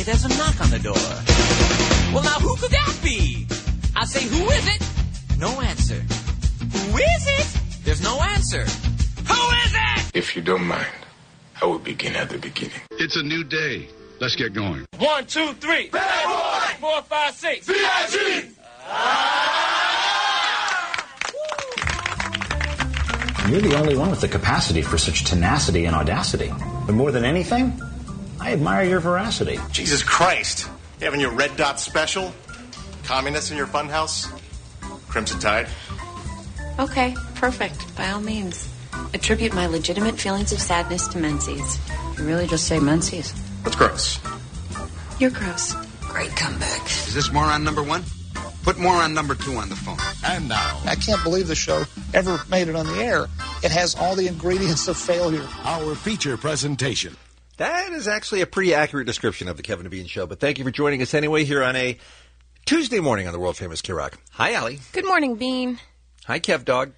me there's a knock on the door. Well, now who could that be? I say, who is it? No answer. Who is it? There's no answer. Who is it? If you don't mind, I will begin at the beginning. It's a new day. Let's get going. 1, 2, 3. Bad boy! 4, 5, 6. VIG! You're the only one with the capacity for such tenacity and audacity. But more than anything, I admire your veracity. Jesus Christ. You having your Red Dot special? Communists in your funhouse? Crimson Tide? Okay, perfect. By all means. Attribute my legitimate feelings of sadness to Menzies. You really just say Menzies. What's gross? You're gross. Great comeback. Is this moron number one? Put moron number 2 on the phone. And now, I can't believe the show ever made it on the air. It has all the ingredients of failure. Our feature presentation. That is actually a pretty accurate description of the Kevin and Bean Show, but thank you for joining us anyway here on a Tuesday morning on the world-famous K-Rock. Hi, Allie. Good morning, Bean. Hi, Kev Dog.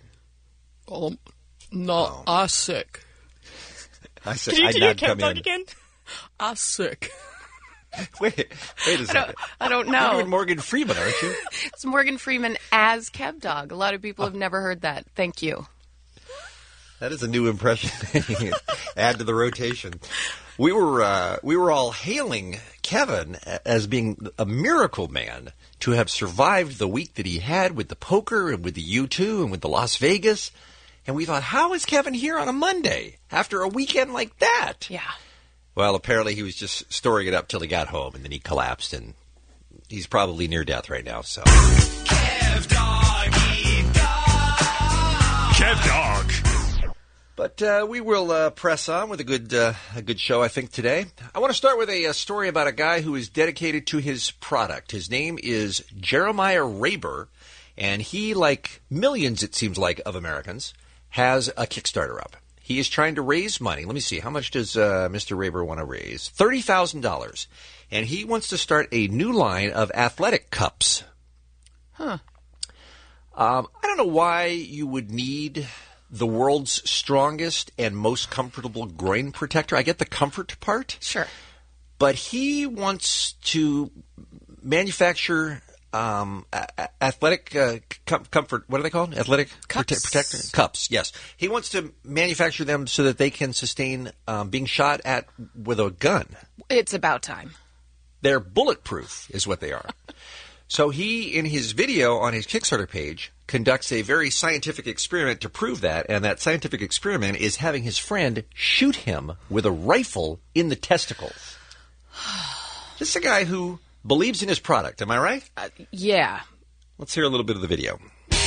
I'm sick. I said, Can you I'd do not Kev come Dog in. again? I'm sick. Wait a second. I don't know. You're doing Morgan Freeman, aren't you? It's Morgan Freeman as Kev Dog. A lot of people have never heard that. Thank you. That is a new impression. Add to the rotation. We were all hailing Kevin as being a miracle man to have survived the week that he had with the poker and with the U2 and with the Las Vegas. And we thought, how is Kevin here on a Monday after a weekend like that? Yeah. Well, apparently he was just storing it up till he got home, and then he collapsed, and he's probably near death right now. So, Kev Dog, Kev Dog. But we will press on with a good show, I think, today. I want to start with a story about a guy who is dedicated to his product. His name is Jeremiah Raber, and he, like millions, it seems like, of Americans, has a Kickstarter up. He is trying to raise money. Let me see. How much does Mr. Raber want to raise? $30,000. And he wants to start a new line of athletic cups. Huh. I don't know why you would need the world's strongest and most comfortable groin protector. I get the comfort part. Sure. But he wants to manufacture athletic comfort. What are they called? Athletic protector cups. Yes, he wants to manufacture them so that they can sustain being shot at with a gun. It's about time. They're bulletproof, is what they are. So he, in his video on his Kickstarter page, conducts a very scientific experiment to prove that, and that scientific experiment is having his friend shoot him with a rifle in the testicles. This is a guy who believes in his product. Am I right? Yeah. Let's hear a little bit of the video.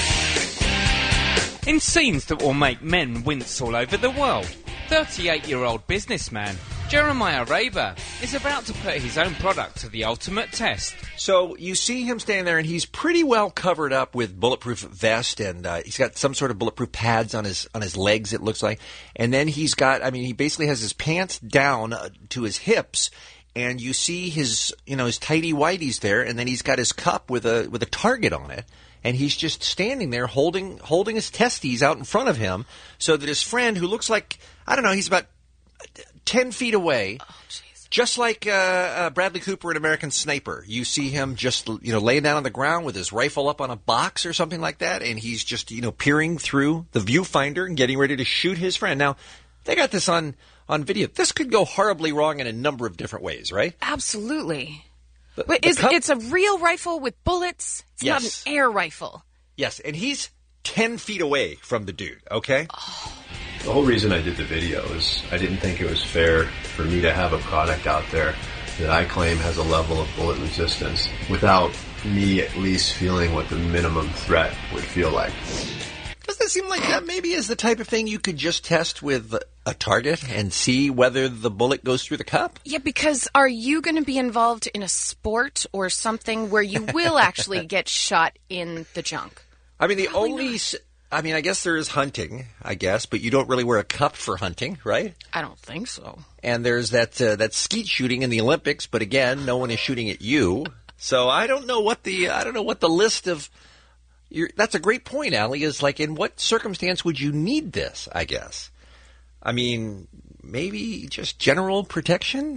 In scenes that will make men wince all over the world, 38-year-old businessman Jeremiah Raber is about to put his own product to the ultimate test. So you see him standing there, and he's pretty well covered up with bulletproof vest, and he's got some sort of bulletproof pads on his legs, it looks like. And then he basically has his pants down to his hips, and you see his tighty whities there, and then he's got his cup with a target on it, and he's just standing there holding his testes out in front of him, so that his friend, who looks like, I don't know, he's about 10 feet away, just like Bradley Cooper in American Sniper. You see him just laying down on the ground with his rifle up on a box or something like that, and he's just peering through the viewfinder and getting ready to shoot his friend. Now, they got this on video. This could go horribly wrong in a number of different ways, right? Absolutely. It's a real rifle with bullets? It's not an air rifle. Yes, and he's 10 feet away from the dude, okay? Oh. The whole reason I did the video is I didn't think it was fair for me to have a product out there that I claim has a level of bullet resistance without me at least feeling what the minimum threat would feel like. Doesn't it seem like that maybe is the type of thing you could just test with a target and see whether the bullet goes through the cup? Yeah, because are you going to be involved in a sport or something where you will actually get shot in the junk? I mean, I guess there is hunting, but you don't really wear a cup for hunting, right? I don't think so. And there's that skeet shooting in the Olympics, but again, no one is shooting at you. So I don't know what the list of. That's a great point, Allie. Is like, in what circumstance would you need this? I guess. I mean, maybe just general protection.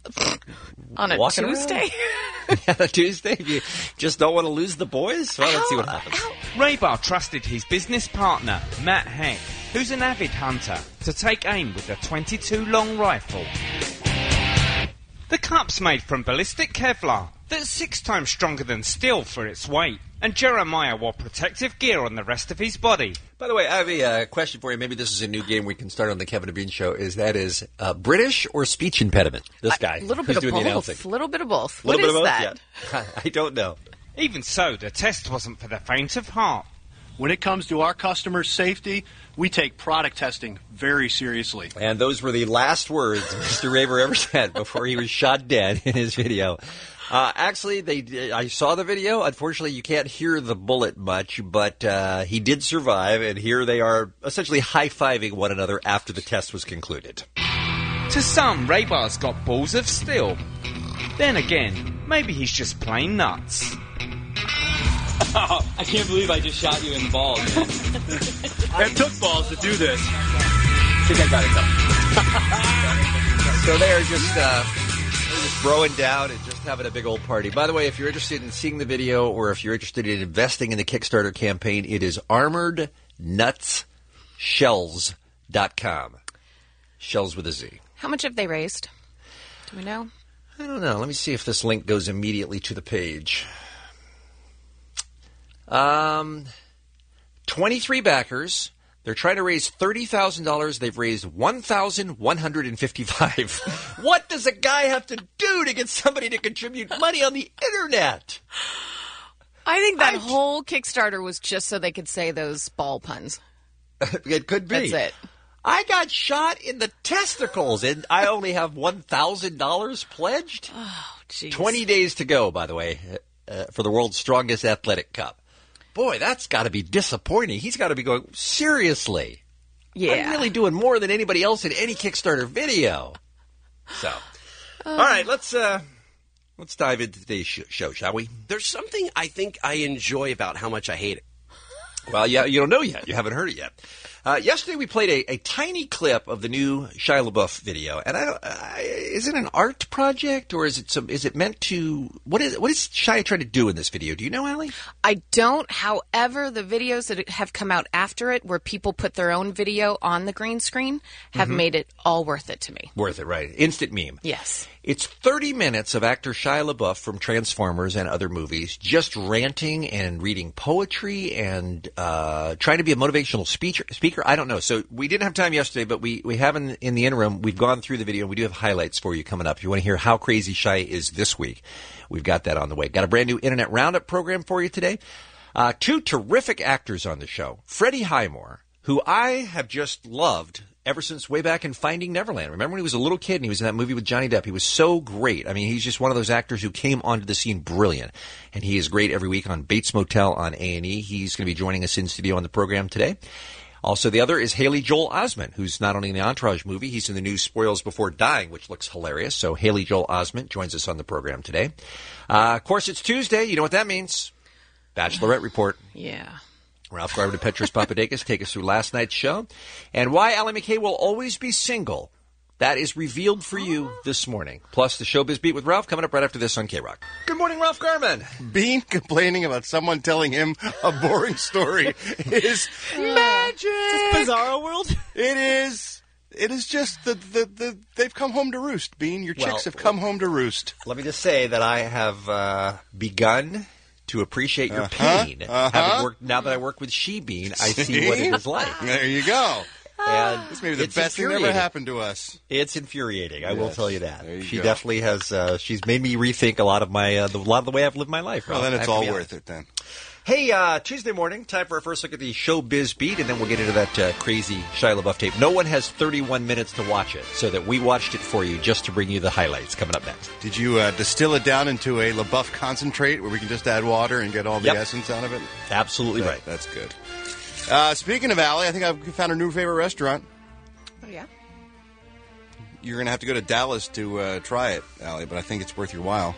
On a Walking Tuesday? Yeah, a Tuesday. You just don't want to lose the boys? Well, let's see what happens. Raybar trusted his business partner, Matt Heck, who's an avid hunter, to take aim with a .22 long rifle. The cup's made from ballistic Kevlar that's 6 times stronger than steel for its weight, and Jeremiah wore protective gear on the rest of his body. By the way, I have a question for you. Maybe this is a new game we can start on the Kevin and Bean Show. Is British or speech impediment? This guy. A little bit who's of doing the both. announcing. Little bit of both. Little What bit is of both? that? Yeah. I don't know. Even so, the test wasn't for the faint of heart. When it comes to our customers' safety, we take product testing very seriously. And those were the last words Mr. Raver ever said before he was shot dead in his video. Actually, I saw the video. Unfortunately, you can't hear the bullet much, but he did survive, and here they are essentially high-fiving one another after the test was concluded. To some, Raybar's got balls of steel. Then again, maybe he's just plain nuts. Oh, I can't believe I just shot you in the balls, man. It took balls to do this. I think I got it, though. So they're just throwing down and just having a big old party. By the way, if you're interested in seeing the video or if you're interested in investing in the Kickstarter campaign, it is armorednutsshells.com. Shells with a Z. How much have they raised? Do we know? I don't know. Let me see if this link goes immediately to the page. 23 backers. They're trying to raise $30,000. They've raised $1,155. What does a guy have to do to get somebody to contribute money on the internet? I think that whole Kickstarter was just so they could say those ball puns. It could be. That's it. I got shot in the testicles, and I only have $1,000 pledged. Oh, jeez. 20 days to go, by the way, for the world's strongest athletic cup. Boy, that's got to be disappointing. He's got to be going, seriously? Yeah. I'm really doing more than anybody else in any Kickstarter video. So, all right, let's dive into today's show, shall we? There's something I think I enjoy about how much I hate it. Well, yeah, you don't know yet. You haven't heard it yet. Yesterday we played a tiny clip of the new Shia LaBeouf video, and is it an art project or is it meant to? What is Shia trying to do in this video? Do you know, Allie? I don't. However, the videos that have come out after it, where people put their own video on the green screen, have made it all worth it to me. Worth it, right? Instant meme. Yes. It's 30 minutes of actor Shia LaBeouf from Transformers and other movies just ranting and reading poetry and trying to be a motivational speaker. I don't know. So we didn't have time yesterday, but we have in the interim, we've gone through the video, and we do have highlights for you coming up. If you want to hear how crazy Shia is this week, we've got that on the way. Got a brand new Internet Roundup program for you today. 2 terrific actors on the show. Freddie Highmore, who I have just loved ever since way back in Finding Neverland. Remember when he was a little kid and he was in that movie with Johnny Depp? He was so great. I mean, he's just one of those actors who came onto the scene brilliant. And he is great every week on Bates Motel on A&E. He's going to be joining us in studio on the program today. Also, the other is Haley Joel Osment, who's not only in the Entourage movie, he's in the new Spoils Before Dying, which looks hilarious. So Haley Joel Osment joins us on the program today. Of course, it's Tuesday. You know what that means. Bachelorette Report. Yeah. Ralph Garber and Petros Papadakis take us through last night's show. And why Allie McKay will always be single. That is revealed for you this morning. Plus, the Showbiz Beat with Ralph coming up right after this on K-Rock. Good morning, Ralph Garman. Bean complaining about someone telling him a boring story is magic. It's Bizarro World? It is. It is just they've come home to roost, Bean. Your chicks have come home to roost. Let me just say that I have begun to appreciate your pain. Having worked, now that I work with She Bean, I see what it is like. There you go. And this may be the best thing that ever happened to us. It's infuriating. I will tell you that. She go. definitely has. She's made me rethink a lot of my the way I've lived my life. Well, then it's all worth it. Then. Hey, Tuesday morning, time for our first look at the Showbiz Beat, and then we'll get into that crazy Shia LaBeouf tape. No one has 31 minutes to watch it, so that we watched it for you just to bring you the highlights coming up next. Did you distill it down into a LaBeouf concentrate where we can just add water and get all the essence out of it? Absolutely right. That's good. Speaking of Allie, I think I've found her new favorite restaurant. Oh, yeah? You're going to have to go to Dallas to try it, Allie, but I think it's worth your while.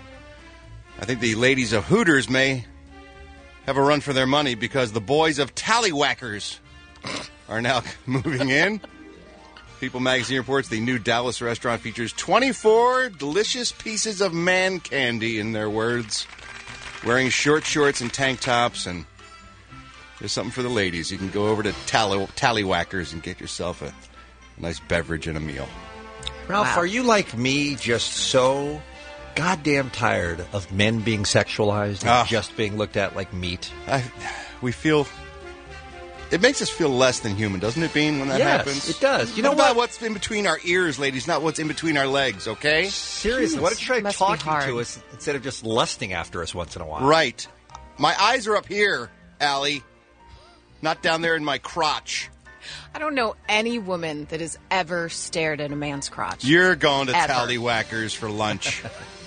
I think the ladies of Hooters may have a run for their money because the boys of Tallywhackers are now moving in. People magazine reports the new Dallas restaurant features 24 delicious pieces of man candy, in their words. Wearing short shorts and tank tops, and there's something for the ladies. You can go over to Tallywhackers and get yourself a nice beverage and a meal. Ralph, are you like me, just so goddamn tired of men being sexualized and just being looked at like meat? We feel... It makes us feel less than human, doesn't it, Bean, when that happens? It does. You know about what's in between our ears, ladies, not what's in between our legs, okay? Seriously, why don't you try talking to us instead of just lusting after us once in a while? Right. My eyes are up here, Allie, not down there in my crotch. I don't know any woman that has ever stared at a man's crotch. You're going to Ever. Tallywhackers for lunch.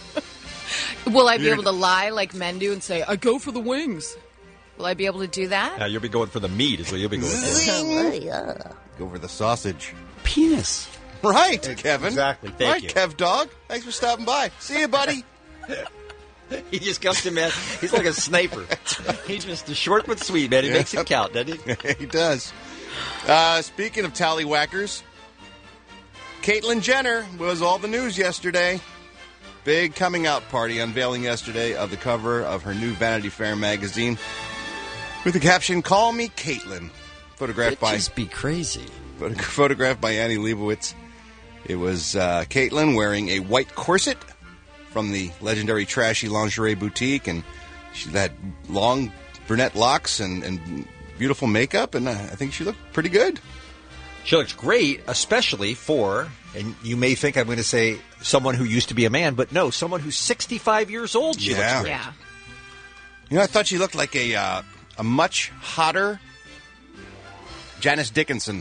Will I be able to lie like men do and say, I go for the wings? Will I be able to do that? Now you'll be going for the meat, is what you'll be going for. Go for the sausage. Penis. Right, Kevin. Exactly. Thank you. Kev Dog. Thanks for stopping by. See you, buddy. He just comes to man. He's like a sniper. He's just short but sweet, man. He makes it count, doesn't he? He does. Speaking of Tallywhackers, Caitlyn Jenner was all the news yesterday. Big coming out party unveiling yesterday of the cover of her new Vanity Fair magazine with the caption, "Call me Caitlyn." Photographed by... Just be crazy. Photographed by Annie Leibovitz. It was Caitlyn wearing a white corset from the legendary trashy lingerie boutique, and she had long brunette locks and beautiful makeup, and I think she looked pretty good. She looks great, especially for, and you may think I'm going to say someone who used to be a man, but no, someone who's 65 years old. She looks great. Yeah. You know, I thought she looked like a much hotter Janice Dickinson.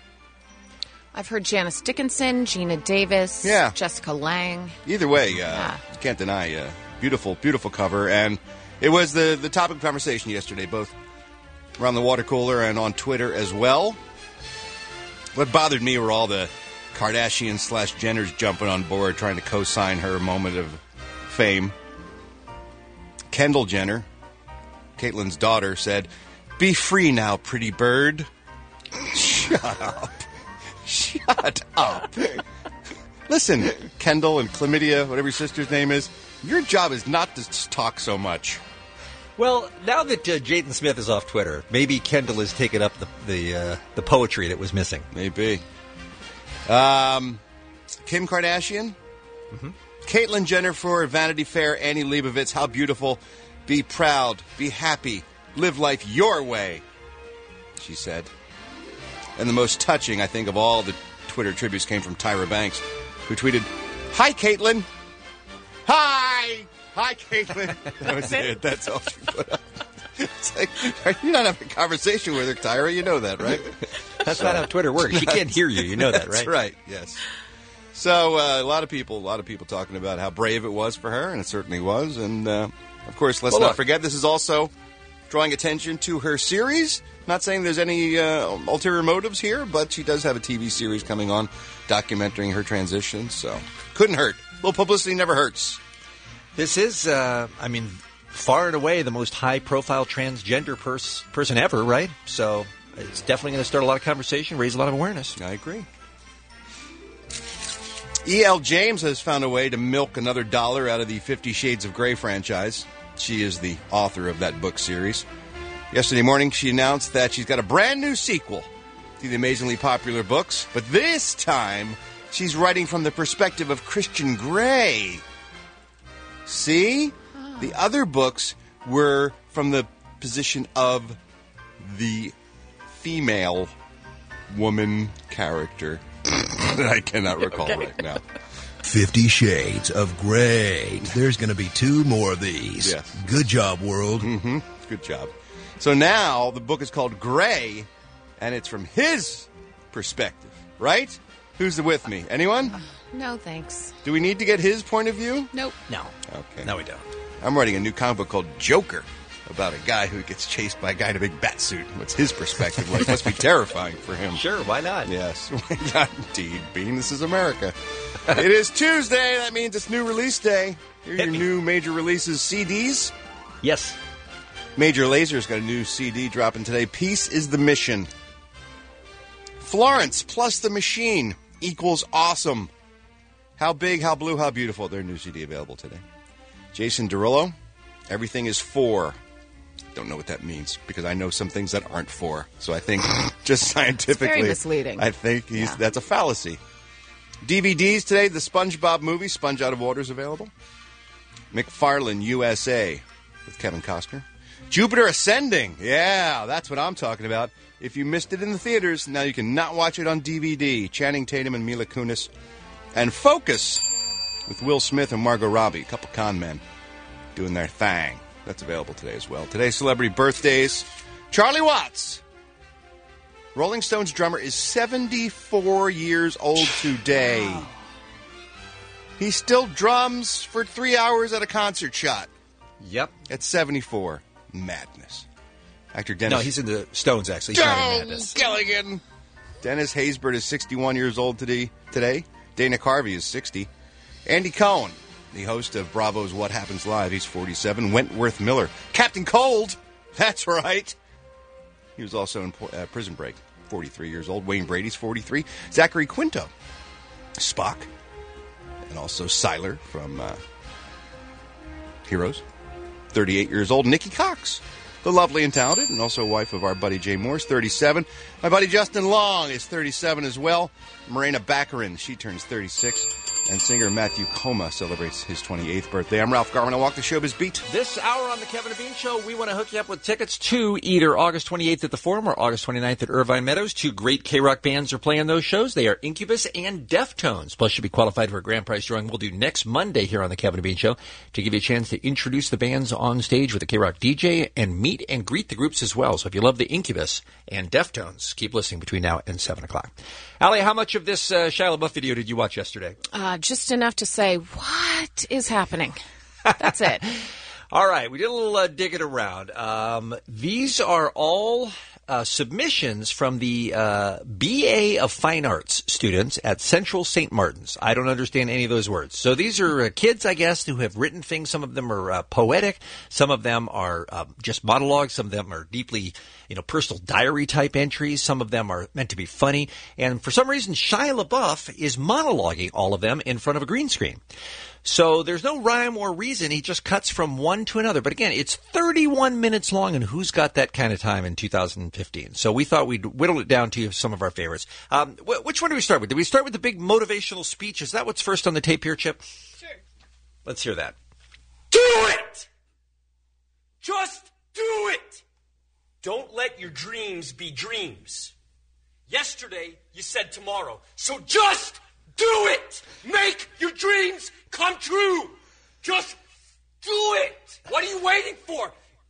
I've heard Janice Dickinson, Gina Davis, Jessica Lange. Either way, you can't deny beautiful, beautiful cover. And it was the topic of conversation yesterday, both around the water cooler and on Twitter as well. What bothered me were all the Kardashians/Jenners jumping on board, trying to co-sign her moment of fame. Kendall Jenner, Caitlyn's daughter, said, "Be free now, pretty bird." Shut up. Shut up. Listen, Kendall and Chlamydia, whatever your sister's name is, your job is not to talk so much. Well, now that Jaden Smith is off Twitter, maybe Kendall has taken up the poetry that was missing. Maybe. Kim Kardashian, Caitlyn Jenner for Vanity Fair, Annie Leibovitz. How beautiful. Be proud. Be happy. Live life your way, she said. And the most touching, I think, of all the Twitter tributes came from Tyra Banks, who tweeted, "Hi, Caitlyn." Hi! Hi, Caitlyn. That was it. That's all she put up. It's like, you're not having a conversation with her, Tyra. You know that, right? That's not how Twitter works. She can't hear you. You know that, right? That's right, yes. So a lot of people talking about how brave it was for her, and it certainly was. And, of course, let's not forget, this is also drawing attention to her series. Not saying there's any ulterior motives here, but she does have a TV series coming on documenting her transition, so couldn't hurt. A little publicity never hurts. This is, far and away the most high-profile transgender person ever, right? So it's definitely going to start a lot of conversation, raise a lot of awareness. I agree. E.L. James has found a way to milk another dollar out of the 50 Shades of Grey franchise. She is the author of that book series. Yesterday morning, she announced that she's got a brand new sequel to the amazingly popular books, but this time she's writing from the perspective of Christian Grey. See? The other books were from the position of the female woman character that I cannot recall right now. 50 Shades of Grey. There's going to be 2 more of these. Yes. Good job, world. Mm-hmm. Good job. So now the book is called Grey, and it's from his perspective, right? Who's with me? Anyone? No, thanks. Do we need to get his point of view? Nope. No. Okay. No, we don't. I'm writing a new comic book called Joker about a guy who gets chased by a guy in a big bat suit. What's his perspective like? Must be terrifying for him. Sure, why not? Yes. Why not, indeed, Bean? This is America. It is Tuesday. That means it's new release day. Here are your new major releases. CDs? Yes. Major Laser's got a new CD dropping today. Peace is the Mission. Florence plus the Machine. equals awesome. How big, how blue, how beautiful. Their new CD available today. Jason Derulo, everything is 4. Don't know what that means because I know some things that aren't 4. So I think just scientifically, it's very misleading. I think that's a fallacy. DVDs today, the SpongeBob movie, Sponge Out of Water, is available. McFarlane USA with Kevin Costner. Jupiter Ascending. Yeah, that's what I'm talking about. If you missed it in the theaters, now you can not watch it on DVD. Channing Tatum and Mila Kunis. And Focus with Will Smith and Margot Robbie, a couple con men doing their thing. That's available today as well. Today's celebrity birthdays. Charlie Watts. Rolling Stones drummer is 74 years old today. Wow. He still drums for 3 hours at a concert shot. Yep. At 74. Madness. Actor Dennis... No, he's in the Stones, actually. Madness. Gilligan. Dennis Haysbert is 61 years old today. Dana Carvey is 60. Andy Cohen, the host of Bravo's What Happens Live, he's 47. Wentworth Miller. Captain Cold. That's right. He was also in Prison Break. 43 years old. Wayne Brady's 43. Zachary Quinto. Spock. And also Siler from Heroes. 38 years old. Nikki Cox, the lovely and talented, and also wife of our buddy Jay Morse, 37. My buddy Justin Long is 37 as well. Morena Baccarin, she turns 36. And singer Matthew Koma celebrates his 28th birthday. I'm Ralph Garman. I walk the showbiz beat. This hour on the Kevin and Bean Show, we want to hook you up with tickets to either August 28th at the Forum or August 29th at Irvine Meadows. 2 great K-Rock bands are playing those shows. They are Incubus and Deftones. Plus, you'll be qualified for a grand prize drawing we'll do next Monday here on the Kevin and Bean Show to give you a chance to introduce the bands on stage with a K-Rock DJ and meet and greet the groups as well. So if you love the Incubus and Deftones, keep listening between now and 7 o'clock. Allie, how much of this Shia LaBeouf video did you watch yesterday? Just enough to say, what is happening? That's it. All right, we did a little digging around. These are all submissions from the BA of Fine Arts students at Central St. Martin's. I don't understand any of those words. So these are kids, I guess, who have written things. Some of them are poetic. Some of them are just monologues. Some of them are deeply, personal diary type entries. Some of them are meant to be funny. And for some reason, Shia LaBeouf is monologuing all of them in front of a green screen. So there's no rhyme or reason. He just cuts from one to another. But again, it's 31 minutes long, and who's got that kind of time in 2015? So we thought we'd whittle it down to some of our favorites. Which one do we start with? Did we start with the big motivational speech? Is that what's first on the tape here, Chip? Sure. Let's hear that. Do it! Just do it! Don't let your dreams be dreams. Yesterday, you said tomorrow. So just do it! Make your dreams come true! Just do it! What are you waiting for?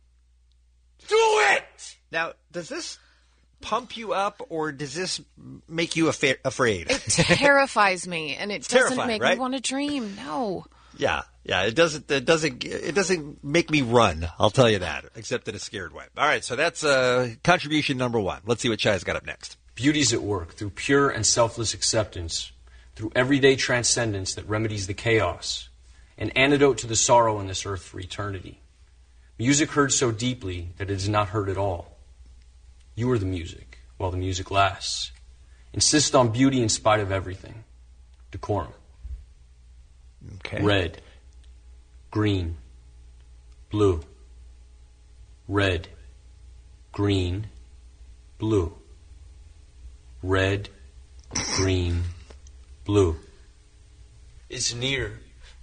Do it! Now, does this pump you up, or does this make you afraid? It terrifies me, and it doesn't make right? me want to dream. No. Yeah, it doesn't make me run. I'll tell you that, except in a scared way. All right, so that's contribution number 1. Let's see what Shia's got up next. Beauty's at work through pure and selfless acceptance, through everyday transcendence that remedies the chaos, an antidote to the sorrow on this earth for eternity. Music heard so deeply that it is not heard at all. You are the music, while the music lasts. Insist on beauty in spite of everything. Decorum. Okay. Red, green, blue. Red, green, blue. Red, green, blue. It's near.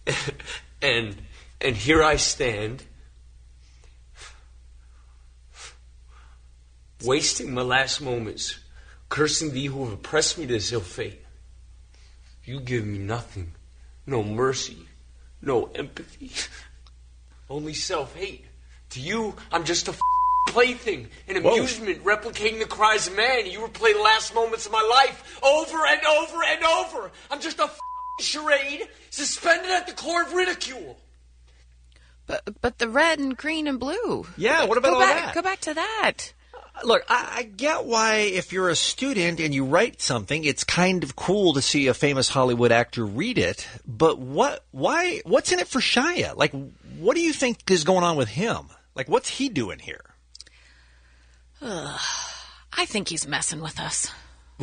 and here I stand, wasting my last moments, cursing thee who have oppressed me to this ill fate. You give me nothing, no mercy, no empathy, only self-hate. To you, I'm just a plaything, an amusement, replicating the cries of man. You replay the last moments of my life over and over and over. I'm just a charade, suspended at the core of ridicule. But the red and green and blue. Yeah, what about all that? Go back to that. Look, I get why if you're a student and you write something, it's kind of cool to see a famous Hollywood actor read it. But what's in it for Shia? Like, what do you think is going on with him? Like, what's he doing here? I think he's messing with us.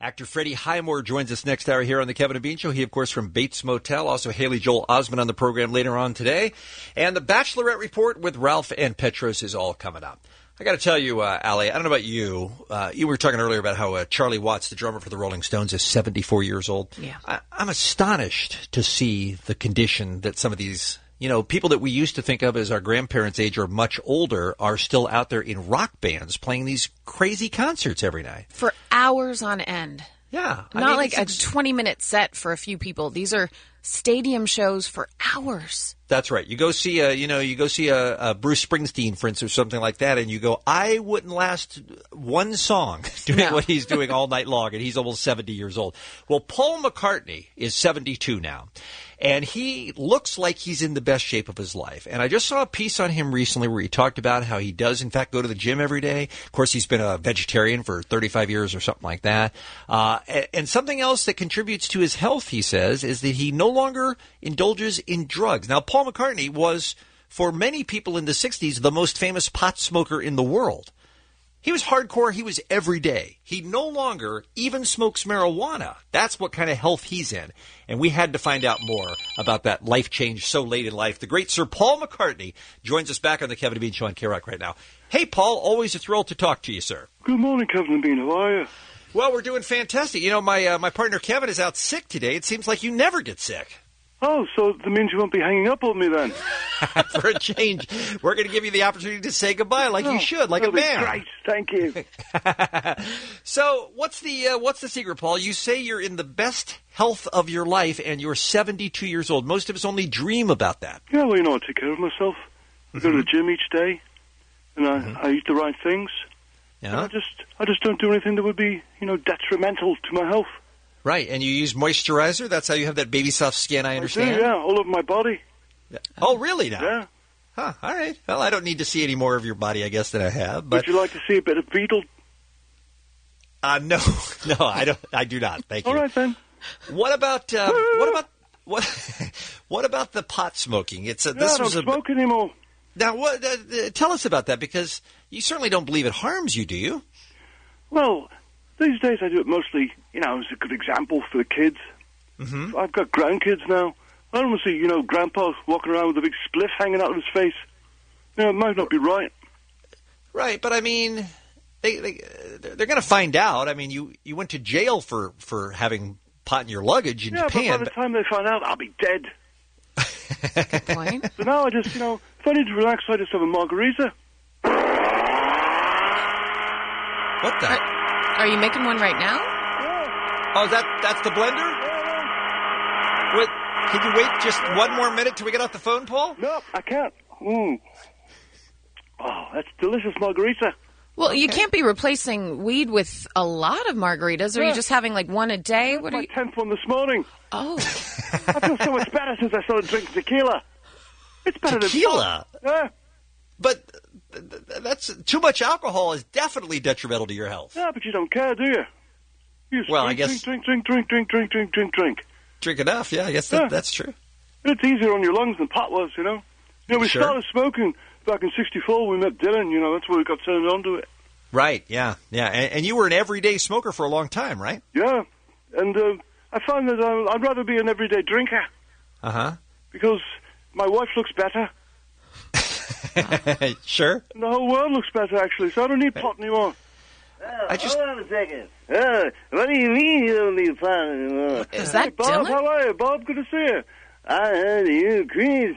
Actor Freddie Highmore joins us next hour here on the Kevin and Bean Show. He, of course, from Bates Motel. Also, Haley Joel Osment on the program later on today. And the Bachelorette Report with Ralph and Petros is all coming up. I got to tell you, Allie, I don't know about you. You were talking earlier about how Charlie Watts, the drummer for the Rolling Stones, is 74 years old. Yeah. I'm astonished to see the condition that some of these, people that we used to think of as our grandparents' age or much older are still out there in rock bands playing these crazy concerts every night. For hours on end. Yeah. Not like a 20-minute set for a few people. These are stadium shows for hours. That's right. You go see a Bruce Springsteen, for instance, or something like that, and you go, I wouldn't last one song doing what he's doing all night long, and he's almost 70 years old. Well, Paul McCartney is 72 now, and he looks like he's in the best shape of his life. And I just saw a piece on him recently where he talked about how he does, in fact, go to the gym every day. Of course, he's been a vegetarian for 35 years or something like that. And something else that contributes to his health, he says, is that he no longer indulges in drugs. Now, Paul McCartney was, for many people in the 60s, the most famous pot smoker in the world. He was hardcore. He was every day. He no longer even smokes marijuana. That's what kind of health he's in. And we had to find out more about that life change so late in life. The great Sir Paul McCartney joins us back on the Kevin and Bean Show on K-Rock right now. Hey, Paul, always a thrill to talk to you, sir. Good morning, Kevin and Bean. How are you? Well, we're doing fantastic. My partner Kevin is out sick today. It seems like you never get sick. Oh, so that means you won't be hanging up on me then? For a change, we're going to give you the opportunity to say goodbye like you should, like a man. Great, thank you. So, what's the secret, Paul? You say you're in the best health of your life, and you're 72 years old. Most of us only dream about that. Yeah, well, I take care of myself. I go to the gym each day, and I eat the right things. Yeah. And I just don't do anything that would be, detrimental to my health. Right, and you use moisturizer? That's how you have that baby soft skin, I understand? I do, yeah, all over my body. Yeah. Oh, really now? Yeah. Huh, all right. Well, I don't need to see any more of your body, I guess, than I have. But would you like to see a bit of Beetle? No, I do not. Thank you. All right, then. What about the pot smoking? I don't smoke anymore. Now, tell us about that, because you certainly don't believe it harms you, do you? Well, these days I do it mostly, as a good example for the kids. Mm-hmm. I've got grandkids now. I don't want to see, Grandpa walking around with a big spliff hanging out of his face. It might not be right. Right, but I mean, they're going to find out. I mean, you went to jail for having pot in your luggage in Japan. But by the time they find out, I'll be dead. Good point. So now I just, if I need to relax, I just have a margarita. What the? Are you making one right now? Yeah. Oh, that's the blender? Yeah. Wait, can you wait just one more minute till we get off the phone, Paul? No, I can't. Oh, that's delicious margarita. Well, you can't be replacing weed with a lot of margaritas. Or are you just having like one a day? What my 10th one this morning. Oh. I feel so much better since I started drinking tequila. It's better tequila? Than yeah. But that's too much alcohol is definitely detrimental to your health. Yeah, but you don't care, do you? You just I guess drink. Drink enough, yeah. I guess that's true. It's easier on your lungs than pot was, we started smoking back in '64. We met Dylan, that's where we got turned on to it. Right, yeah. And you were an everyday smoker for a long time, right? Yeah, and I find that I'd rather be an everyday drinker. Uh-huh. Because my wife looks better. Sure. And the whole world looks better, actually, so I don't need pot anymore. Hold on a second. What do you mean you don't need pot anymore? Is that Bob, Dylan? how are you, Bob? Good to see you. I heard you, Chris.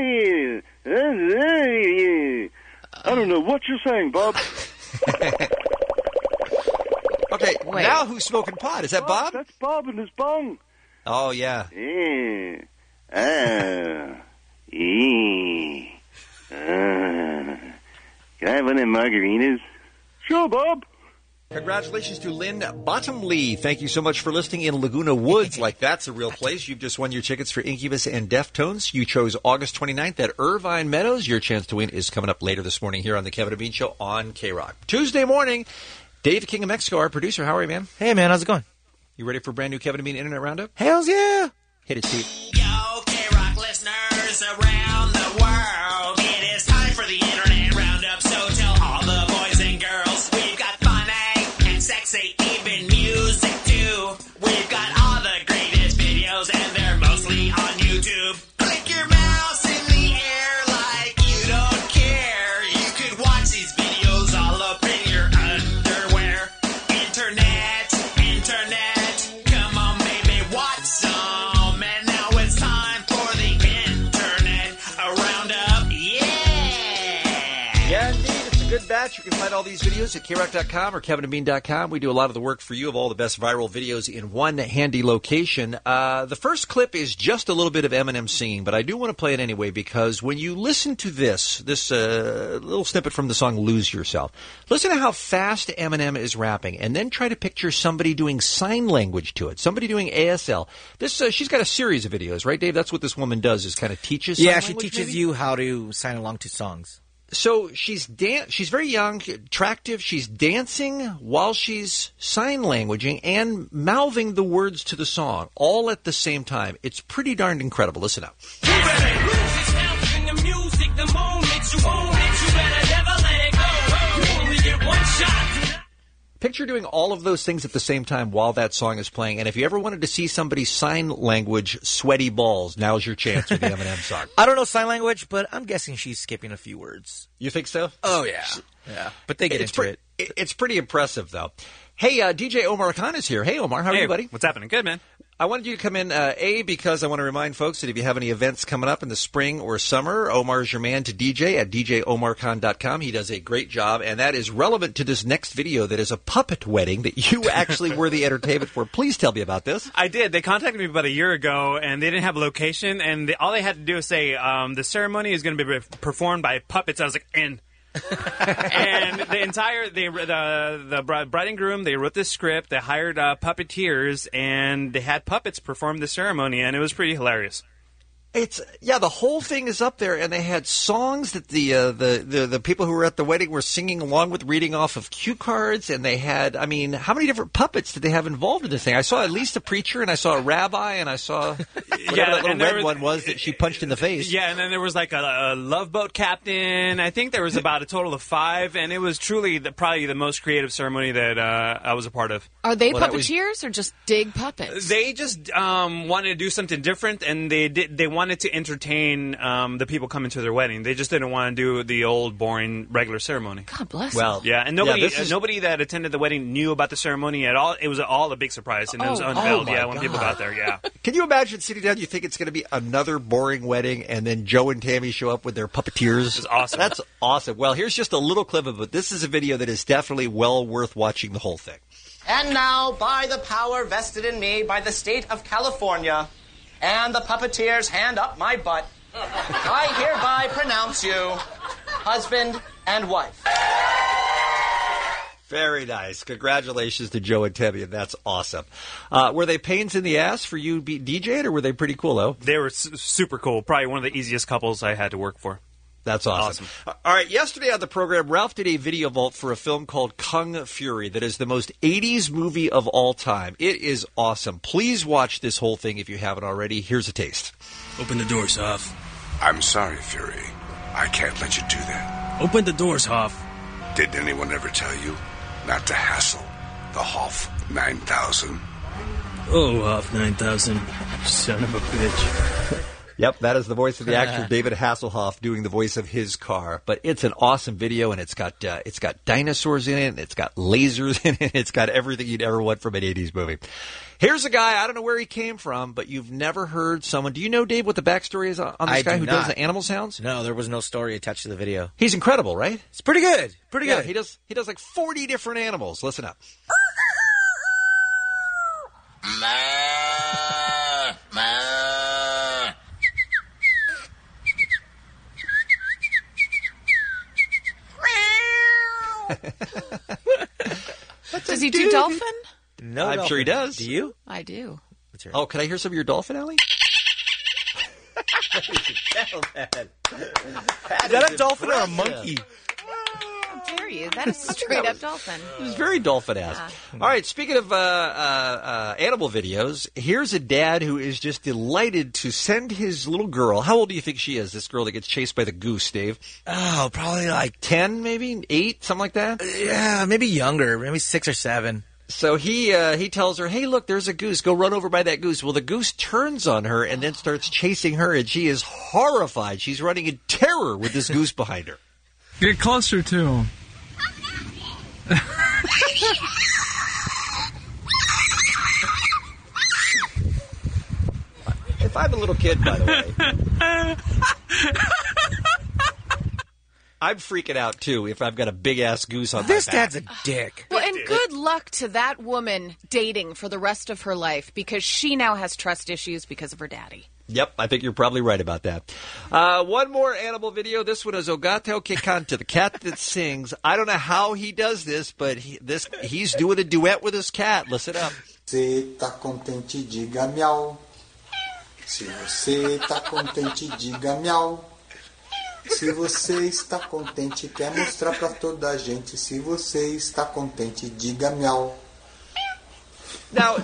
I don't know what you're saying, Bob. Okay, now who's smoking pot? Is that Bob? That's Bob and his bong. Oh, yeah. Yeah. Can I have one of them margaritas? Sure, Bob. Congratulations to Lynn Bottomley. Thank you so much for listening in Laguna Woods. Like that's a real place. You've just won your tickets for Incubus and Deftones. You chose August 29th at Irvine Meadows. Your chance to win is coming up later this morning here on the Kevin and Bean Show on K-Rock. Tuesday morning, Dave King of Mexico, our producer. How are you, man? Hey, man. How's it going? You ready for a brand new Kevin and Bean Internet Roundup? Hells yeah. Hit it, Steve. Yo, K-Rock listeners around the world. It is time for the Internet Roundup. So tell all the boys and girls we've got funny and sexy, even music too. Good Batch. You can find all these videos at krock.com or kevinandbean.com. We do a lot of the work for you of all the best viral videos in one handy location. The first clip is just a little bit of Eminem singing, but I do want to play it anyway because when you listen to this little snippet from the song Lose Yourself, listen to how fast Eminem is rapping and then try to picture somebody doing sign language to it, somebody doing ASL. She's got a series of videos, right, Dave? That's what this woman does is kind of teaches sign language, she teaches maybe? you how to sign along to songs. So she's very young, attractive. She's dancing while she's sign languaging and mouthing the words to the song all at the same time. It's pretty darn incredible. Listen up. Picture doing all of those things at the same time while that song is playing. And if you ever wanted to see somebody sign language sweaty balls, now's your chance with the Eminem song. I don't know sign language, but I'm guessing she's skipping a few words. You think so? Oh, yeah. Yeah. But they get into it. It's pretty impressive, though. Hey, DJ Omar Khan is here. Hey, Omar. How are you, buddy? What's happening? Good, man. I wanted you to come in, because I want to remind folks that if you have any events coming up in the spring or summer, Omar's your man to DJ at djomarkhan.com. He does a great job, and that is relevant to this next video that is a puppet wedding that you actually were the entertainment for. Please tell me about this. I did. They contacted me about a year ago, and they didn't have a location, and all they had to do was say, the ceremony is going to be performed by puppets. I was like, in. And the bride and groom, they wrote this script, they hired puppeteers, and they had puppets perform the ceremony, and it was pretty hilarious. The whole thing is up there, and they had songs that the people who were at the wedding were singing along with, reading off of cue cards, and they had, how many different puppets did they have involved in this thing? I saw at least a preacher, and I saw a rabbi, and I saw whatever that little red one was that she punched in the face. Yeah, and then there was like a love boat captain. I think there was about a total of 5, and it was truly probably the most creative ceremony that I was a part of. Are they puppeteers or just dig puppets? They just wanted to do something different, and they wanted to entertain the people coming to their wedding. They just didn't want to do the old, boring, regular ceremony. God bless. Well, yeah, and nobody that attended the wedding knew about the ceremony at all. It was all a big surprise, and it was unveiled. When people got there. Yeah. Can you imagine sitting down? You think it's going to be another boring wedding, and then Joe and Tammy show up with their puppeteers. It's awesome. That's awesome. Well, here's just a little clip of it. This is a video that is definitely well worth watching the whole thing. And now, by the power vested in me by the state of California and the puppeteer's hand up my butt, I hereby pronounce you husband and wife. Very nice. Congratulations to Joe and Tammy, and that's awesome. Were they pains in the ass for you DJing, or were they pretty cool, though? They were super cool. Probably one of the easiest couples I had to work for. That's awesome. All right, yesterday on the program, Ralph did a video vault for a film called Kung Fury that is the most 80s movie of all time. It is awesome. Please watch this whole thing if you haven't already. Here's a taste. Open the doors, Hoff. I'm sorry, Fury. I can't let you do that. Open the doors, Hoff. Did anyone ever tell you not to hassle the Hoff 9000? Oh, Hoff 9000. Son of a bitch. Yep, that is the voice of the actor David Hasselhoff doing the voice of his car. But it's an awesome video, and it's got dinosaurs in it, and it's got lasers in it, it's got everything you'd ever want from an 80s movie. Here's a guy, I don't know where he came from, but you've never heard someone. Do you know, Dave, what the backstory is on this guy who does the animal sounds? No, there was no story attached to the video. He's incredible, right? It's pretty good. Pretty good. He does like 40 different animals. Listen up. Does he do dolphin? No, I'm sure he does. Do you? I do. Oh, can I hear some of your dolphin, Ellie? Is that a dolphin or a monkey? How dare you? That is straight up dolphin. It was very dolphin-esque. Yeah. All right, speaking of animal videos, here's a dad who is just delighted to send his little girl. How old do you think she is, this girl that gets chased by the goose, Dave? Oh, probably like 10, maybe? 8, something like that? Yeah, maybe younger. Maybe 6 or 7. So he tells her, hey, look, there's a goose. Go run over by that goose. Well, the goose turns on her and then starts chasing her, and she is horrified. She's running in terror with this goose behind her. Get closer to him. If I'm a little kid, by the way. I'm freaking out, too, if I've got a big-ass goose on This my back. dad's a dick. Well, and good luck to that woman dating for the rest of her life because she now has trust issues because of her daddy. Yep, I think you're probably right about that. One more animal video. This one is Ogato Kikanta, the cat that sings. I don't know how he does this, but he's doing a duet with his cat. Listen up. Se tá contente, diga miau. Se você tá contente, diga miau. Se você está contente, quer mostrar pra toda a gente. Se você está contente, diga miau. Now,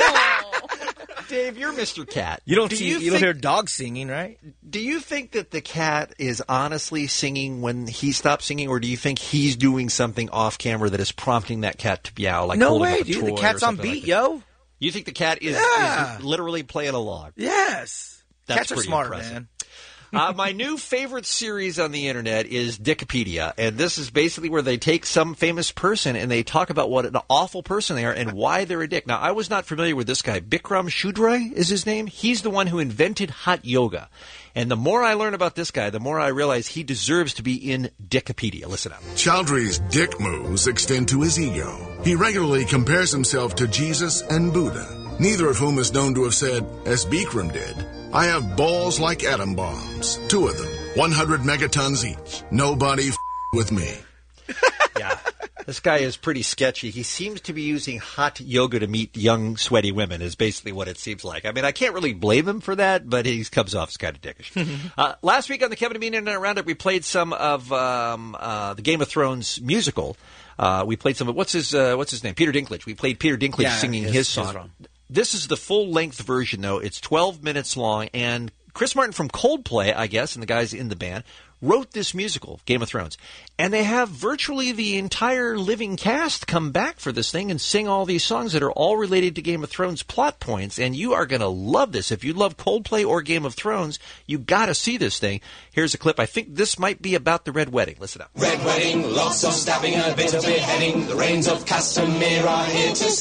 Dave, you're Mr. Cat. You don't hear dogs singing, right? Do you think that the cat is honestly singing when he stops singing, or do you think he's doing something off camera that is prompting that cat to meow? Like No holding way, up a dude. toy The cat's or on something beat, like yo. You think the cat is literally playing along? Yes. That's Cats are pretty smart, impressive. man. My new favorite series on the internet is Dickopedia, and this is basically where they take some famous person and they talk about what an awful person they are and why they're a dick. Now, I was not familiar with this guy. Bikram Shudrai is his name. He's the one who invented hot yoga. And the more I learn about this guy, the more I realize he deserves to be in Dickopedia. Listen up. Chowdhury's dick moves extend to his ego. He regularly compares himself to Jesus and Buddha, neither of whom is known to have said, as Bikram did, I have balls like atom bombs. 2 of them, 100 megatons each. Nobody with me. Yeah. This guy is pretty sketchy. He seems to be using hot yoga to meet young, sweaty women is basically what it seems like. I mean, I can't really blame him for that, but he comes off as kind of dickish. Last week on the Kevin and Bean Internet Roundup, we played some of the Game of Thrones musical. We played some of, what's his name? Peter Dinklage. We played Peter Dinklage singing his song. This is the full-length version, though. It's 12 minutes long, and Chris Martin from Coldplay, I guess, and the guys in the band, wrote this musical, Game of Thrones. And they have virtually the entire living cast come back for this thing and sing all these songs that are all related to Game of Thrones plot points. And you are going to love this. If you love Coldplay or Game of Thrones, you got to see this thing. Here's a clip. I think this might be about the Red Wedding. Listen up. Red Wedding, lots of stabbing, a bit of beheading. The reigns of Castamere are here to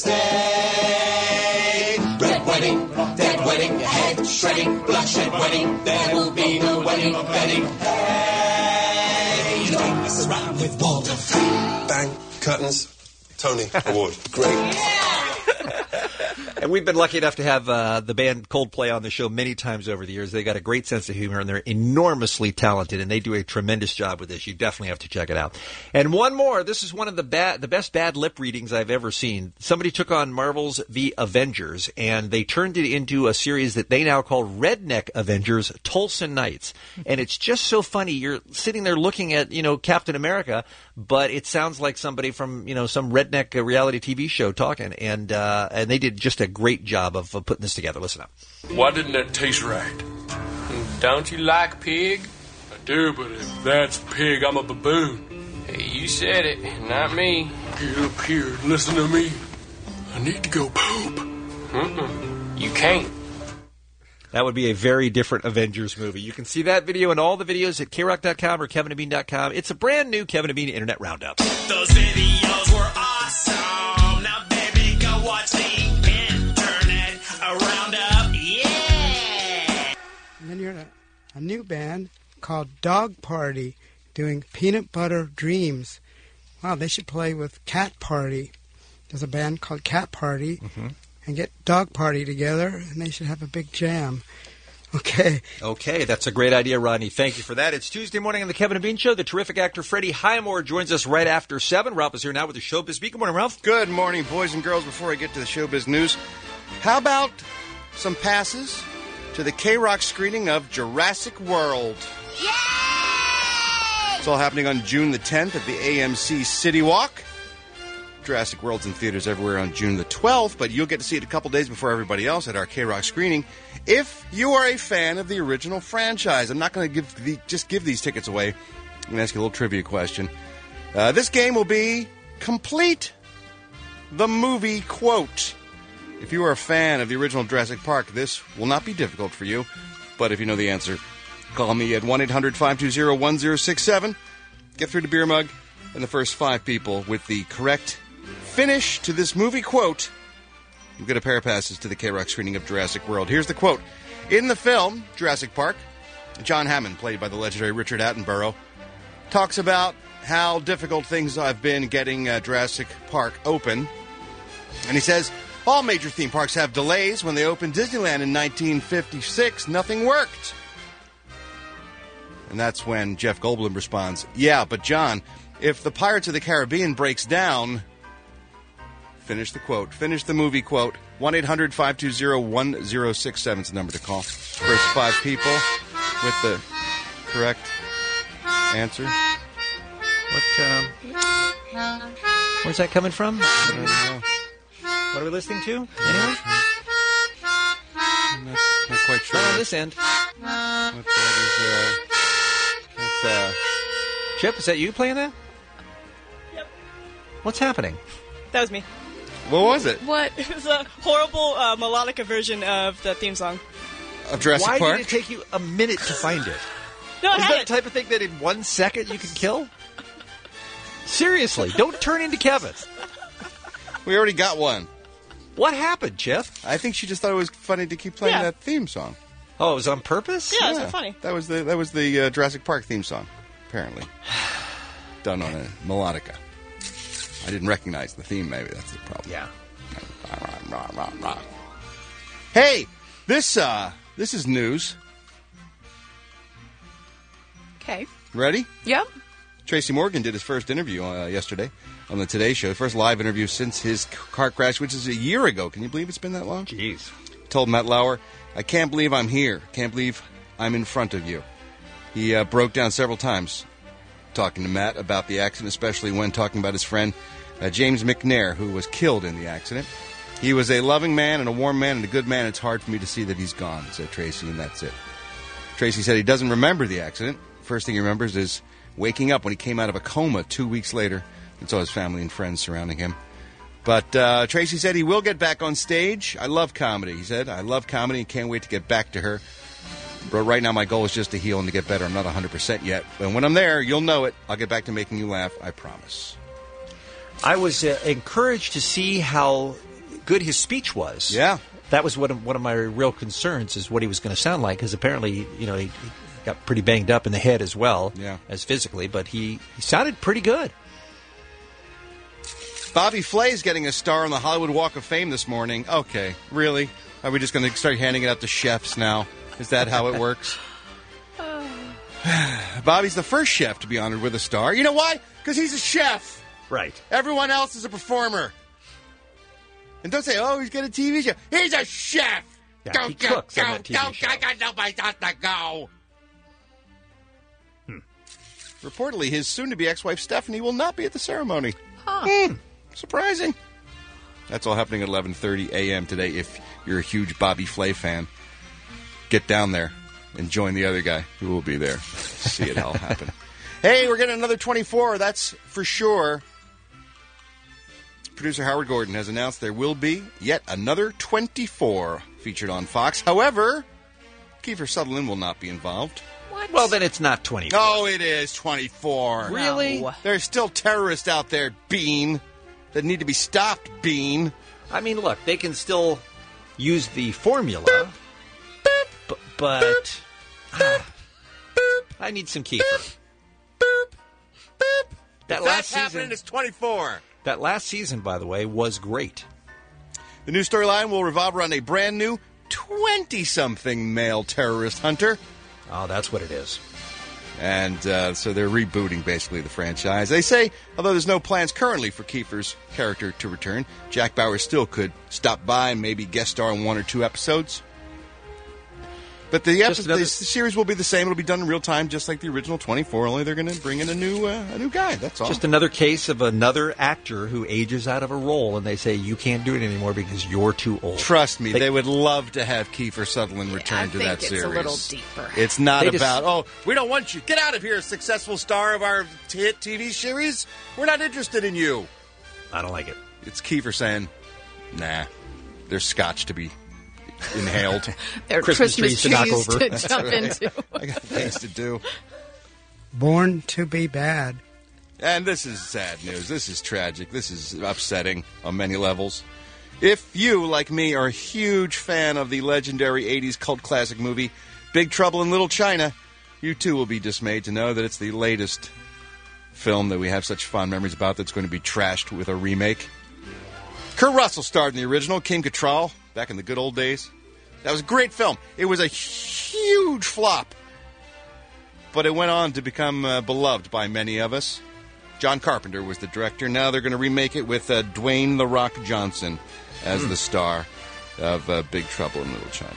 stay. Red Wedding, dead wedding, head shredding, bloodshed wedding. There will be no wedding bedding. Hey, don't mess around with Walter. Bang, curtains, Tony Award. Great. And we've been lucky enough to have the band Coldplay on the show many times over the years. They got a great sense of humor, and they're enormously talented, and they do a tremendous job with this. You definitely have to check it out. And one more. This is one of the best bad lip readings I've ever seen. Somebody took on Marvel's The Avengers, and they turned it into a series that they now call Redneck Avengers Tulsa Nights. And it's just so funny. You're sitting there looking at, Captain America, but it sounds like somebody from, some redneck reality TV show talking. And they did just a great job of putting this together. Listen up. Why didn't that taste right? Don't you like pig? I do, but if that's pig, I'm a baboon. Hey, you said it, not me. Get up here and listen to me. I need to go poop. You can't. That would be a very different Avengers movie. You can see that video and all the videos at KROC.com or KevinandBean.com. It's a brand new Kevin and Bean Internet Roundup. Those videos were awesome. Now, baby, go watch the Internet Roundup. Yeah! And then you're in a new band called Dog Party doing Peanut Butter Dreams. Wow, they should play with Cat Party. There's a band called Cat Party. Mm-hmm. And get Dog Party together, and they should have a big jam. Okay, that's a great idea, Rodney. Thank you for that. It's Tuesday morning on the Kevin and Bean Show. The terrific actor Freddie Highmore joins us right after 7. Ralph is here now with the Showbiz Beat. Good morning, Ralph. Good morning, boys and girls. Before I get to the Showbiz news, how about some passes to the K-Rock screening of Jurassic World? Yay! It's all happening on June the 10th at the AMC City Walk. Jurassic World's in theaters everywhere on June the 12th, but you'll get to see it a couple days before everybody else at our K-Rock screening if you are a fan of the original franchise. I'm not going to give these tickets away. I'm going to ask you a little trivia question. This game will be Complete the Movie Quote. If you are a fan of the original Jurassic Park, this will not be difficult for you, but if you know the answer, call me at 1-800-520-1067. Get through to Beer Mug, and the first 5 people with the correct finish to this movie quote, you'll get a pair of passes to the K-Rock screening of Jurassic World. Here's the quote. In the film, Jurassic Park, John Hammond, played by the legendary Richard Attenborough, talks about how difficult things have been getting Jurassic Park open. And he says, all major theme parks have delays. When they opened Disneyland in 1956, nothing worked. And that's when Jeff Goldblum responds, yeah, but John, if the Pirates of the Caribbean breaks down... Finish the quote. Finish the movie quote. 1-800-520-1067 is the number to call. First 5 people with the correct answer. Where's that coming from? What are we listening to? Anyone? Not quite sure. Not on this end. Chip, is that you playing that? Yep. What's happening? That was me. What was it? What? It was a horrible melodic version of the theme song. Of Jurassic Park? Why did it take you a minute to find it? No, Is that the type of thing that in 1 second you can kill? Seriously, don't turn into Kevin. We already got one. What happened, Chip? I think she just thought it was funny to keep playing that theme song. Oh, it was on purpose? Yeah, it was so funny. That was the Jurassic Park theme song, apparently. Done on a melodica. I didn't recognize the theme, maybe. That's the problem. Yeah. Hey, this is news. Okay. Ready? Yep. Tracy Morgan did his first interview yesterday on the Today Show. First live interview since his car crash, which is a year ago. Can you believe it's been that long? Jeez. Told Matt Lauer, I can't believe I'm here. Can't believe I'm in front of you. He broke down several times talking to Matt about the accident, especially when talking about his friend James McNair, who was killed in the accident. He was a loving man and a warm man and a good man. It's hard for me to see that he's gone, said Tracy, and that's it. Tracy said he doesn't remember the accident. First thing he remembers is waking up when he came out of a coma 2 weeks later and saw his family and friends surrounding him. But Tracy said he will get back on stage. I love comedy, he said. I love comedy and can't wait to get back to her. But right now my goal is just to heal and to get better. I'm not 100% yet. But when I'm there, you'll know it. I'll get back to making you laugh. I promise. I was encouraged to see how good his speech was. Yeah. That was one of my real concerns, is what he was going to sound like, because apparently, he got pretty banged up in the head as well as physically, but he sounded pretty good. Bobby Flay's getting a star on the Hollywood Walk of Fame this morning. Okay, really? Are we just going to start handing it out to chefs now? Is that how it works? Bobby's the first chef to be honored with a star. You know why? Because he's a chef. Right. Everyone else is a performer. And don't say, oh, he's got a TV show. He's a chef. Yeah, he cooks on that TV show. I got nobody else to go. Reportedly, his soon-to-be ex-wife Stephanie will not be at the ceremony. Surprising. That's all happening at 11:30 a.m. today. If you're a huge Bobby Flay fan, get down there and join the other guy who will be there. See it all happen. Hey, we're getting another 24. That's for sure. Producer Howard Gordon has announced there will be yet another 24 featured on Fox. However, Kiefer Sutherland will not be involved. What? Well, then it's not 24. Oh, it is 24. Really? No. There's still terrorists out there, Bean, that need to be stopped, Bean. I mean, look, they can still use the formula, but I need some Kiefer. That last season, happening is 24. That last season, by the way, was great. The new storyline will revolve around a brand new 20-something male terrorist hunter. Oh, that's what it is. And so they're rebooting, basically, the franchise. They say, although there's no plans currently for Kiefer's character to return, Jack Bauer still could stop by and maybe guest star in 1 or 2 episodes. But the series will be the same. It'll be done in real time, just like the original 24. Only they're going to bring in a new guy. That's all. Just another case of another actor who ages out of a role, and they say you can't do it anymore because you're too old. Trust me, they would love to have Kiefer Sutherland return to that series. I think it's a little deeper. It's not about we don't want you. Get out of here, successful star of our hit TV series. We're not interested in you. I don't like it. It's Kiefer saying, nah, there's scotch to be inhaled. There are Christmas trees to knock over. To jump right. into. I got things to do. Born to be bad. And this is sad news. This is tragic. This is upsetting on many levels. If you, like me, are a huge fan of the legendary 80s cult classic movie Big Trouble in Little China, you too will be dismayed to know that it's the latest film that we have such fond memories about that's going to be trashed with a remake. Kurt Russell starred in the original, Kim Cattrall, back in the good old days. That was a great film. It was a huge flop, but it went on to become beloved by many of us. John Carpenter was the director. Now they're going to remake it with Dwayne "The Rock" Johnson as the star of Big Trouble in Little China.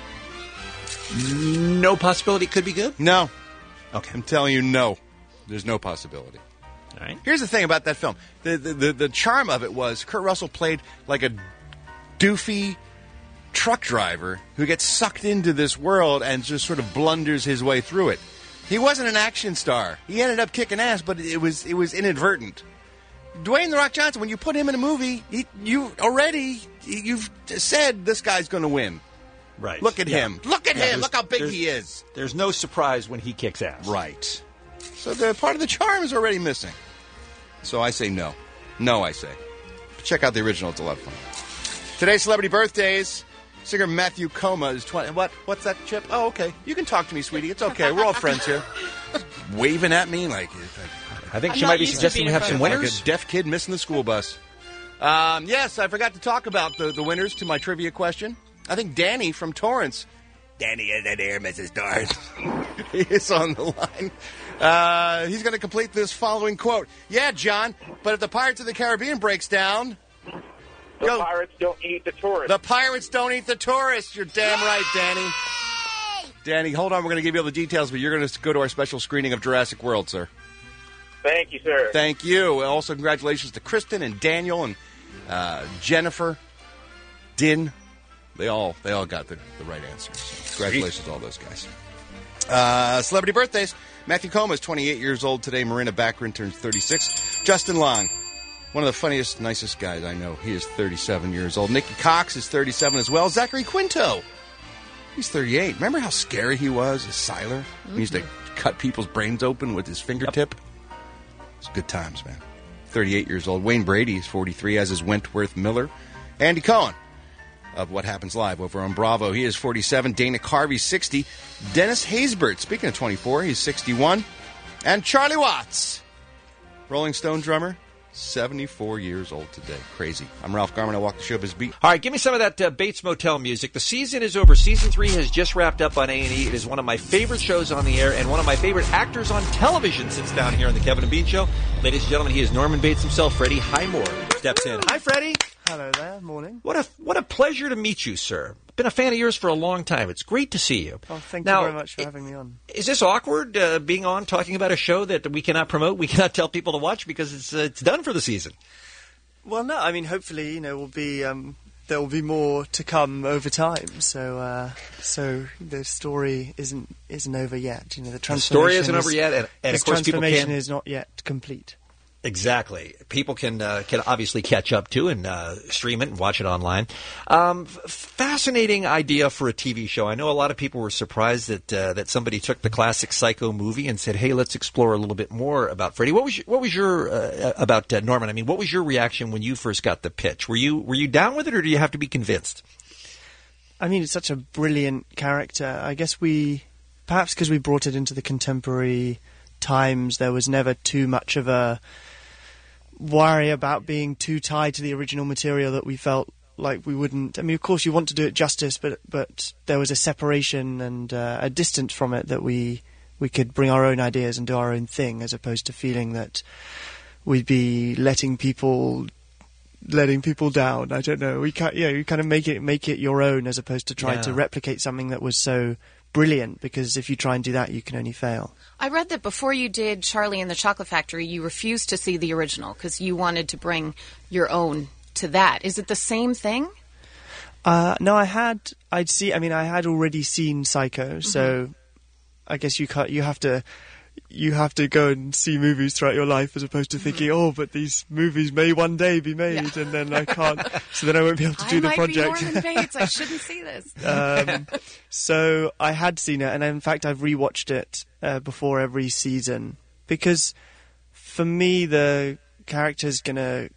No possibility it could be good? No. Okay. I'm telling you, no. There's no possibility. All right. Here's the thing about that film. The charm of it was Kurt Russell played like a doofy truck driver who gets sucked into this world and just sort of blunders his way through it. He wasn't an action star. He ended up kicking ass, but it was inadvertent. Dwayne "The Rock" Johnson, when you put him in a movie, you've said this guy's going to win. Right. Look at him. Look at him. Look how big he is. There's no surprise when he kicks ass. Right. So the part of the charm is already missing. So I say no. No, I say. But check out the original. It's a lot of fun. Today's celebrity birthdays. Singer Matthew Coma is 20. What's that, Chip? Oh, okay. You can talk to me, sweetie. It's okay. We're all friends here. Waving at me like... I think she might be suggesting we have some winners. Like a deaf kid missing the school bus. Yes, I forgot to talk about the winners to my trivia question. I think Danny from Torrance. Danny is in here, Mrs. Torrance. He is on the line. He's going to complete this following quote. Yeah, John, but if the Pirates of the Caribbean breaks down... The pirates don't eat the tourists. The pirates don't eat the tourists. You're damn right, Danny. Danny, hold on. We're going to give you all the details, but you're going to go to our special screening of Jurassic World, sir. Thank you, sir. Thank you. Also, congratulations to Kristen and Daniel and Jennifer, Din. They all got the right answer. So congratulations to all those guys. Celebrity birthdays. Matthew Coma is 28 years old today. Marina Baccarin turns 36. Justin Long, one of the funniest, nicest guys I know. He is 37 years old. Nikki Cox is 37 as well. Zachary Quinto, he's 38. Remember how scary he was as Siler? He used to cut people's brains open with his fingertip. It's good times, man. 38 years old. Wayne Brady is 43, as is Wentworth Miller. Andy Cohen of What Happens Live over on Bravo. He is 47. Dana Carvey, 60. Dennis Haysbert, speaking of 24, he's 61. And Charlie Watts, Rolling Stone drummer, 74 years old today. Crazy. I'm Ralph Garman. I walk the showbiz beat. All right, give me some of that Bates Motel music. The season is over. Season 3 has just wrapped up on A&E. It is one of my favorite shows on the air, and one of my favorite actors on television sits down here on the Kevin and Bean Show. Ladies and gentlemen, he is Norman Bates himself. Freddie Highmore steps in. Hi, Freddie. Hello there. Morning. What a pleasure to meet you, sir. Been a fan of yours for a long time. It's great to see you. Oh, thank you very much for having me on. Is this awkward, being on, talking about a show that we cannot promote, we cannot tell people to watch because it's done for the season? Well, no. I mean, hopefully, will be there will be more to come over time. So the story isn't over yet. The transformation. The story isn't over yet, and of course, transformation is not yet complete. Exactly. People can obviously catch up to and stream it and watch it online. Fascinating idea for a TV show. I know a lot of people were surprised that somebody took the classic Psycho movie and said, "Hey, let's explore a little bit more about Freddie." What was your about Norman? I mean, what was your reaction when you first got the pitch? Were you down with it, or do you have to be convinced? I mean, it's such a brilliant character. I guess perhaps because we brought it into the contemporary times, there was never too much of a worry about being too tied to the original material that we felt like we wouldn't. I mean, of course, you want to do it justice, but there was a separation and a distance from it that we could bring our own ideas and do our own thing, as opposed to feeling that we'd be letting people down. I don't know. You kind of make it your own, as opposed to trying to replicate something that was so brilliant, because if you try and do that, you can only fail. I read that before you did Charlie and the Chocolate Factory, you refused to see the original because you wanted to bring your own to that. Is it the same thing? No, I had already seen Psycho, so I guess you have to go and see movies throughout your life, as opposed to thinking, oh, but these movies may one day be made, and then I can't, so then I won't be able to do the project. I might be Norman Bates. I shouldn't see this. So I had seen it, and in fact I've rewatched it before every season, because for me the character's going to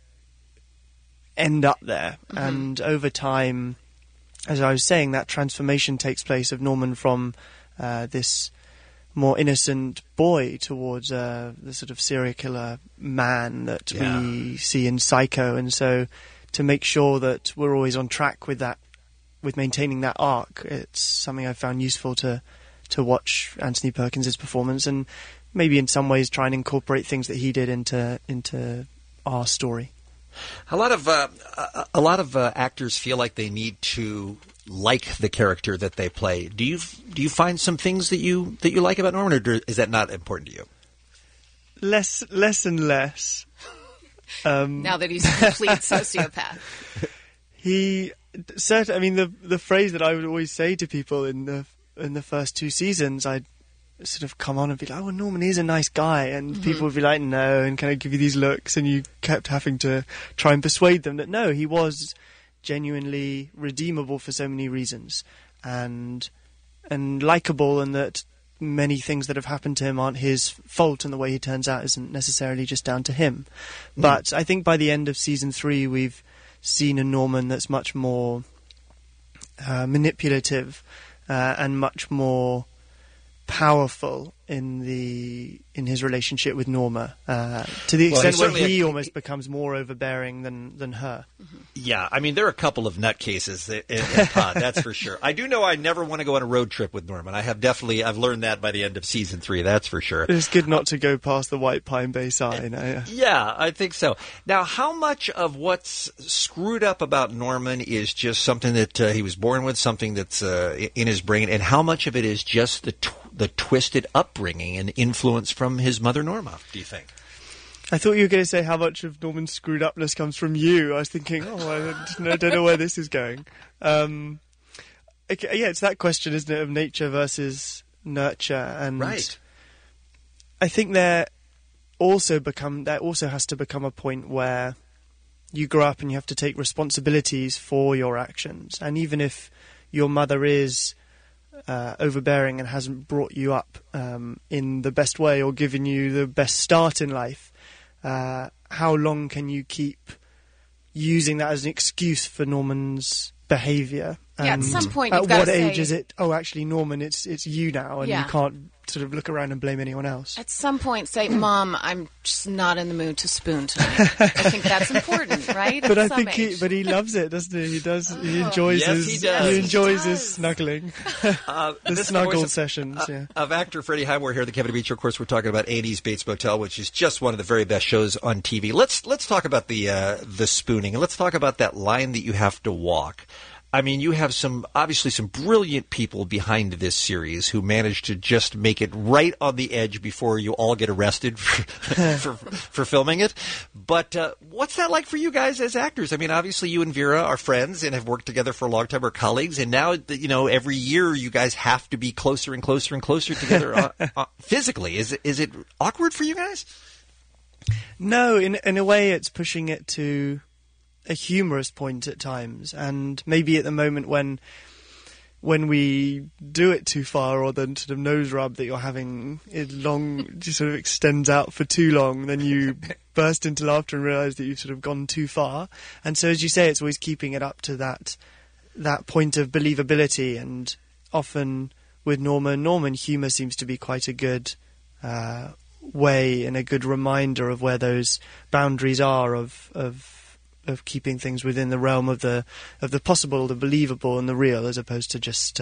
end up there, and over time, as I was saying, that transformation takes place of Norman from this more innocent boy towards the sort of serial killer man that we see in Psycho. And so to make sure that we're always on track with that, with maintaining that arc, it's something I found useful to watch Anthony Perkins' performance, and maybe in some ways try and incorporate things that he did into our story. A lot of actors feel like they need to like the character that they play. Do you find some things that you like about Norman, or is that not important to you? Less and less. Now that he's a complete sociopath. I mean, the phrase that I would always say to people in the first 2 seasons, I'd sort of come on and be like, "Oh, Norman is a nice guy," and people would be like, "No," and kind of give you these looks, and you kept having to try and persuade them that no, he was genuinely redeemable for so many reasons, and likable, and that many things that have happened to him aren't his fault, and the way he turns out isn't necessarily just down to him. But I think by the end of season 3, we've seen a Norman that's much more manipulative and much more powerful in his relationship with Norma, to the extent where he almost becomes more overbearing than her. Yeah, I mean, there are a couple of nutcases in Pod, that's for sure. I do know I never want to go on a road trip with Norman. I've learned that by the end of season 3, that's for sure. It's good not to go past the White Pine Bay sign. Yeah, I think so. Now, how much of what's screwed up about Norman is just something that he was born with, something that's in his brain, and how much of it is just the twisted upbringing and influence from his mother Norma, do you think? I thought you were going to say how much of Norman's screwed upness comes from you. I was thinking, I don't know where this is going. It's that question, isn't it, of nature versus nurture. And right. I think there also has to become a point where you grow up and you have to take responsibilities for your actions. And even if your mother is overbearing and hasn't brought you up in the best way or given you the best start in life, how long can you keep using that as an excuse for Norman's behaviour? Yeah, at some point at you've got what to age say, is it? Oh, actually, Norman, it's you now, and you can't sort of look around and blame anyone else. At some point, say, "Mom, I'm just not in the mood to spoon tonight." I think that's important, right? But I think he loves it, doesn't he? He does. He enjoys He enjoys his snuggling, the snuggle sessions. Of actor Freddie Highmore here at the Kevin Beach Show. Of course, we're talking about A&E's Bates Motel, which is just one of the very best shows on TV. Let's talk about the spooning, and let's talk about that line that you have to walk. I mean, you have obviously some brilliant people behind this series who managed to just make it right on the edge before you all get arrested for filming it. But what's that like for you guys as actors? I mean, obviously you and Vera are friends and have worked together for a long time, are colleagues, and now, every year you guys have to be closer and closer and closer together physically. Is it awkward for you guys? No, in a way it's pushing it to a humorous point at times, and maybe at the moment when we do it too far, or the sort of nose rub that you're having just sort of extends out for too long, then you burst into laughter and realise that you've sort of gone too far. And so, as you say, it's always keeping it up to that point of believability. And often with Norman, humour seems to be quite a good way and a good reminder of where those boundaries are of keeping things within the realm of the possible, the believable, and the real, as opposed to just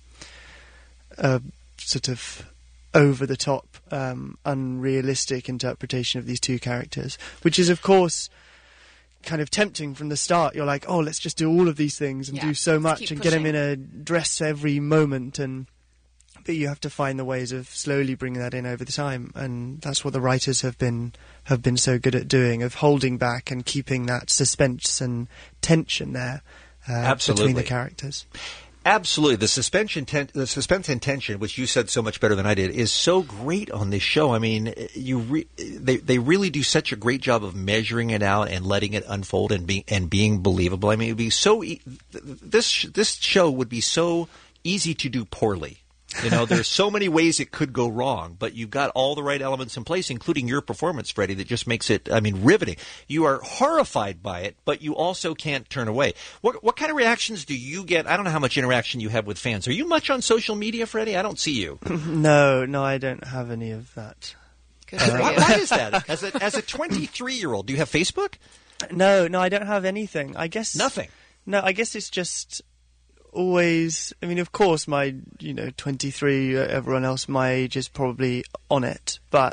a sort of over the top, unrealistic interpretation of these two characters, which is, of course, kind of tempting from the start. You're like, oh, let's just do all of these things and do so much and get him in a dress every moment, but you have to find the ways of slowly bringing that in over the time, and that's what the writers have been so good at doing, of holding back and keeping that suspense and tension there between the characters. Absolutely. The suspense and tension, which you said so much better than I did, is so great on this show. I mean, they really do such a great job of measuring it out and letting it unfold and being believable. I mean, it would be so this show would be so easy to do poorly. You know, there's so many ways it could go wrong, but you've got all the right elements in place, including your performance, Freddie, that just makes it, riveting. You are horrified by it, but you also can't turn away. What kind of reactions do you get? I don't know how much interaction you have with fans. Are you much on social media, Freddie? I don't see you. No, I don't have any of that. Good for you. Why is that? As a 23-year-old, do you have Facebook? No, I don't have anything. I guess nothing. No, I guess it's just always. I mean, of course, my 23. Everyone else my age is probably on it, but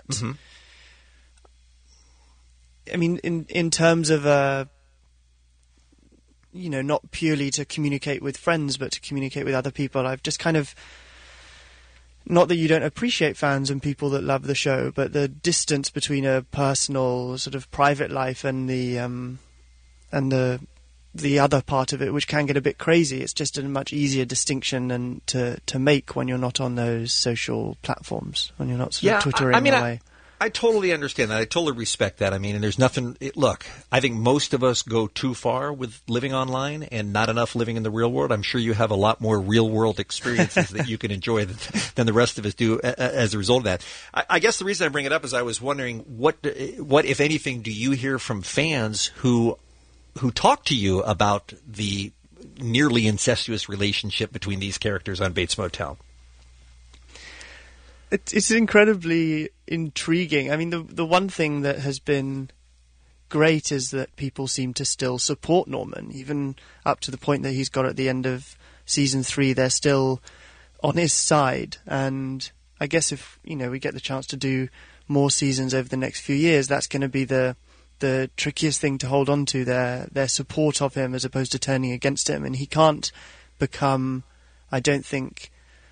I mean, in terms of not purely to communicate with friends, but to communicate with other people, I've just kind of. Not that you don't appreciate fans and people that love the show, but the distance between a personal, sort of private life and the other part of it, which can get a bit crazy. It's just a much easier distinction and to make when you're not on those social platforms, when you're not sort of twittering away. I totally understand that. I totally respect that. I mean, and there's nothing... Look, I think most of us go too far with living online and not enough living in the real world. I'm sure you have a lot more real-world experiences that you can enjoy than the rest of us do as a result of that. I guess the reason I bring it up is I was wondering what, if anything, do you hear from fans who talk to you about the nearly incestuous relationship between these characters on Bates Motel? It's incredibly intriguing. I mean, the one thing that has been great is that people seem to still support Norman, even up to the point that he's got at the end of season 3. They're still on his side, and I guess if we get the chance to do more seasons over the next few years, that's going to be the trickiest thing to hold on to, their support of him as opposed to turning against him. And he can't become, I don't think,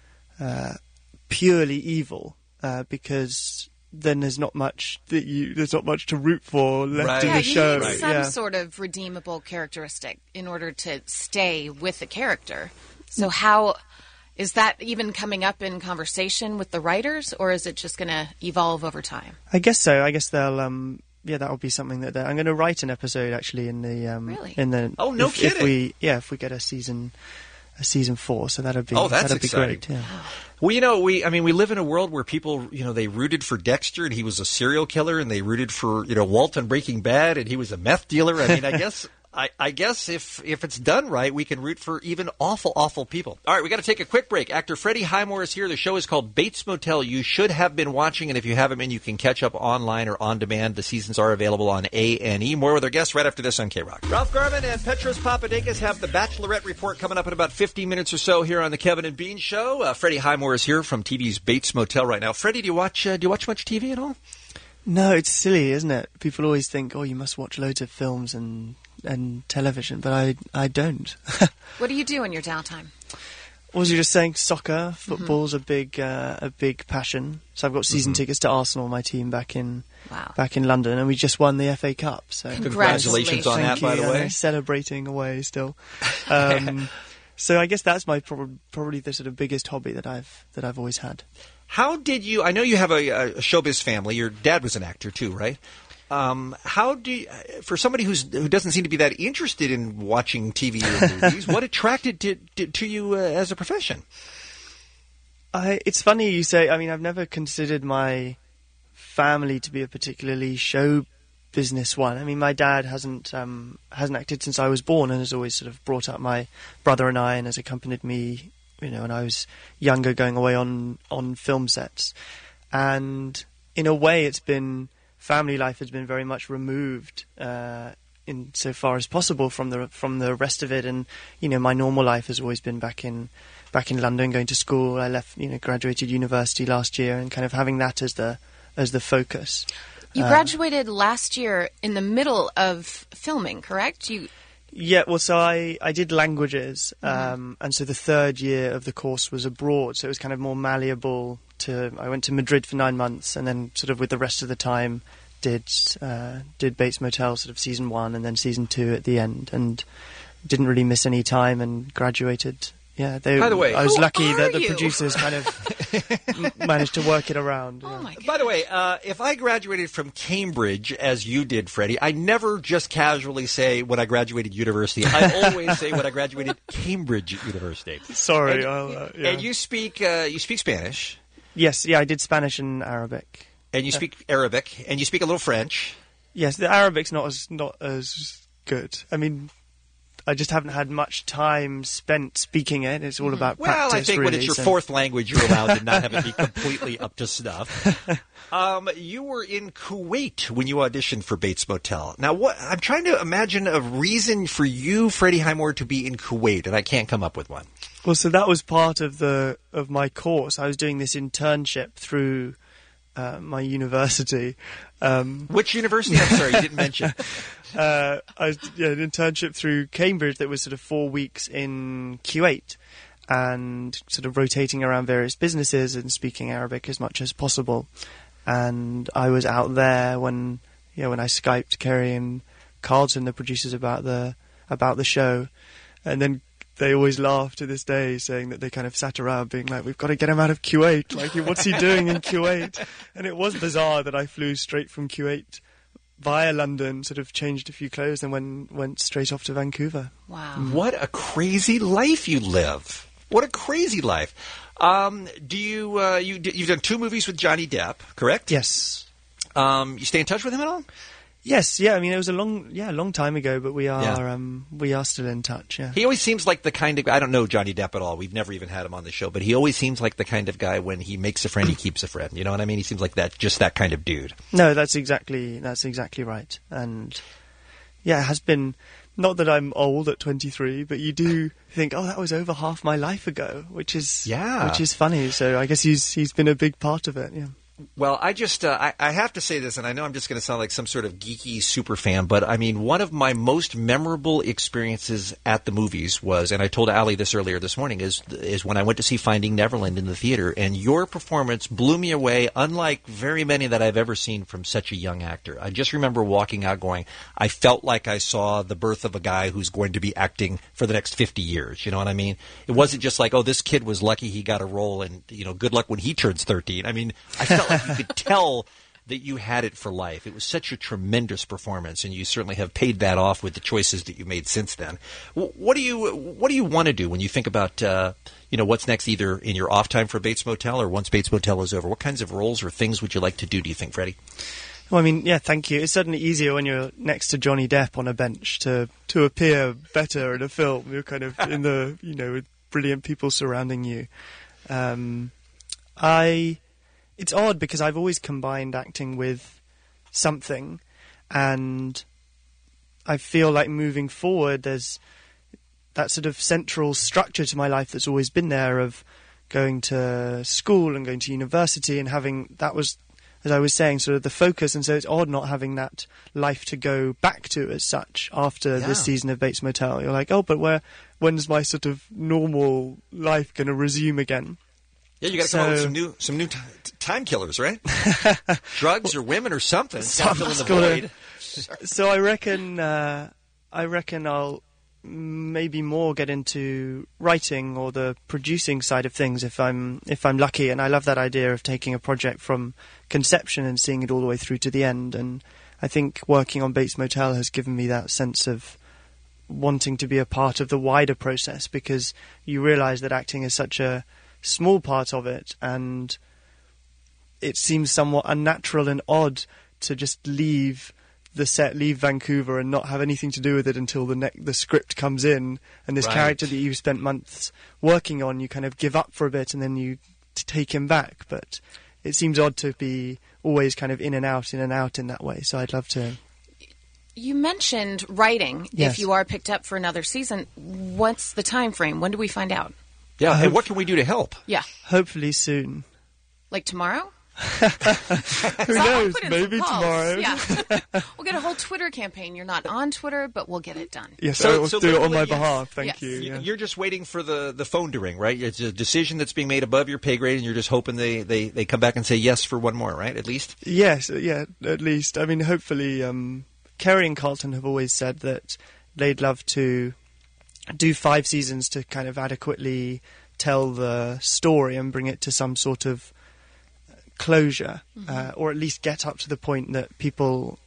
purely evil, because then there's not much to root for left in the show. You need some sort of redeemable characteristic in order to stay with the character. So how is that even coming up in conversation with the writers, or is it just going to evolve over time? I guess so. I guess they'll that will be something that I'm going to write an episode actually in the really? In the kidding. If we get a season 4, so that'd be exciting. Great. Yeah. Well, we live in a world where people, they rooted for Dexter and he was a serial killer, and they rooted for, Walt on Breaking Bad and he was a meth dealer. I mean, I guess if it's done right, we can root for even awful people. All right, we got to take a quick break. Actor Freddie Highmore is here. The show is called Bates Motel. You should have been watching, and if you haven't been, you can catch up online or on demand. The seasons are available on A&E. More with our guests right after this on K-Rock. Ralph Garman and Petros Papadakis have the Bachelorette Report coming up in about 15 minutes or so here on the Kevin and Bean Show. Freddie Highmore is here from TV's Bates Motel right now. Freddie, do you watch much TV at all? No, it's silly, isn't it? People always think, you must watch loads of films and television, but I don't. What do you do in your downtime? Was you just saying soccer? Football's a big passion. So I've got season tickets to Arsenal, my team, back in London, and we just won the FA Cup. So congratulations on that, by the way. Celebrating away still. So I guess that's my probably the sort of biggest hobby that I've always had. How did you? I know you have a showbiz family. Your dad was an actor too, right? How do you, for somebody who doesn't seem to be that interested in watching TV or movies, what attracted to you as a profession? It's funny you say. I mean, I've never considered my family to be a particularly show business one. I mean, my dad hasn't acted since I was born, and has always sort of brought up my brother and I, and has accompanied me, when I was younger, going away on film sets. And in a way, family life has been very much removed in so far as possible from the rest of it, and my normal life has always been back in London, going to school. I left, graduated university last year, and kind of having that as the focus. You graduated last year in the middle of filming, correct? Yeah, well, so I did languages, and so the third year of the course was abroad, so it was kind of more malleable. I went to Madrid for 9 months, and then sort of with the rest of the time did Bates Motel, sort of season 1 and then season 2 at the end, and didn't really miss any time and graduated. Yeah, by the way, I was lucky that the producers kind of managed to work it around. Oh my By the way, if I graduated from Cambridge, as you did, Freddie, I never just casually say when I graduated university. I always say when I graduated Cambridge University. Sorry. And you speak Spanish. Yes, I did Spanish and Arabic. And you speak Arabic, and you speak a little French. Yes, the Arabic's not as good. I mean, I just haven't had much time spent speaking it. It's all about practice. Well, I think really, when it's your fourth language, you're allowed to not have it be completely up to snuff. You were in Kuwait when you auditioned for Bates Motel. Now, I'm trying to imagine a reason for you, Freddie Highmore, to be in Kuwait, and I can't come up with one. Well, so that was part of my course. I was doing this internship through my university. Which university? I'm sorry, you didn't mention. I was an internship through Cambridge that was sort of 4 weeks in Kuwait, and sort of rotating around various businesses and speaking Arabic as much as possible. And I was out there when I Skyped Kerry and Carlton, the producers, about the show, and then they always laugh to this day, saying that they kind of sat around being like, we've got to get him out of Kuwait. Like, what's he doing in Kuwait? And it was bizarre that I flew straight from Kuwait via London, sort of changed a few clothes, and went straight off to Vancouver. Wow. What a crazy life you live. What a crazy life. You've done 2 movies with Johnny Depp, correct? Yes. You stay in touch with him at all? Yes, I mean, it was a long time ago, but we are still in touch. Yeah. He always seems like the kind of, I don't know Johnny Depp at all. We've never even had him on the show, but he always seems like the kind of guy when he makes a friend, he keeps a friend. You know what I mean? He seems like that kind of dude. No, that's exactly right. And yeah, it has been, not that I'm old at 23, but you do think, oh, that was over half my life ago, which is funny. So I guess he's been a big part of it. Yeah. Well, I just I have to say this, and I know I'm just going to sound like some sort of geeky super fan, but I mean, one of my most memorable experiences at the movies was, and I told Allie this earlier this morning, is when I went to see Finding Neverland in the theater, and your performance blew me away, unlike very many that I've ever seen from such a young actor. I just remember walking out going, I felt like I saw the birth of a guy who's going to be acting for the next 50 years. You know what I mean? It wasn't just like, oh, this kid was lucky he got a role, and good luck when he turns 13. I mean, I felt like you could tell that you had it for life. It was such a tremendous performance, and you certainly have paid that off with the choices that you made since then. What do you want to do when you think about what's next, either in your off time for Bates Motel or once Bates Motel is over? What kinds of roles or things would you like to do you think, Freddie? Well, I mean, yeah, thank you. It's certainly easier when you're next to Johnny Depp on a bench to appear better in a film. You're kind of in the with brilliant people surrounding you. It's odd because I've always combined acting with something, and I feel like moving forward there's that sort of central structure to my life that's always been there, of going to school and going to university and having, that was, as I was saying, sort of the focus. And so it's odd not having that life to go back to as such after this season of Bates Motel. You're like, oh, but when's my sort of normal life going to resume again? Yeah, you got to come up with some new time killers, right? Drugs or women or something. Something's got So I reckon I'll maybe more get into writing or the producing side of things if I'm lucky. And I love that idea of taking a project from conception and seeing it all the way through to the end. And I think working on Bates Motel has given me that sense of wanting to be a part of the wider process, because you realise that acting is such a small part of it, and it seems somewhat unnatural and odd to just leave the set, leave Vancouver, and not have anything to do with it until the script comes in, and this character that you've spent months working on, you kind of give up for a bit and then you take him back. But it seems odd to be always kind of in and out in that way, so I'd love to. You mentioned writing. Yes. If you are picked up for another season, what's the time frame? When do we find out? Yeah, and what can we do to help? Yeah. Hopefully soon. Like tomorrow? Who knows? Maybe tomorrow. Yeah. We'll get a whole Twitter campaign. You're not on Twitter, but we'll get it done. Yes, I will do it on my behalf. Thank you. Yeah. You're just waiting for the phone to ring, right? It's a decision that's being made above your pay grade, and you're just hoping they come back and say yes for one more, right? At least? Yes, yeah, at least. I mean, hopefully, Kerry and Carlton have always said that they'd love to do 5 seasons to kind of adequately tell the story and bring it to some sort of closure, or at least get up to the point that people,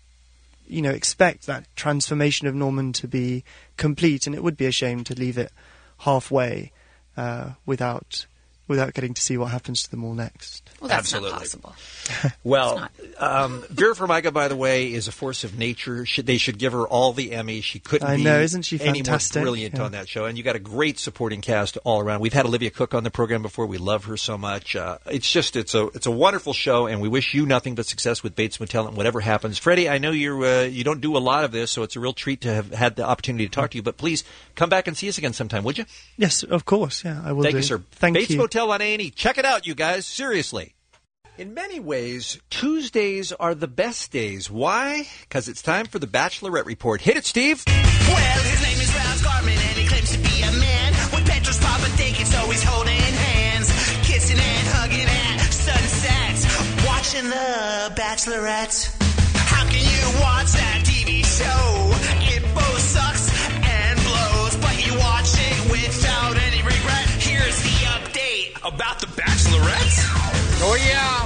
expect that transformation of Norman to be complete. And it would be a shame to leave it halfway without getting to see what happens to them all next. Well, that's not possible. Well, Vera Farmiga, by the way, is a force of nature. They should give her all the Emmys. She couldn't be isn't she any more fantastic? brilliant on that show. And you got a great supporting cast all around. We've had Olivia Cook on the program before. We love her so much. It's a wonderful show, and we wish you nothing but success with Bates Motel and whatever happens. Freddie, I know you don't do a lot of this, so it's a real treat to have had the opportunity to talk to you. But please come back and see us again sometime, would you? Yes, of course. Yeah, I will. Thank do. you, sir. Thank Bates you. Motel on A&E. Check it out, you guys. Seriously. In many ways, Tuesdays are the best days. Why? Because it's time for the Bachelorette Report. Hit it, Steve. Well, his name is Ralph Garman, and he claims to be a man. With Petros Papadakis always holding hands, kissing and hugging at sunsets, watching the Bachelorette. How can you watch that TV show? It both sucks and blows, but you watch it without any regret. Here's the update about the Bachelorette. Oh, yeah.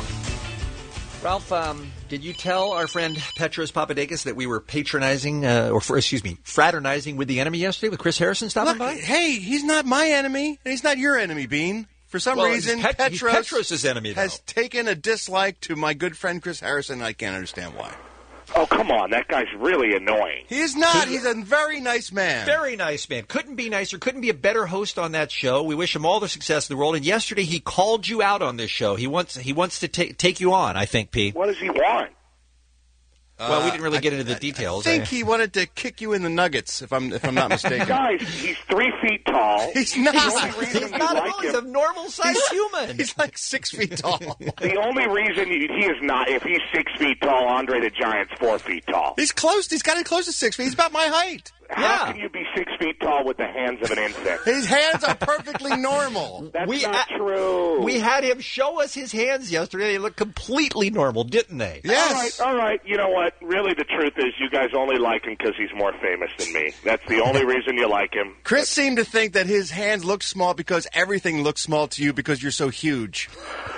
Ralph, did you tell our friend Petros Papadakis that we were patronizing, fraternizing with the enemy yesterday with Chris Harrison stopping by? Hey, he's not my enemy, and he's not your enemy, Bean. For some reason, he's Petros' enemy, though. has taken a dislike to my good friend Chris Harrison, and I can't understand why. Oh, come on. That guy's really annoying. He is not. He's a very nice man. Very nice man. Couldn't be nicer. Couldn't be a better host on that show. We wish him all the success in the world. And yesterday he called you out on this show. He wants to take you on, I think, Pete. What does he want? Well, we didn't really get into the details. I think he wanted to kick you in the nuggets, if I'm not mistaken. Guys, he's 3 feet tall. He's not. He's not at all. He's a normal-sized human. He's like 6 feet tall. The only reason he is not, if he's 6 feet tall, Andre the Giant's 4 feet tall. He's close. He's got it close to 6 feet. He's about my height. How can you be 6 feet tall with the hands of an insect? His hands are perfectly normal. That's not true. We had him show us his hands yesterday. They looked completely normal, didn't they? Yes. All right. You know what? Really, the truth is you guys only like him because he's more famous than me. That's the only reason you like him. Chris seemed to think that his hands look small because everything looks small to you because you're so huge.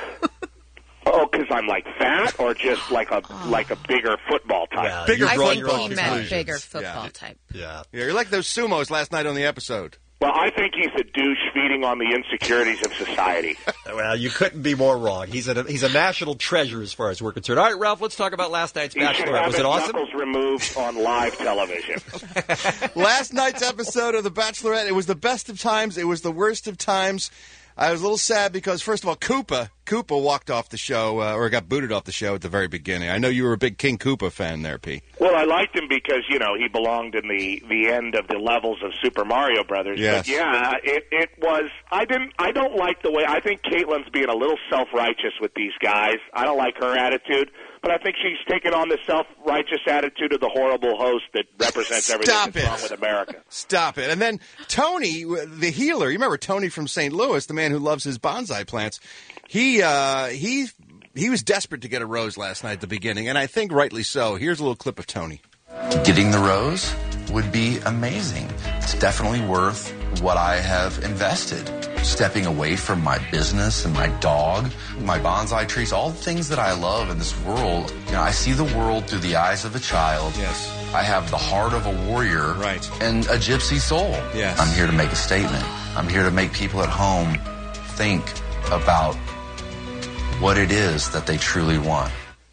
Oh, because I'm like fat, or just like a bigger football type. Yeah, I think he meant bigger football type. Yeah, you're like those sumos last night on the episode. Well, I think he's a douche feeding on the insecurities of society. Well, you couldn't be more wrong. He's a national treasure as far as we're concerned. All right, Ralph, let's talk about last night's Bachelorette. Was it awesome? Knuckles removed on live television. Last night's episode of The Bachelorette, it was the best of times. It was the worst of times. I was a little sad because, first of all, Koopa walked off the show, or got booted off the show at the very beginning. I know you were a big King Koopa fan there, P. Well, I liked him because, he belonged in the end of the levels of Super Mario Brothers. Yes. But, yeah, it was... I don't like the way... I think Caitlin's being a little self-righteous with these guys. I don't like her attitude. But I think she's taken on the self-righteous attitude of the horrible host that represents everything that's wrong with America. Stop it. And then Tony, the healer, you remember Tony from St. Louis, the man who loves his bonsai plants, he was desperate to get a rose last night at the beginning, and I think rightly so. Here's a little clip of Tony. Getting the rose would be amazing. It's definitely worth what I have invested. Stepping away from my business and my dog, my bonsai trees, all the things that I love in this world. I see the world through the eyes of a child. Yes. I have the heart of a warrior. Right. And a gypsy soul. Yes. I'm here to make a statement. I'm here to make people at home think about what it is that they truly want.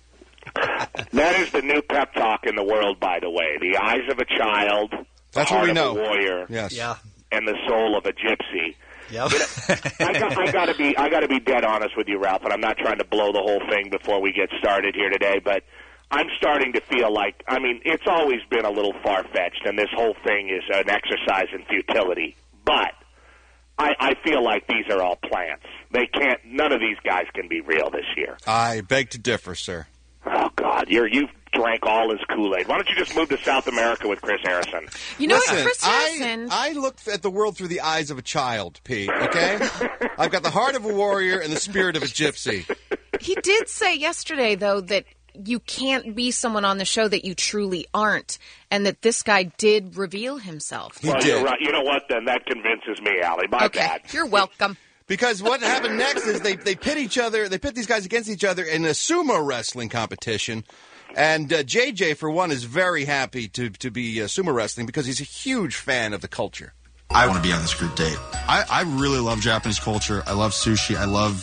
That is the new pep talk in the world, by the way. The eyes of a child, That's the what heart we of know. a warrior, yes. Yeah. and the soul of a gypsy. Yep. I got to be dead honest with you, Ralph, and I'm not trying to blow the whole thing before we get started here today, but I'm starting to feel like, it's always been a little far-fetched, and this whole thing is an exercise in futility. But I feel like these are all plants. None of these guys can be real this year. I beg to differ, sir. Oh, God, you've drank all his Kool-Aid. Why don't you just move to South America with Chris Harrison? You know Listen, what, Chris Harrison... I look at the world through the eyes of a child, P, okay? I've got the heart of a warrior and the spirit of a gypsy. He did say yesterday, though, that you can't be someone on the show that you truly aren't, and that this guy did reveal himself. Well, you're right. You know what? Then that convinces me, Allie. My bad. You're welcome. Because what happened next is they pit each other. They pit these guys against each other in a sumo wrestling competition. And JJ, for one, is very happy to be sumo wrestling because he's a huge fan of the culture. I want to be on this group date. I really love Japanese culture. I love sushi.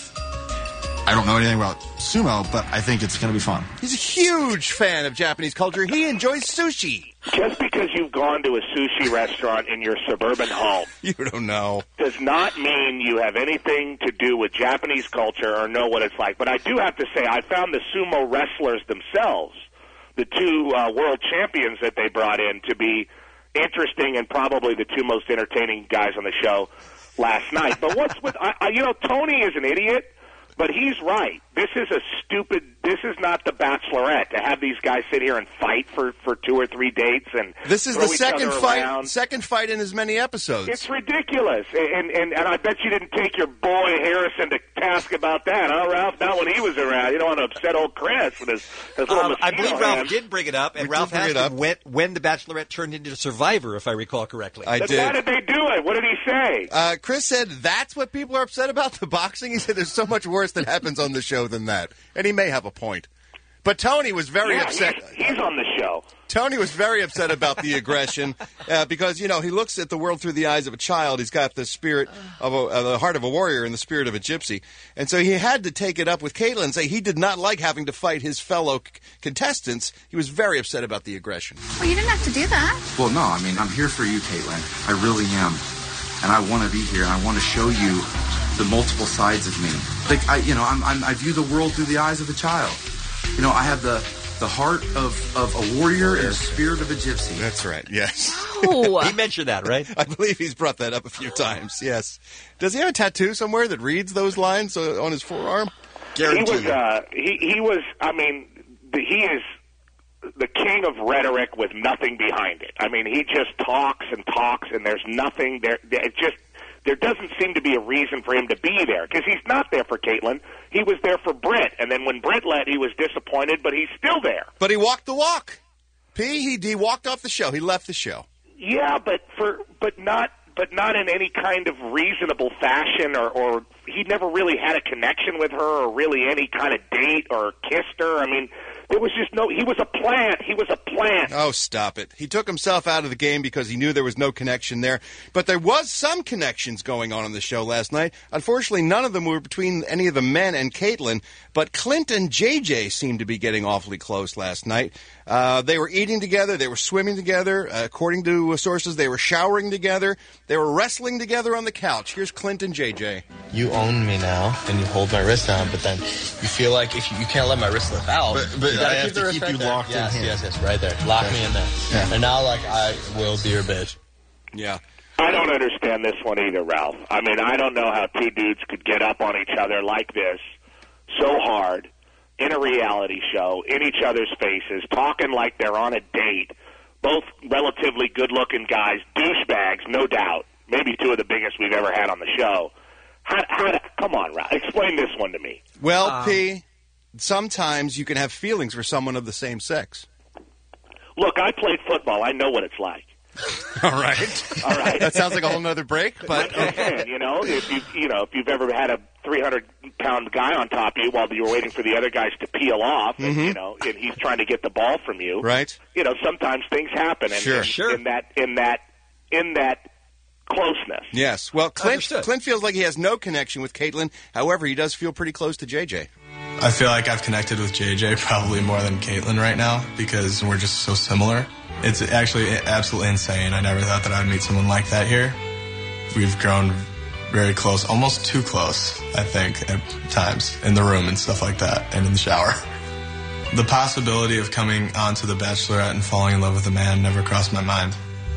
I don't know anything about sumo, but I think it's going to be fun. He's a huge fan of Japanese culture. He enjoys sushi. Just because you've gone to a sushi restaurant in your suburban home, you don't know, does not mean you have anything to do with Japanese culture or know what it's like. But I do have to say, I found the sumo wrestlers themselves, the two world champions that they brought in, to be interesting and probably the two most entertaining guys on the show last night. But what's with Tony is an idiot. But he's right. This is not the Bachelorette to have these guys sit here and fight for 2 or 3 dates and this is throw the each other second fight in as many episodes. It's ridiculous, and I bet you didn't take your boy Harrison to task about that, huh, Ralph? Not when he was around. You don't want to upset old Chris with his little mosquito I believe Ralph hand. did bring it up, and Ralph asked him when the Bachelorette turned into Survivor, if I recall correctly. I did. Why did they do it? What did he say? Chris said that's what people are upset about, the boxing. He said there's so much worse that happens on the show than that. And he may have a point. But Tony was very upset. He's on the show. Tony was very upset about the aggression because, he looks at the world through the eyes of a child. He's got the spirit of the heart of a warrior and the spirit of a gypsy. And so he had to take it up with Caitlin and say he did not like having to fight his fellow contestants. He was very upset about the aggression. Well, you didn't have to do that. Well, no, I'm here for you, Caitlin. I really am. And I want to be here. I want to show you the multiple sides of me. Like, I view the world through the eyes of a child. I have the heart of a warrior and the spirit of a gypsy. That's right, yes. Oh. He mentioned that, right? I believe he's brought that up a few times, yes. Does he have a tattoo somewhere that reads those lines on his forearm? Guaranteed. He is the king of rhetoric with nothing behind it. I mean, he just talks and talks, and there's nothing there. There doesn't seem to be a reason for him to be there, because he's not there for Caitlin. He was there for Brent, and then when Brent left, he was disappointed, but he's still there. But he walked the walk. He walked off the show. He left the show. Yeah, but not in any kind of reasonable fashion, or he never really had a connection with her, or really any kind of date or kissed her. I mean, there was just no. He was a plant. He was a plant. Oh, stop it! He took himself out of the game because he knew there was no connection there. But there was some connections going on the show last night. Unfortunately, none of them were between any of the men and Caitlin. But Clint and JJ seemed to be getting awfully close last night. They were eating together. They were swimming together. According to sources, they were showering together. They were wrestling together on the couch. Here's Clint and JJ. You own me now, and you hold my wrist down, but then you feel like if you can't let my wrist slip out. But I have to keep you locked in here. Yes, right there. Lock me in there. Yeah. And now, I will be your bitch. Yeah. I don't understand this one either, Ralph. I mean, I don't know how two dudes could get up on each other like this so hard in a reality show, in each other's faces, talking like they're on a date. Both relatively good-looking guys, douchebags, no doubt. Maybe two of the biggest we've ever had on the show. Come on, Ralph. Explain this one to me. Well, P, sometimes you can have feelings for someone of the same sex. Look, I played football. I know what it's like. All right. That sounds like a whole other break, but if you've ever had a 300-pound guy on top of you while you were waiting for the other guys to peel off, and he's trying to get the ball from you, right? Sometimes things happen, and sure. in that closeness. Yes. Well, Clint feels like he has no connection with Caitlin. However, he does feel pretty close to JJ. I feel like I've connected with JJ probably more than Caitlin right now because we're just so similar. It's actually absolutely insane. I never thought that I'd meet someone like that here. We've grown very close, almost too close, I think, at times, in the room and stuff like that, and in the shower. The possibility of coming onto The Bachelorette and falling in love with a man never crossed my mind.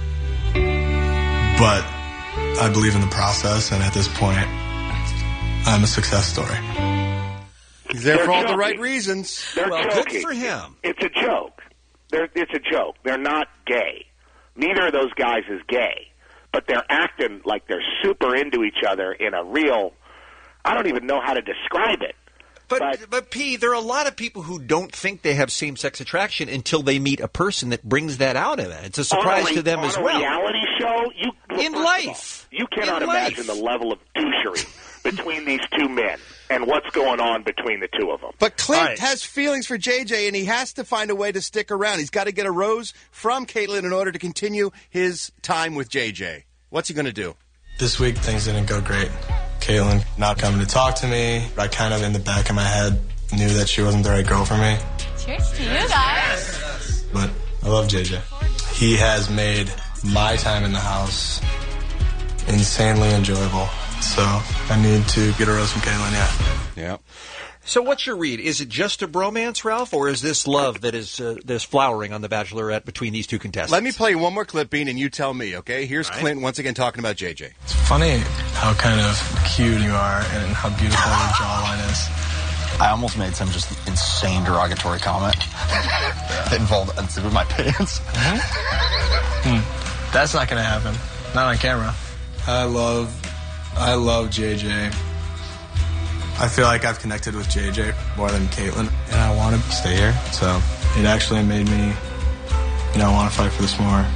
But I believe in the process, and at this point, I'm a success story. He's there for all the right reasons. They're good for him. It's a joke. It's a joke. They're not gay. Neither of those guys is gay. But they're acting like they're super into each other in a real, I don't even know how to describe it. But P, there are a lot of people who don't think they have same-sex attraction until they meet a person that brings that out of it. It's a surprise to them as well. On a reality show, in life, you cannot imagine the level of douchery between these two men and what's going on between the two of them. But Clint has feelings for JJ, and he has to find a way to stick around. He's got to get a rose from Caitlin in order to continue his time with JJ. What's he going to do? This week, things didn't go great. Caitlin not coming to talk to me. I kind of, in the back of my head, knew that she wasn't the right girl for me. Cheers to you guys. But I love JJ. He has made my time in the house insanely enjoyable. So I need to get a rose from Caitlin, yeah. So what's your read? Is it just a bromance, Ralph, or is this love that is there's flowering on The Bachelorette between these two contestants? Let me play you one more clip, Bean, and you tell me, okay? Here's Clint once again talking about JJ. It's funny how kind of cute you are and how beautiful your jawline is. I almost made some just insane derogatory comment that involved unzipping my pants. That's not going to happen. Not on camera. I love JJ. I feel like I've connected with JJ more than Caitlin, and I want to stay here. So it actually made me, want to fight for this more.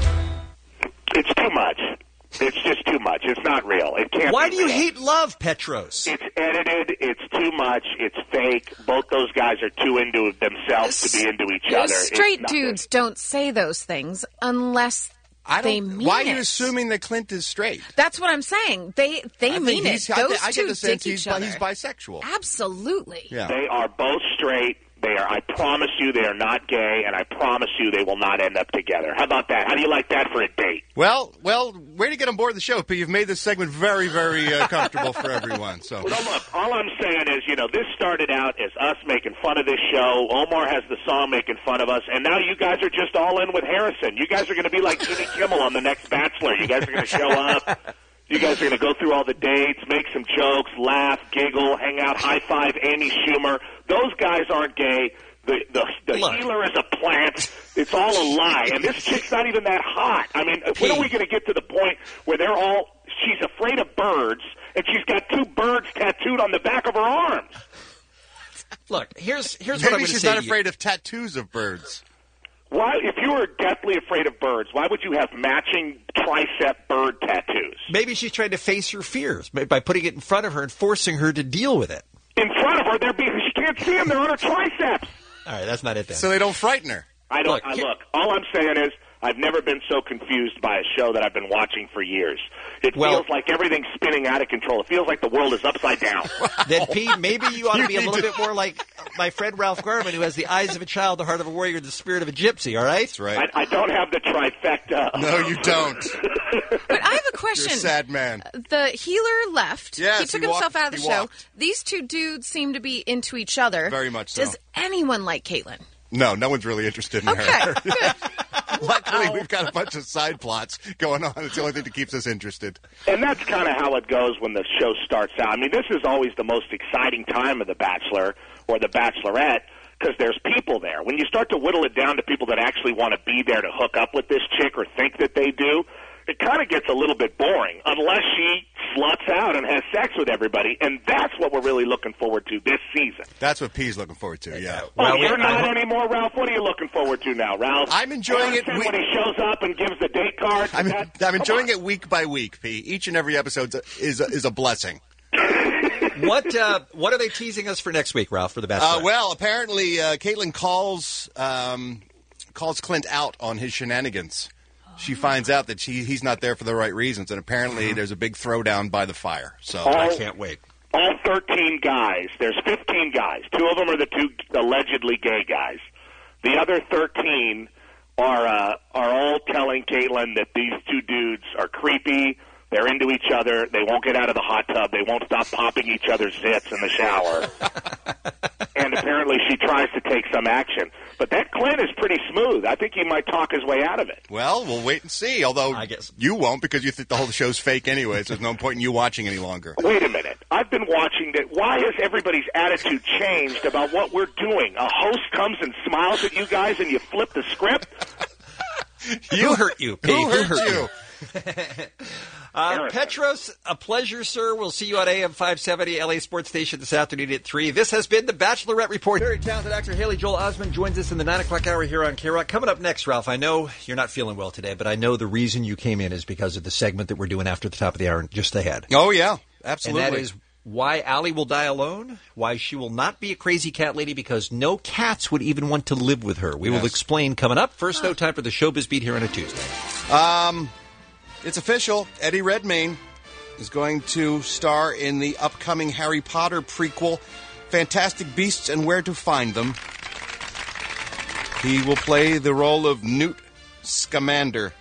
It's too much. It's just too much. It's not real. It can't. Why be do you real. hate love, Petros? It's edited. It's too much. It's fake. Both those guys are too into themselves to be into each other. Straight dudes don't say those things unless they mean Why are it. you assuming that Clint is straight? That's what I'm saying. They mean it. Those I two get the sense dig he's each other. bisexual. Absolutely. Yeah. They are both straight. I promise you, they are not gay, and I promise you, they will not end up together. How about that? How do you like that for a date? Well, way to get on board the show, P. You've made this segment very, very comfortable for everyone. So, well, look, all I'm saying is, this started out as us making fun of this show. Omar has the song making fun of us, and now you guys are just all in with Harrison. You guys are going to be like Jimmy Kimmel on The Next Bachelor. You guys are going to show up. You guys are going to go through all the dates, make some jokes, laugh, giggle, hang out, high-five Amy Schumer. Those guys aren't gay. The healer is a plant. It's all a lie. And this chick's not even that hot. I mean, when are we going to get to the point where she's afraid of birds, and she's got two birds tattooed on the back of her arms? Look, here's what I'm maybe going to say. She's not afraid of tattoos of birds. Why, if you were deathly afraid of birds, why would you have matching tricep bird tattoos? Maybe she's trying to face her fears by putting it in front of her and forcing her to deal with it. In front of her, she can't see them. They're on her triceps. All right, that's not it then. So they don't frighten her. Look, all I'm saying is I've never been so confused by a show that I've been watching for years. It feels like everything's spinning out of control. It feels like the world is upside down. Then, Pete, maybe you ought to be a little bit more like my friend Ralph Garman, who has the eyes of a child, the heart of a warrior, the spirit of a gypsy, all right? That's right. I don't have the trifecta. No, you don't. But I have a question. You're a sad man. The healer left. Yes, he took he himself out of the he show. walked. These two dudes seem to be into each other. Very much so. Does anyone like Caitlin? No one's really interested in her. Luckily, we've got a bunch of side plots going on. It's the only thing that keeps us interested. And that's kind of how it goes when the show starts out. I mean, this is always the most exciting time of The Bachelor or The Bachelorette because there's people there. When you start to whittle it down to people that actually want to be there to hook up with this chick or think that they do, it kind of gets a little bit boring unless she sluts out and has sex with everybody, and that's what we're really looking forward to this season. That's what P's looking forward to, yeah. You're not anymore, Ralph? What are you looking forward to now, Ralph? I'm enjoying it. When he shows up and gives the date card. I'm enjoying it week by week, P. Each and every episode is a blessing. What are they teasing us for next week, Ralph, for The Bachelor? Well, apparently Caitlin calls Clint out on his shenanigans. She finds out that he's not there for the right reasons, and apparently there's a big throwdown by the fire. So I can't wait. All 13 guys. There's 15 guys. 2 of them are the 2 allegedly gay guys. The other 13 are all telling Caitlin that these 2 dudes are creepy. They're into each other. They won't get out of the hot tub. They won't stop popping each other's zits in the shower. And apparently she tries to take some action. But that Clint is pretty smooth. I think he might talk his way out of it. Well, we'll wait and see, although I guess you won't because you think the whole show's fake anyways. There's no point in you watching any longer. Wait a minute. I've been watching that. Why has everybody's attitude changed about what we're doing? A host comes and smiles at you guys and you flip the script? Who hurt you, Pete? Who hurt you? Petros, a pleasure, sir. We'll see you on AM 570, LA Sports Station this afternoon at 3. This has been the Bachelorette Report. Very talented actor Haley Joel Osment joins us in the 9 o'clock hour here on K-Rock. Coming up next, Ralph, I know you're not feeling well today, but I know the reason you came in is because of the segment that we're doing after the top of the hour just ahead. Oh, yeah, absolutely. And that is why Allie will die alone, why she will not be a crazy cat lady, because no cats would even want to live with her. We will explain coming up. First, no time for the Showbiz Beat here on a Tuesday. It's official. Eddie Redmayne is going to star in the upcoming Harry Potter prequel, Fantastic Beasts and Where to Find Them. He will play the role of Newt Scamander.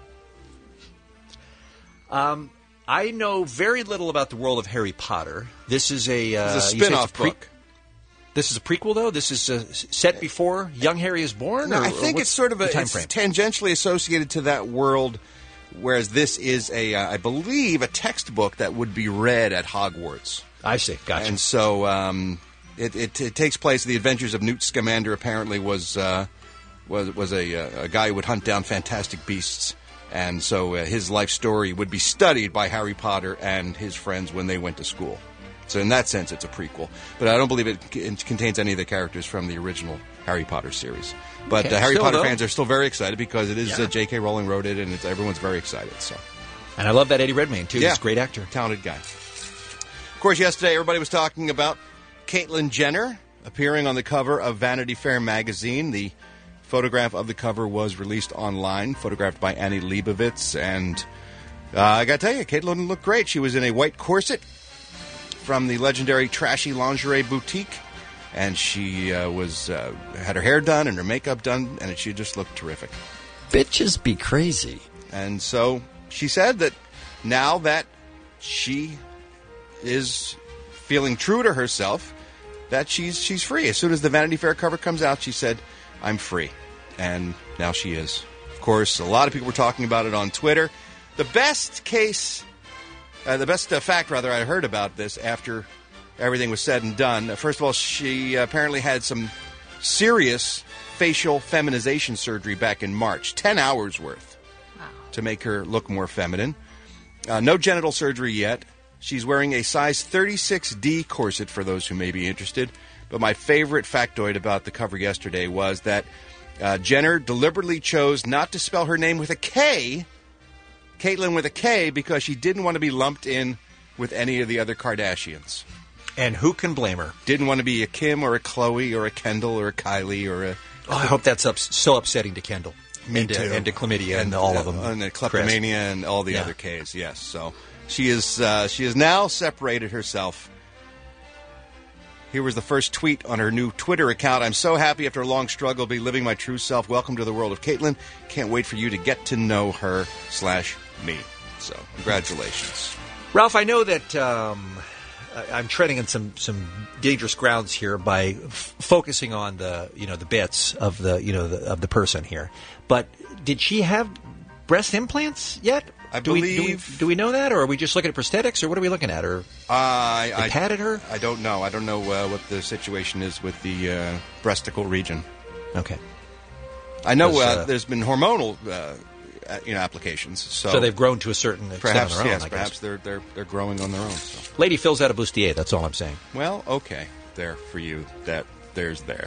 I know very little about the world of Harry Potter. This is a spin-off book. This is a prequel, though? This is set before young Harry is born? No, I think it's sort of it's tangentially associated to that world, whereas this is I believe, a textbook that would be read at Hogwarts. I see. Gotcha. And so it takes place. The adventures of Newt Scamander apparently was a guy who would hunt down fantastic beasts. And so his life story would be studied by Harry Potter and his friends when they went to school. So in that sense, it's a prequel. But I don't believe it contains any of the characters from the original Harry Potter series. But Harry Potter fans are still very excited because it is J.K. Rowling wrote it, and everyone's very excited. So, and I love that Eddie Redmayne, too. Yeah. He's a great actor. Talented guy. Of course, yesterday everybody was talking about Caitlyn Jenner appearing on the cover of Vanity Fair magazine. The photograph of the cover was released online, photographed by Annie Leibovitz. And I got to tell you, Caitlyn looked great. She was in a white corset from the legendary Trashy Lingerie Boutique. And she had her hair done and her makeup done, and she just looked terrific. Bitches be crazy. And so she said that now that she is feeling true to herself, that she's free. As soon as the Vanity Fair cover comes out, she said, "I'm free." And now she is. Of course, a lot of people were talking about it on Twitter. The best fact I heard about this after everything was said and done. First of all, she apparently had some serious facial feminization surgery back in March, 10 hours worth, to make her look more feminine. No genital surgery yet. She's wearing a size 36D corset for those who may be interested. But my favorite factoid about the cover yesterday was that Jenner deliberately chose not to spell her name with a K, Caitlyn with a K, because she didn't want to be lumped in with any of the other Kardashians. And who can blame her? Didn't want to be a Kim or a Khloe or a Kendall or a Kylie or a... Oh, I hope that's so upsetting to Kendall. Me too. And to Chlamydia and all of them. And the kleptomania and all the other Ks, yes. So she has now separated herself. Here was the first tweet on her new Twitter account. "I'm so happy after a long struggle to be living my true self. Welcome to the world of Caitlyn. Can't wait for you to get to know her / me." So, congratulations. Ralph, I know that I'm treading on some dangerous grounds here by focusing on the bits of the person here. But did she have breast implants yet? I believe. Do we know that, or are we just looking at prosthetics, or what are we looking at? Or I patted her? I don't know. I don't know what the situation is with the breasticle region. Okay. I know there's been hormonal applications. So they've grown to a certain extent perhaps, on their own. Yes, perhaps they're growing on their own. So. Lady fills out a bustier. That's all I'm saying. Well, okay, there for you. There's there.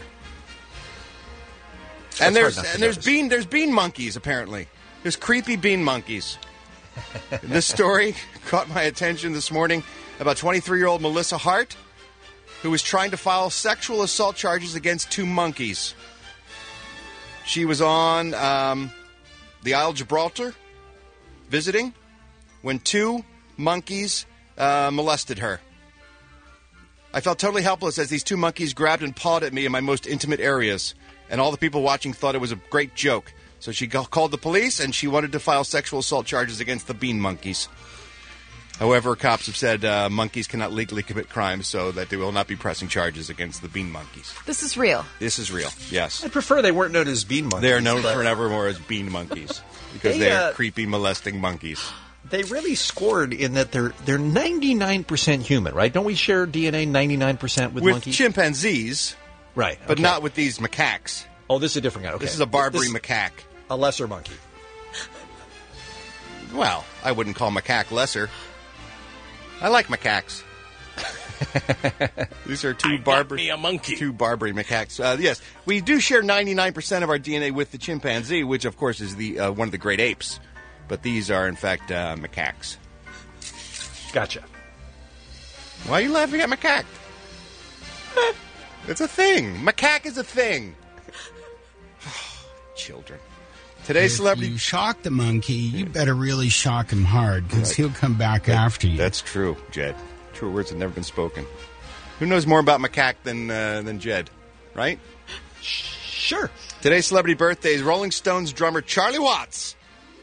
And there's bean monkeys apparently. There's creepy bean monkeys. This story caught my attention this morning about 23-year-old Melissa Hart, who was trying to file sexual assault charges against 2 monkeys. She was on the Isle of Gibraltar visiting when 2 monkeys molested her. I felt totally helpless as these 2 monkeys grabbed and pawed at me in my most intimate areas, and all the people watching thought it was a great joke. So she called the police, and she wanted to file sexual assault charges against the bean monkeys. However, cops have said monkeys cannot legally commit crimes, so that they will not be pressing charges against the bean monkeys. This is real. This is real, yes. I'd prefer they weren't known as bean monkeys. They are known forevermore as bean monkeys, because they are creepy, molesting monkeys. They really scored in that they're 99% human, right? Don't we share DNA 99% with monkeys? With chimpanzees. Right. But not with these macaques. Oh, this is a different guy. Okay. This is a Barbary macaque. A lesser monkey. Well, I wouldn't call macaque lesser. I like macaques. These are two Barbary macaques. Yes, we do share 99% of our DNA with the chimpanzee, which of course is the one of the great apes. But these are in fact macaques. Gotcha. Why are you laughing at macaque? It's a thing. Macaque is a thing. Children. Today's celebrity. If you shock the monkey, you better really shock him hard, because he'll come back after you. That's true, Jed. True words have never been spoken. Who knows more about macaque than Jed, right? Sure. Today's celebrity birthday is Rolling Stones drummer Charlie Watts.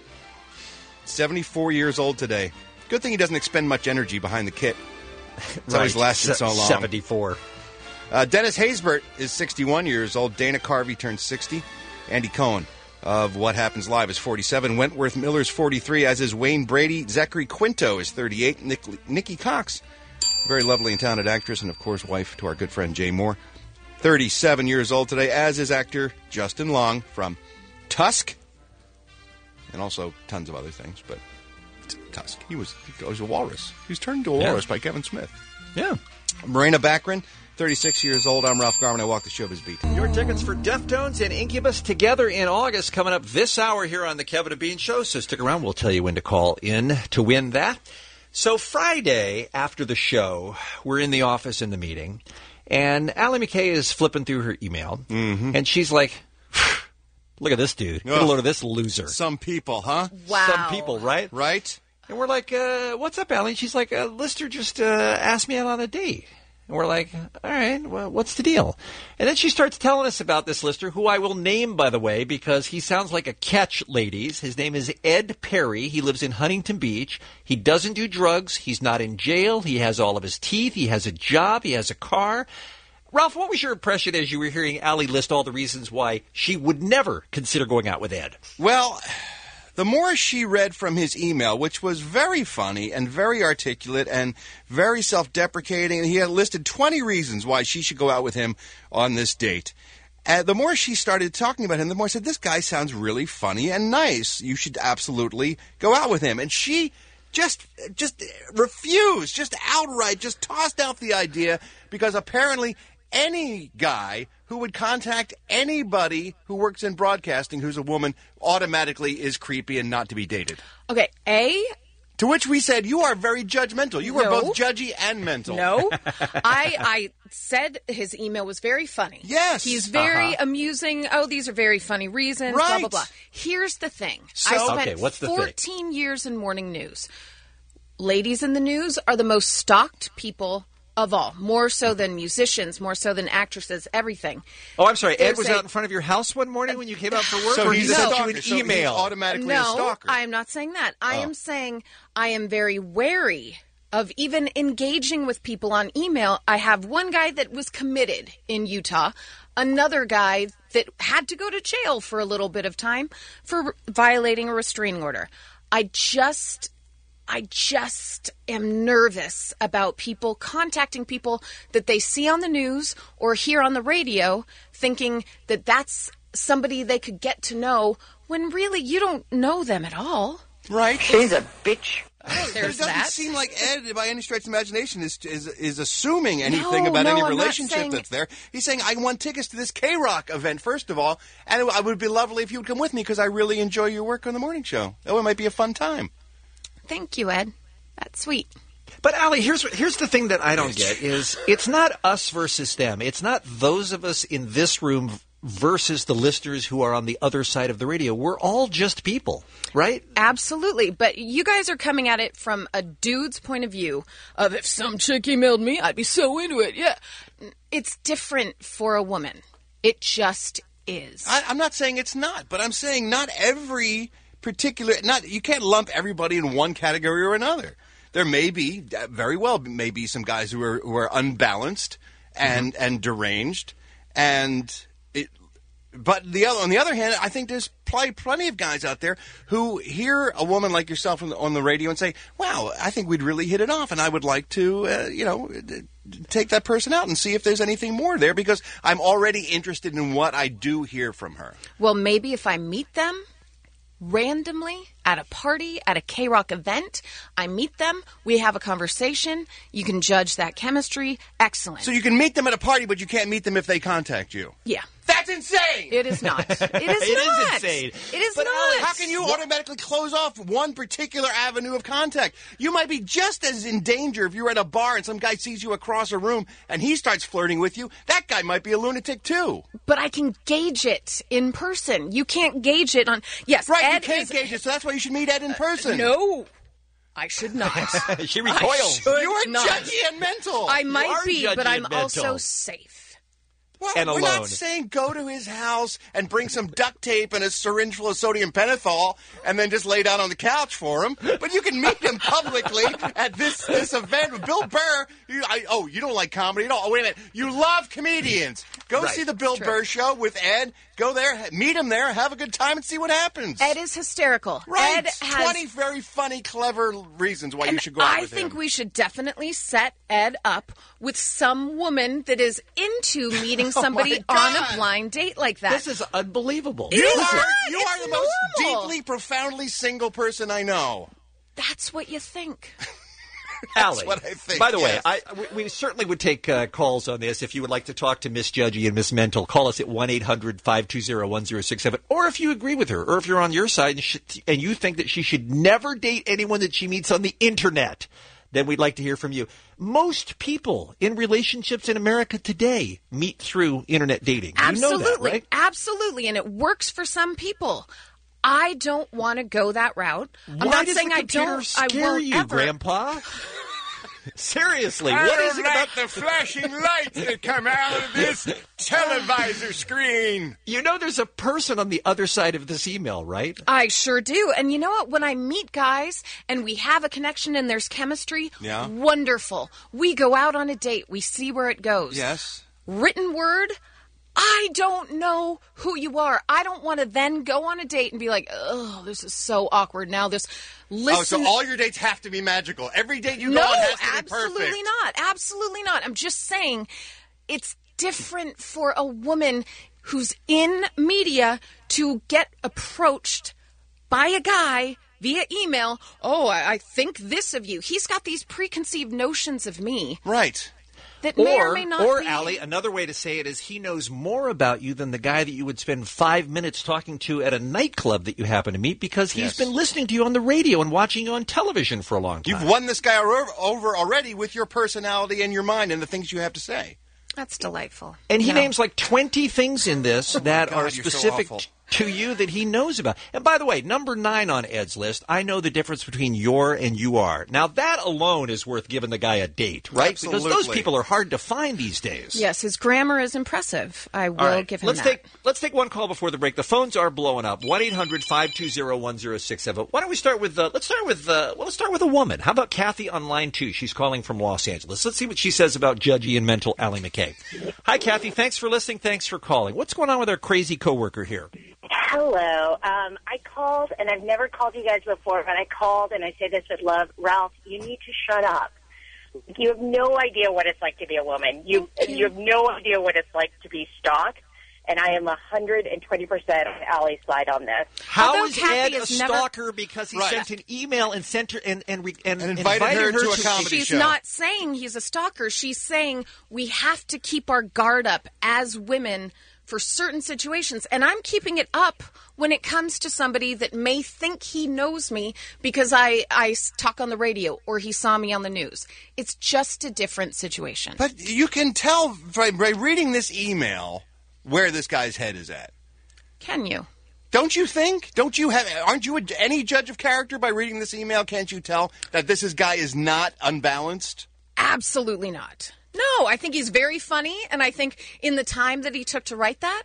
74 years old today. Good thing he doesn't expend much energy behind the kit. It's always lasted so long. 74. Dennis Haysbert is 61 years old. Dana Carvey turned 60. Andy Cohen of What Happens Live is 47. Wentworth Miller's 43, as is Wayne Brady. Zachary Quinto is 38. Nikki Cox, very lovely and talented actress, and of course wife to our good friend Jay Moore, 37 years old today, as is actor Justin Long from Tusk, and also tons of other things, but Tusk. He was a walrus. He was turned into a walrus by Kevin Smith. Yeah. Marina Baccarin, 36 years old. I'm Ralph Garman. I walk the showbiz beat. Your tickets for Deftones and Incubus together in August coming up this hour here on the Kevin and Bean Show. So stick around. We'll tell you when to call in to win that. So Friday after the show, we're in the office in the meeting, and Allie McKay is flipping through her email, and she's like, look at this dude. Get a load of this loser. Some people, huh? Wow. Some people, right? Right. And we're like, what's up, Allie? And she's like, Lister just asked me out on a date. And we're like, all right, well, what's the deal? And then she starts telling us about this Lister, who I will name, by the way, because he sounds like a catch, ladies. His name is Ed Perry. He lives in Huntington Beach. He doesn't do drugs. He's not in jail. He has all of his teeth. He has a job. He has a car. Ralph, what was your impression as you were hearing Allie list all the reasons why she would never consider going out with Ed? Well, the more she read from his email, which was very funny and very articulate and very self-deprecating, and he had listed 20 reasons why she should go out with him on this date. The more she started talking about him, the more I said, this guy sounds really funny and nice. You should absolutely go out with him. And she just refused, just outright, just tossed out the idea, because apparently any guy who would contact anybody who works in broadcasting who's a woman automatically is creepy and not to be dated. Okay, To which we said, you are very judgmental. You were both judgy and mental. No. I said his email was very funny. Yes. He's very amusing. Oh, these are very funny reasons, Right. blah, blah, blah. Here's the thing. So- I spent Okay, what's the thing? 14 years in morning news. Ladies in the news are the most stalked people of all, more so than musicians, more so than actresses, everything. Oh, I'm sorry. Ed There's was out in front of your house one morning when you came out for work? So or he's he a sent stalker. you an So he's email? automatically a No, stalker. I am not saying that. I am saying I am very wary of even engaging with people on email. I have one guy that was committed in Utah, another guy that had to go to jail for a little bit of time for violating a restraining order. I just am nervous about people contacting people that they see on the news or hear on the radio, thinking that that's somebody they could get to know, when really you don't know them at all. Right? She's a bitch. It There's doesn't that. seem like Ed, by any stretch of imagination, is assuming anything No, about any I'm not relationship saying- that's there. He's saying, I want tickets to this K-Rock event, first of all, and it would be lovely if you would come with me because I really enjoy your work on the morning show. Oh, it might be a fun time. Thank you, Ed. That's sweet. But, Allie, here's the thing that I don't get is it's not us versus them. It's not those of us in this room versus the listeners who are on the other side of the radio. We're all just people, right? Absolutely. But you guys are coming at it from a dude's point of view of, if some chick emailed me, I'd be so into it. Yeah. It's different for a woman. It just is. I'm not saying it's not, but I'm saying not every particular, you can't lump everybody in one category or another. There may be, very well, maybe some guys who are unbalanced and deranged, but on the other hand, I think there's plenty of guys out there who hear a woman like yourself on the radio and say, "Wow, I think we'd really hit it off, and I would like to, take that person out and see if there's anything more there because I'm already interested in what I do hear from her." Well, maybe if I meet them randomly at a party, at a K-Rock event. I meet them. We have a conversation. You can judge that chemistry. Excellent. So you can meet them at a party, but you can't meet them if they contact you. Yeah. That's insane! It is not. It is It is insane. It is But not. how can you automatically close off one particular avenue of contact? You might be just as in danger if you're at a bar and some guy sees you across a room and he starts flirting with you. That guy might be a lunatic too. But I can gauge it in person. You can't gauge it on... Yes, Right, Ed you can't gauge it, so that's why you should meet Ed in person. No. I should not. She recoils. I should You are not. judgy and mental. I You might are be, judgy but I'm and also mental. safe. Well, And we're alone. not saying go to his house and bring some duct tape and a syringe full of sodium pentothal and then just lay down on the couch for him. But you can meet him publicly at this event with Bill Burr. You don't like comedy at all. Oh, wait a minute. You love comedians. Go Right. see the Bill Burr show with Ed. Go there, meet him there, have a good time, and see what happens. Ed is hysterical. Right. Ed has 20 very funny, clever reasons why you should go out I with think him. we should definitely set Ed up with some woman that is into meeting somebody my on God. a blind date like that. This is unbelievable. It You is are not. the It's most normal. deeply, profoundly single person I know. That's what you think. Allie, what I think, by the way, yes. we certainly would take calls on this. If you would like to talk to Miss Judgy and Miss Mental, call us at 1-800-520-1067. Or if you agree with her, or if you're on your side and you think that she should never date anyone that she meets on the Internet, then we'd like to hear from you. Most people in relationships in America today meet through Internet dating. Absolutely. You know that, right? Absolutely. And it works for some people. I don't want to go that route. I'm Why not does saying the I computer don't. scare I won't you, ever. Grandpa? Seriously, I what don't is it like about the flashing lights that come out of this televisor screen? You know there's a person on the other side of this email, right? I sure do. And you know what? When I meet guys and we have a connection and there's chemistry, Yeah. wonderful. We go out on a date. We see where it goes. Yes. Written word, I don't know who you are. I don't want to then go on a date and be like, oh, this is so awkward. Now this, listen. Oh, so all your dates have to be magical. Every date you go No, on has to be absolutely perfect. not. Absolutely not. I'm just saying it's different for a woman who's in media to get approached by a guy via email. Oh, I think this of you. He's got these preconceived notions of me. Right. That may or may not be. Allie, another way to say it is he knows more about you than the guy that you would spend 5 minutes talking to at a nightclub that you happen to meet because he's Yes. been listening to you on the radio and watching you on television for a long time. You've won this guy over already with your personality and your mind and the things you have to say. That's delightful. And he No. names like 20 things in this that God, are you're so specific awful. to you that he knows about. And by the way, number 9 on Ed's list, I know the difference between your and you are. Now, that alone is worth giving the guy a date, right? Because those Absolutely. people are hard to find these days. Yes, his grammar is impressive. I will All right, give him let's that. let's take one call before the break. The phones are blowing up. 1-800-520-1067. Why don't we start with let's start with a woman. How about Kathy on line 2? She's calling from Los Angeles. Let's see what she says about Judgy and mental Allie McKay. Hi, Kathy. Thanks for listening. Thanks for calling. What's going on with our crazy coworker here? Hello. I called, and I've never called you guys before, but I called, and I say this with love. Ralph, you need to shut up. You have no idea what it's like to be a woman. You have no idea what it's like to be stalked, and I am 120% on Allie's side on this. How is Ed a stalker because he sent an email and sent her and invited her to a comedy She's not saying he's a stalker. She's saying we have to keep our guard up as women for certain situations. And I'm keeping it up when it comes to somebody that may think he knows me because I talk on the radio or he saw me on the news. It's just a different situation. But you can tell by reading this email where this guy's head is at. Can you? Don't you think? Aren't you any judge of character by reading this email? Can't you tell that this guy is not unbalanced? Absolutely not. No, I think he's very funny, and I think in the time that he took to write that,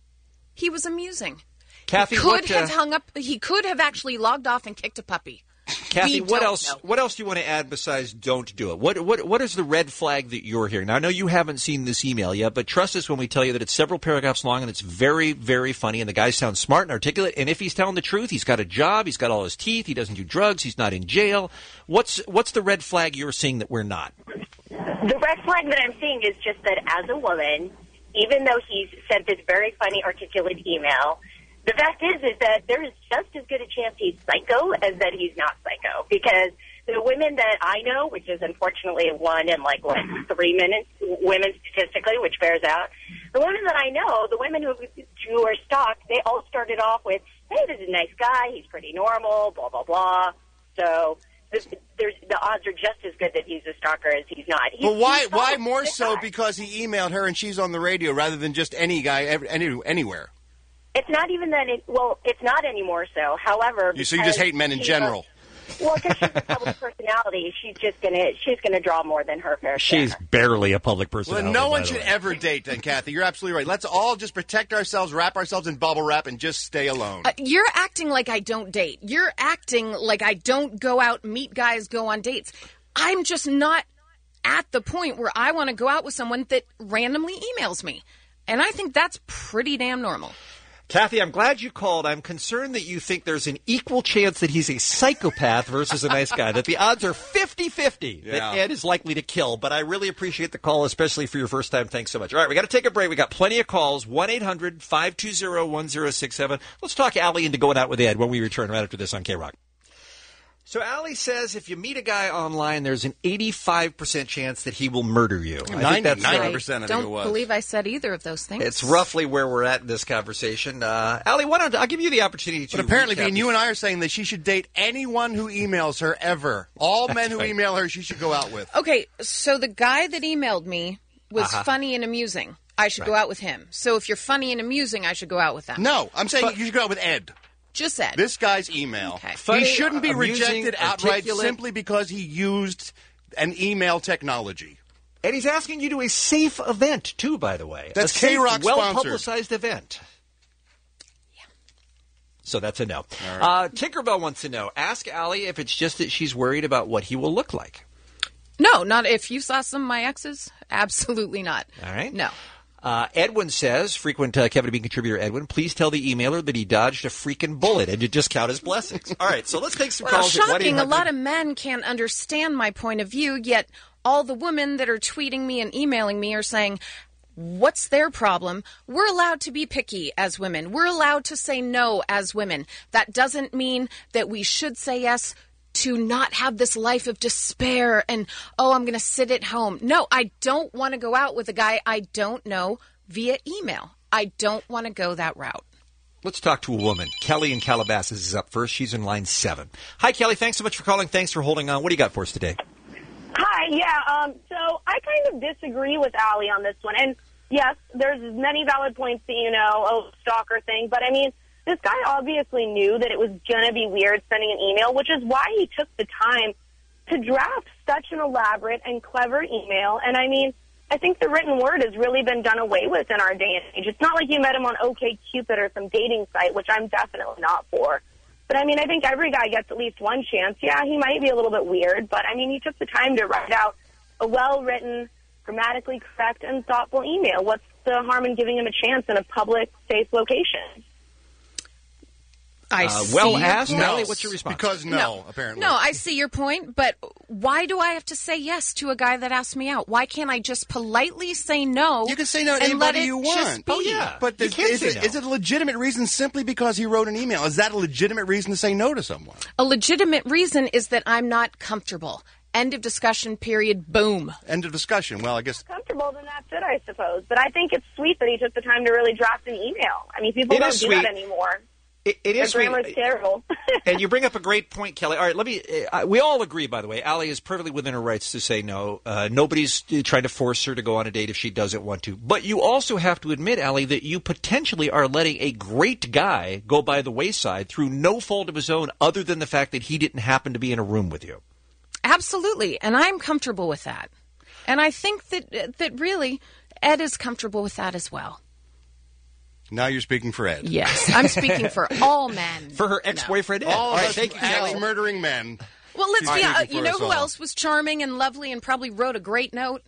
he was amusing. Kathy, he could have hung up. He could have actually logged off and kicked a puppy. Kathy, We what don't else? know. What else do you want to add besides "don't do it"? What is the red flag that you're hearing? Now, I know you haven't seen this email yet, but trust us when we tell you that it's several paragraphs long and it's very, very funny. And the guy sounds smart and articulate. And if he's telling the truth, he's got a job, he's got all his teeth, he doesn't do drugs, he's not in jail. What's the red flag you're seeing that we're not? The red flag that I'm seeing is just that as a woman, even though he's sent this very funny, articulate email, The fact is that there is just as good a chance he's psycho as that he's not psycho. Because the women that I know, which is unfortunately 1 in 3 minutes, women statistically, which bears out, the women that I know, the women who are stalked, they all started off with, hey, this is a nice guy, he's pretty normal, blah, blah, blah. So the odds are just as good that he's a stalker as he's not. But why more so because he emailed her and she's on the radio rather than just any guy anywhere? It's not even that. It's not anymore. So, however, so you just hate men in general. Well, because she's a public personality, she's gonna draw more than her fair share. She's barely a public personality. Well, no one should ever date, then, Kathy. You're absolutely right. Let's all just protect ourselves, wrap ourselves in bubble wrap, and just stay alone. You're acting like I don't date. You're acting like I don't go out, meet guys, go on dates. I'm just not at the point where I want to go out with someone that randomly emails me. And I think that's pretty damn normal. Kathy, I'm glad you called. I'm concerned that you think there's an equal chance that he's a psychopath versus a nice guy, that the odds are 50-50 that Ed is likely to kill. But I really appreciate the call, especially for your first time. Thanks so much. All right, we got to take a break. We got plenty of calls. 1-800-520-1067. Let's talk Allie into going out with Ed when we return right after this on K-Rock. So Allie says if you meet a guy online, there's an 85% chance that he will murder you. 90%, I think it was. Don't believe I said either of those things. It's roughly where we're at in this conversation. Allie, I'll give you the opportunity to. But apparently, Bean, you and I are saying that she should date anyone who emails her ever. All men who email her, she should go out with. Okay, so the guy that emailed me was funny and amusing. I should go out with him. So if you're funny and amusing, I should go out with them. No, I'm saying you should go out with Ed. Just said. This guy's email. Okay. He shouldn't be rejected outright simply because he used an email technology. And he's asking you to a safe event, too, by the way. That's a safe, K-Rock well-publicized event. Yeah. So that's a no. Right. Tinkerbell wants to know, ask Allie if it's just that she's worried about what he will look like. No, not if you saw some of my exes. Absolutely not. All right. No. Edwin says, frequent Kevin and Bean contributor Edwin, please tell the emailer that he dodged a freaking bullet and to just count his blessings. All right, so let's take some calls. Shocking. A lot of men can't understand my point of view, yet all the women that are tweeting me and emailing me are saying, what's their problem? We're allowed to be picky as women. We're allowed to say no as women. That doesn't mean that we should say yes to not have this life of despair and, I'm going to sit at home. No, I don't want to go out with a guy I don't know via email. I don't want to go that route. Let's talk to a woman. Kelly in Calabasas is up first. She's in line 7. Hi, Kelly. Thanks so much for calling. Thanks for holding on. What do you got for us today? Hi, yeah. So I kind of disagree with Allie on this one. And, yes, there's many valid points that, stalker thing. But, I mean, this guy obviously knew that it was going to be weird sending an email, which is why he took the time to draft such an elaborate and clever email. And, I mean, I think the written word has really been done away with in our day and age. It's not like you met him on OkCupid or some dating site, which I'm definitely not for. But, I mean, I think every guy gets at least one chance. Yeah, he might be a little bit weird, but, I mean, he took the time to write out a well-written, grammatically correct, and thoughtful email. What's the harm in giving him a chance in a public, safe location? Well asked, Allie. What's your response? Because apparently. No, I see your point, but why do I have to say yes to a guy that asks me out? Why can't I just politely say no? You can say no to and anybody let it you just want. be? But is it a legitimate reason simply because he wrote an email? Is that a legitimate reason to say no to someone? A legitimate reason is that I'm not comfortable. End of discussion, period, boom. End of discussion. Well, I guess... Comfortable, then that's it, I suppose. But I think it's sweet that he took the time to really draft an email. I mean, people don't do that anymore. It is Their grammar's terrible. And you bring up a great point, Kelly. All right, we all agree, by the way, Allie is perfectly within her rights to say no. Nobody's trying to force her to go on a date if she doesn't want to. But you also have to admit, Allie, that you potentially are letting a great guy go by the wayside through no fault of his own other than the fact that he didn't happen to be in a room with you. Absolutely, and I'm comfortable with that. And I think that really Ed is comfortable with that as well. Now you're speaking for Ed. Yes, I'm speaking for all men. For her ex-boyfriend Ed. All right, thank you, Kelly. Murdering men. Well, let's be you know who else was charming and lovely and probably wrote a great note?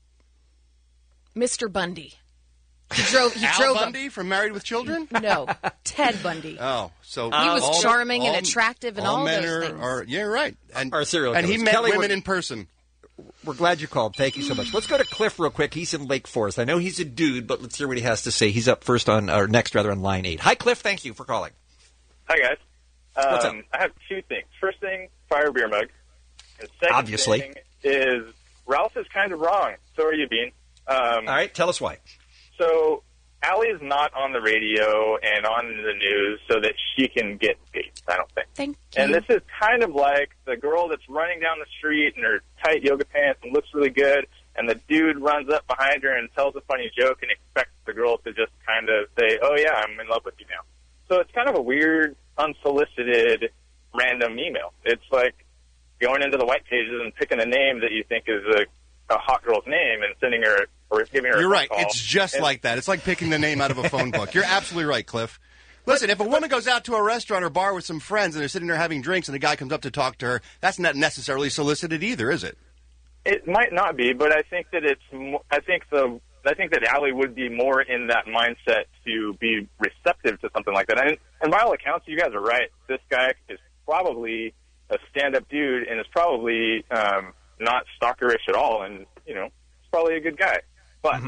Mr. Bundy. He drove Bundy from Married with Children? No, Ted Bundy. Oh, so he was charming and attractive and all men those things. Yeah, right. And are serial and killers. he met Kelly, women in person. We're glad you called. Thank you so much. Let's go to Cliff real quick. He's in Lake Forest. I know he's a dude, but let's hear what he has to say. He's up next on line 8. Hi, Cliff. Thank you for calling. Hi, guys. What's up? I have two things. First thing, fire beer mug. And second Obviously. thing is Ralph is kind of wrong. So are you, Bean. All right, tell us why. So Allie is not on the radio and on the news so that she can get dates, I don't think. Thank you. And this is kind of like the girl that's running down the street in her tight yoga pants and looks really good, and the dude runs up behind her and tells a funny joke and expects the girl to just kind of say, oh, yeah, I'm in love with you now. So it's kind of a weird, unsolicited, random email. It's like going into the white pages and picking a name that you think is a hot girl's name and sending her or giving her a You're phone right. call. It's just like that. It's like picking the name out of a phone book. You're absolutely right, Cliff. Listen, if a woman goes out to a restaurant or bar with some friends and they're sitting there having drinks and a guy comes up to talk to her, that's not necessarily solicited either, is it? It might not be, but I think that I think that Allie would be more in that mindset to be receptive to something like that. And by all accounts, you guys are right. This guy is probably a stand-up dude and is probably not stalkerish at all, and he's probably a good guy. But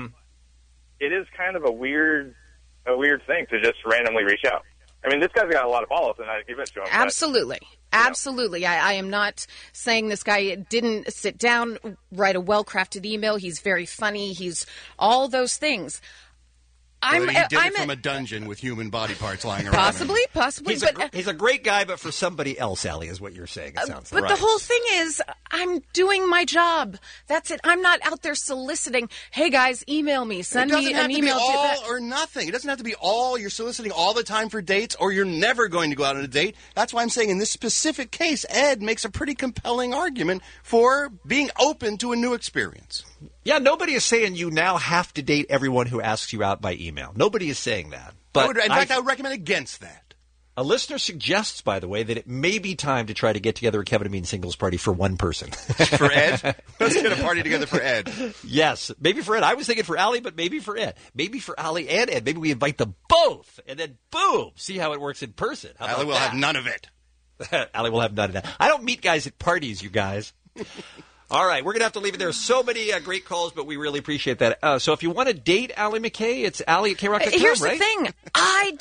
it is kind of a weird thing to just randomly reach out. I mean, this guy's got a lot of balls, and I give it to him. Absolutely. Absolutely. I am not saying this guy didn't sit down, write a well-crafted email. He's very funny. He's all those things. He did it from a dungeon with human body parts lying around. Possibly. He's a great guy, but for somebody else, Allie, is what you're saying. It sounds like. But the whole thing is, I'm doing my job. That's it. I'm not out there soliciting, hey, guys, email me. Send me an email. It doesn't have to be all or nothing. It doesn't have to be all. You're soliciting all the time for dates, or you're never going to go out on a date. That's why I'm saying in this specific case, Ed makes a pretty compelling argument for being open to a new experience. Yeah, nobody is saying you now have to date everyone who asks you out by email. Nobody is saying that. But I would recommend against that. A listener suggests, by the way, that it may be time to try to get together a Kevin and Bean singles party for one person. For Ed? Let's get a party together for Ed. Yes, maybe for Ed. I was thinking for Allie, but maybe for Ed. Maybe for Allie and Ed. Maybe we invite them both, and then boom, see how it works in person. Allie will have none of it. Allie will have none of that. I don't meet guys at parties, you guys. All right, we're going to have to leave it there. So many great calls, but we really appreciate that. So if you want to date Allie McKay, it's Allie at KROQ.com, right? Here's the thing. I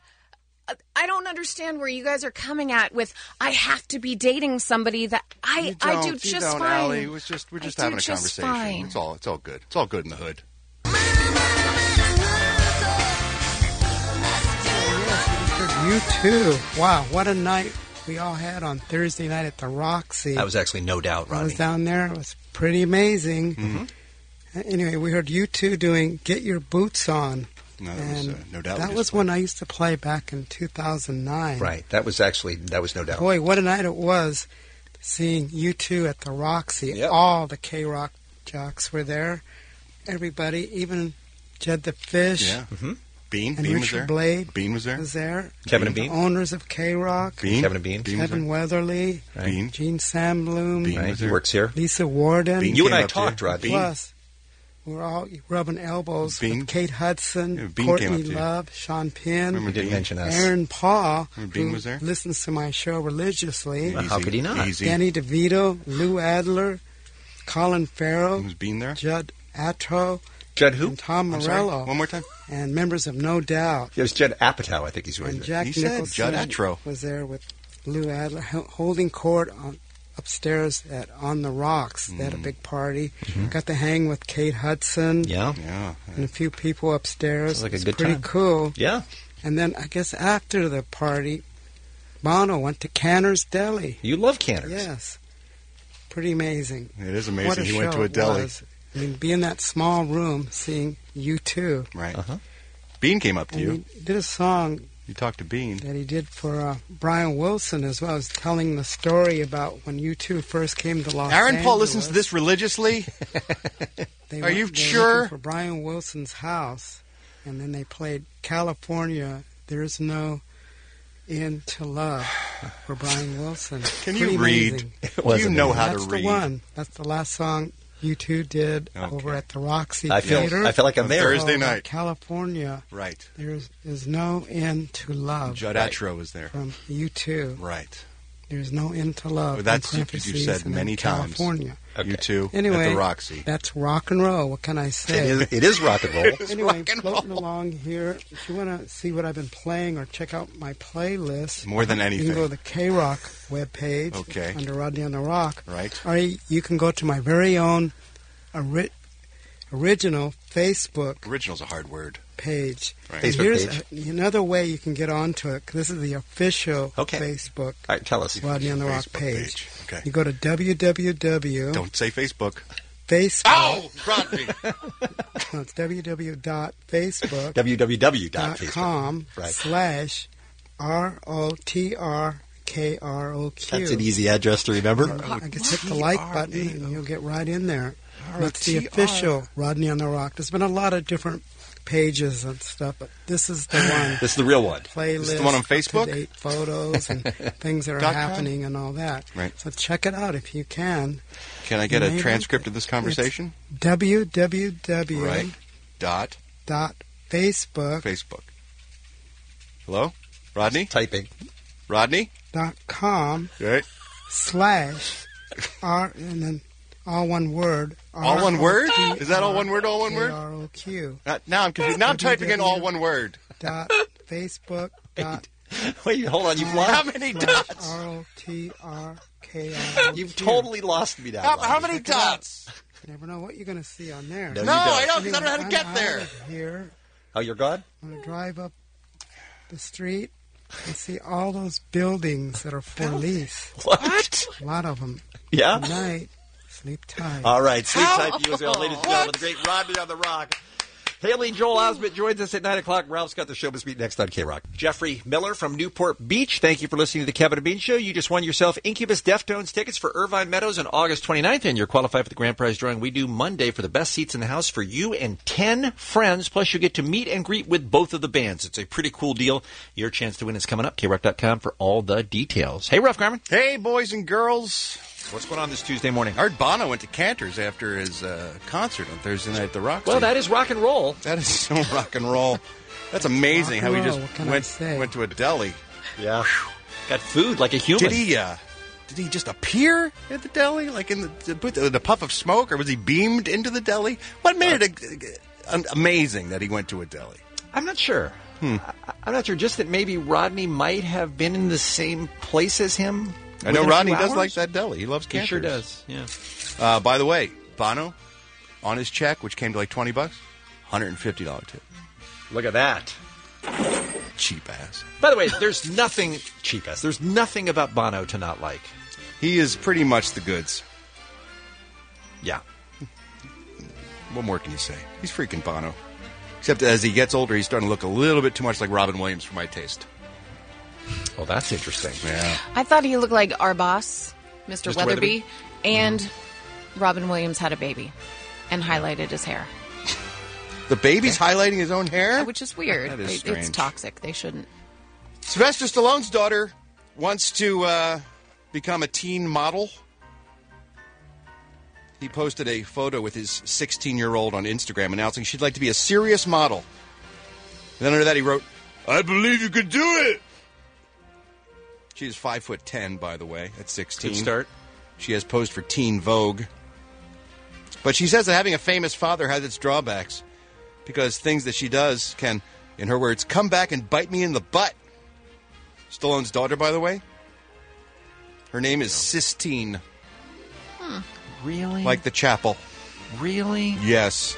don't understand where you guys are coming at with I have to be dating somebody that I do just fine. Allie. We're just having a conversation. Fine. It's all good. It's all good in the hood. You too. Wow, what a night we all had on Thursday night at the Roxy. That was actually No Doubt, Ronnie. I was down there. It was pretty amazing. Mm-hmm. Anyway, we heard U2 doing Get Your Boots On. No, that was No Doubt. That was when I used to play back in 2009. Right. That was No Doubt. Boy, what a night it was seeing U2 at the Roxy. Yep. All the K-Rock jocks were there. Everybody, even Jed the Fish. Yeah. Mm-hmm. Bean and was Richard there. Blade Bean was there. Kevin and Bean. The owners of K-Rock. Kevin and Bean. Kevin Weatherly. Right. Bean. Gene Sandbloom. Bean was there. He works here. Lisa Warden. Bean you and I up talked, to you. Rodney. Plus, we were all rubbing elbows Bean. with Kate Hudson, Bean came up Courtney to you. Love, Sean Penn. You didn't mention us. Aaron Paul, Bean who was there. listens to my show religiously. Well, how could he not? Easy. Danny DeVito, Lou Adler, Colin Farrell, Who's Bean there? Judd Atro, Judd who? and Tom I'm sorry. Morello. One more time. And members of No Doubt. It was Judd Apatow, I think he's right. And Jack He said Nicholson Judd Atro. was there with Lou Adler, holding court upstairs on the Rocks. They had a big party. Got to hang with Kate Hudson. Yeah. And a few people upstairs. Sounds like a It was good pretty time. cool. Yeah. And then I guess after the party, Bono went to Canner's Deli. You love Canners. Yes. Pretty amazing. It is What amazing. a He went show to a it deli. was. I mean, be in that small room seeing U2. Right. Uh-huh. Bean came up to And you. he did a song You talked to Bean. that he did for Brian Wilson as well. He was telling the story about when U2 first came to Los Aaron Angeles. Paul listens to this religiously. Are you they sure? went for Brian Wilson's house, and then they played California. There's no end to love for Brian Wilson. Can Pretty you read? amazing. Do you know how That's to read? the one. That's the last song U2 did Okay. over at the Roxy I feel Theater. like I'm On there. Thursday called night. California. Right. There is no end to love. Judd Atro was there. From U2. Right. There's no end to love. Well, that's in what parentheses, you've said and many then California. times. You two Anyway, at the Roxy. That's rock and roll. What can I say? It is rock and roll. Anyway, floating along here. If you want to see what I've been playing or check out my playlist, More than you anything. can go to the K-Rock webpage Okay. under Rodney on the Rock. Right. Or you can go to my very own original Facebook Original's a hard word. page. Right. And Facebook here's page. another way you can get onto it. 'Cause this is the official Okay. Facebook All right, tell us. Rodney on the Rock Facebook page. Okay. You go to www. Don't say Facebook. Facebook. Ow! Rodney! No, it's www.facebook.com www.facebook. Right. /ROTRKROQ. That's an easy address to remember. I can hit the like button and you'll get right in there. That's the official Rodney on the Rock. There's been a lot of different pages and stuff, but this is the one. This is the real one. Playlist. This is the one on Facebook? up-to-date photos and things that are .com? happening and all that. Right. So check it out if you can. Can I get Maybe. a transcript of this conversation? www. Right. Dot. Facebook. Facebook. Hello? Rodney? Typing. Rodney? .com Right. /R and then all one word. All one word? Is that all one word, all one word? ROQ. Now I'm confused. Now I'm typing in all one word. Facebook. Wait, hold on. You've lost. How many dots? ROTRKROQ. You've totally lost me now. How many dots? You never know what you're going to see on there. No, No, you don't. I don't, because I don't know how to get I'm there. out of here. Oh, you're gone? I'm going to drive up the street and see all those buildings that are for lease. What? A lot of them. Yeah? Good night. Sleep tight. All right, sleep tight, you as well, ladies and gentlemen. The great Rodney on the Rock. Haley Joel Osment joins us at 9 o'clock. Ralph's got the show this week next on K-Rock. Jeffrey Miller from Newport Beach, thank you for listening to the Kevin and Bean Show. You just won yourself Incubus Deftones tickets for Irvine Meadows on August 29th, and you're qualified for the grand prize drawing we do Monday for the best seats in the house for you and 10 friends, plus you get to meet and greet with both of the bands. It's a pretty cool deal. Your chance to win is coming up. KRock.com for all the details. Hey, Ralph Garman. Hey, boys and girls. What's going on this Tuesday morning? Art Bono went to Cantor's after his concert on Thursday night at the Roxy. Well, that is rock and roll. That is so rock and roll. That's amazing how he just What can I say? went to a deli. Yeah. Got food like a human. Did he just appear at the deli, like in the puff of smoke, or was he beamed into the deli? What made it amazing that he went to a deli? I'm not sure. I'm not sure. Just that maybe Rodney might have been in the same place as him. I know within a Rodney few does hours. like that deli. He loves He Cantor's. sure does. Yeah. By the way, Bono, on his check, which came to like $20, $150 tip. Look at that. Cheap ass. By the way, there's nothing cheap ass. There's nothing about Bono to not like. He is pretty much the goods. Yeah. What more can you say? He's freaking Bono. Except as he gets older, he's starting to look a little bit too much like Robin Williams for my taste. Well, that's interesting. Yeah. I thought he looked like our boss, Mr. Mr. Weatherby, and Robin Williams had a baby and highlighted his hair, The baby's highlighting his own hair? which is weird. That is It's strange. toxic. They shouldn't. Sylvester Stallone's daughter wants to become a teen model. He posted a photo with his 16-year-old on Instagram announcing she'd like to be a serious model. And then under that he wrote, "I believe you could do it." She's 5'10", by the way, at 16. Good start. She has posed for Teen Vogue. But she says that having a famous father has its drawbacks because things that she does can, in her words, come back and bite me in the butt. Stallone's daughter, by the way, her name is Sistine. Really? Like the chapel. Really? Yes.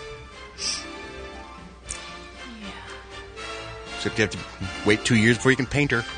Except you have to wait 2 years before you can paint her.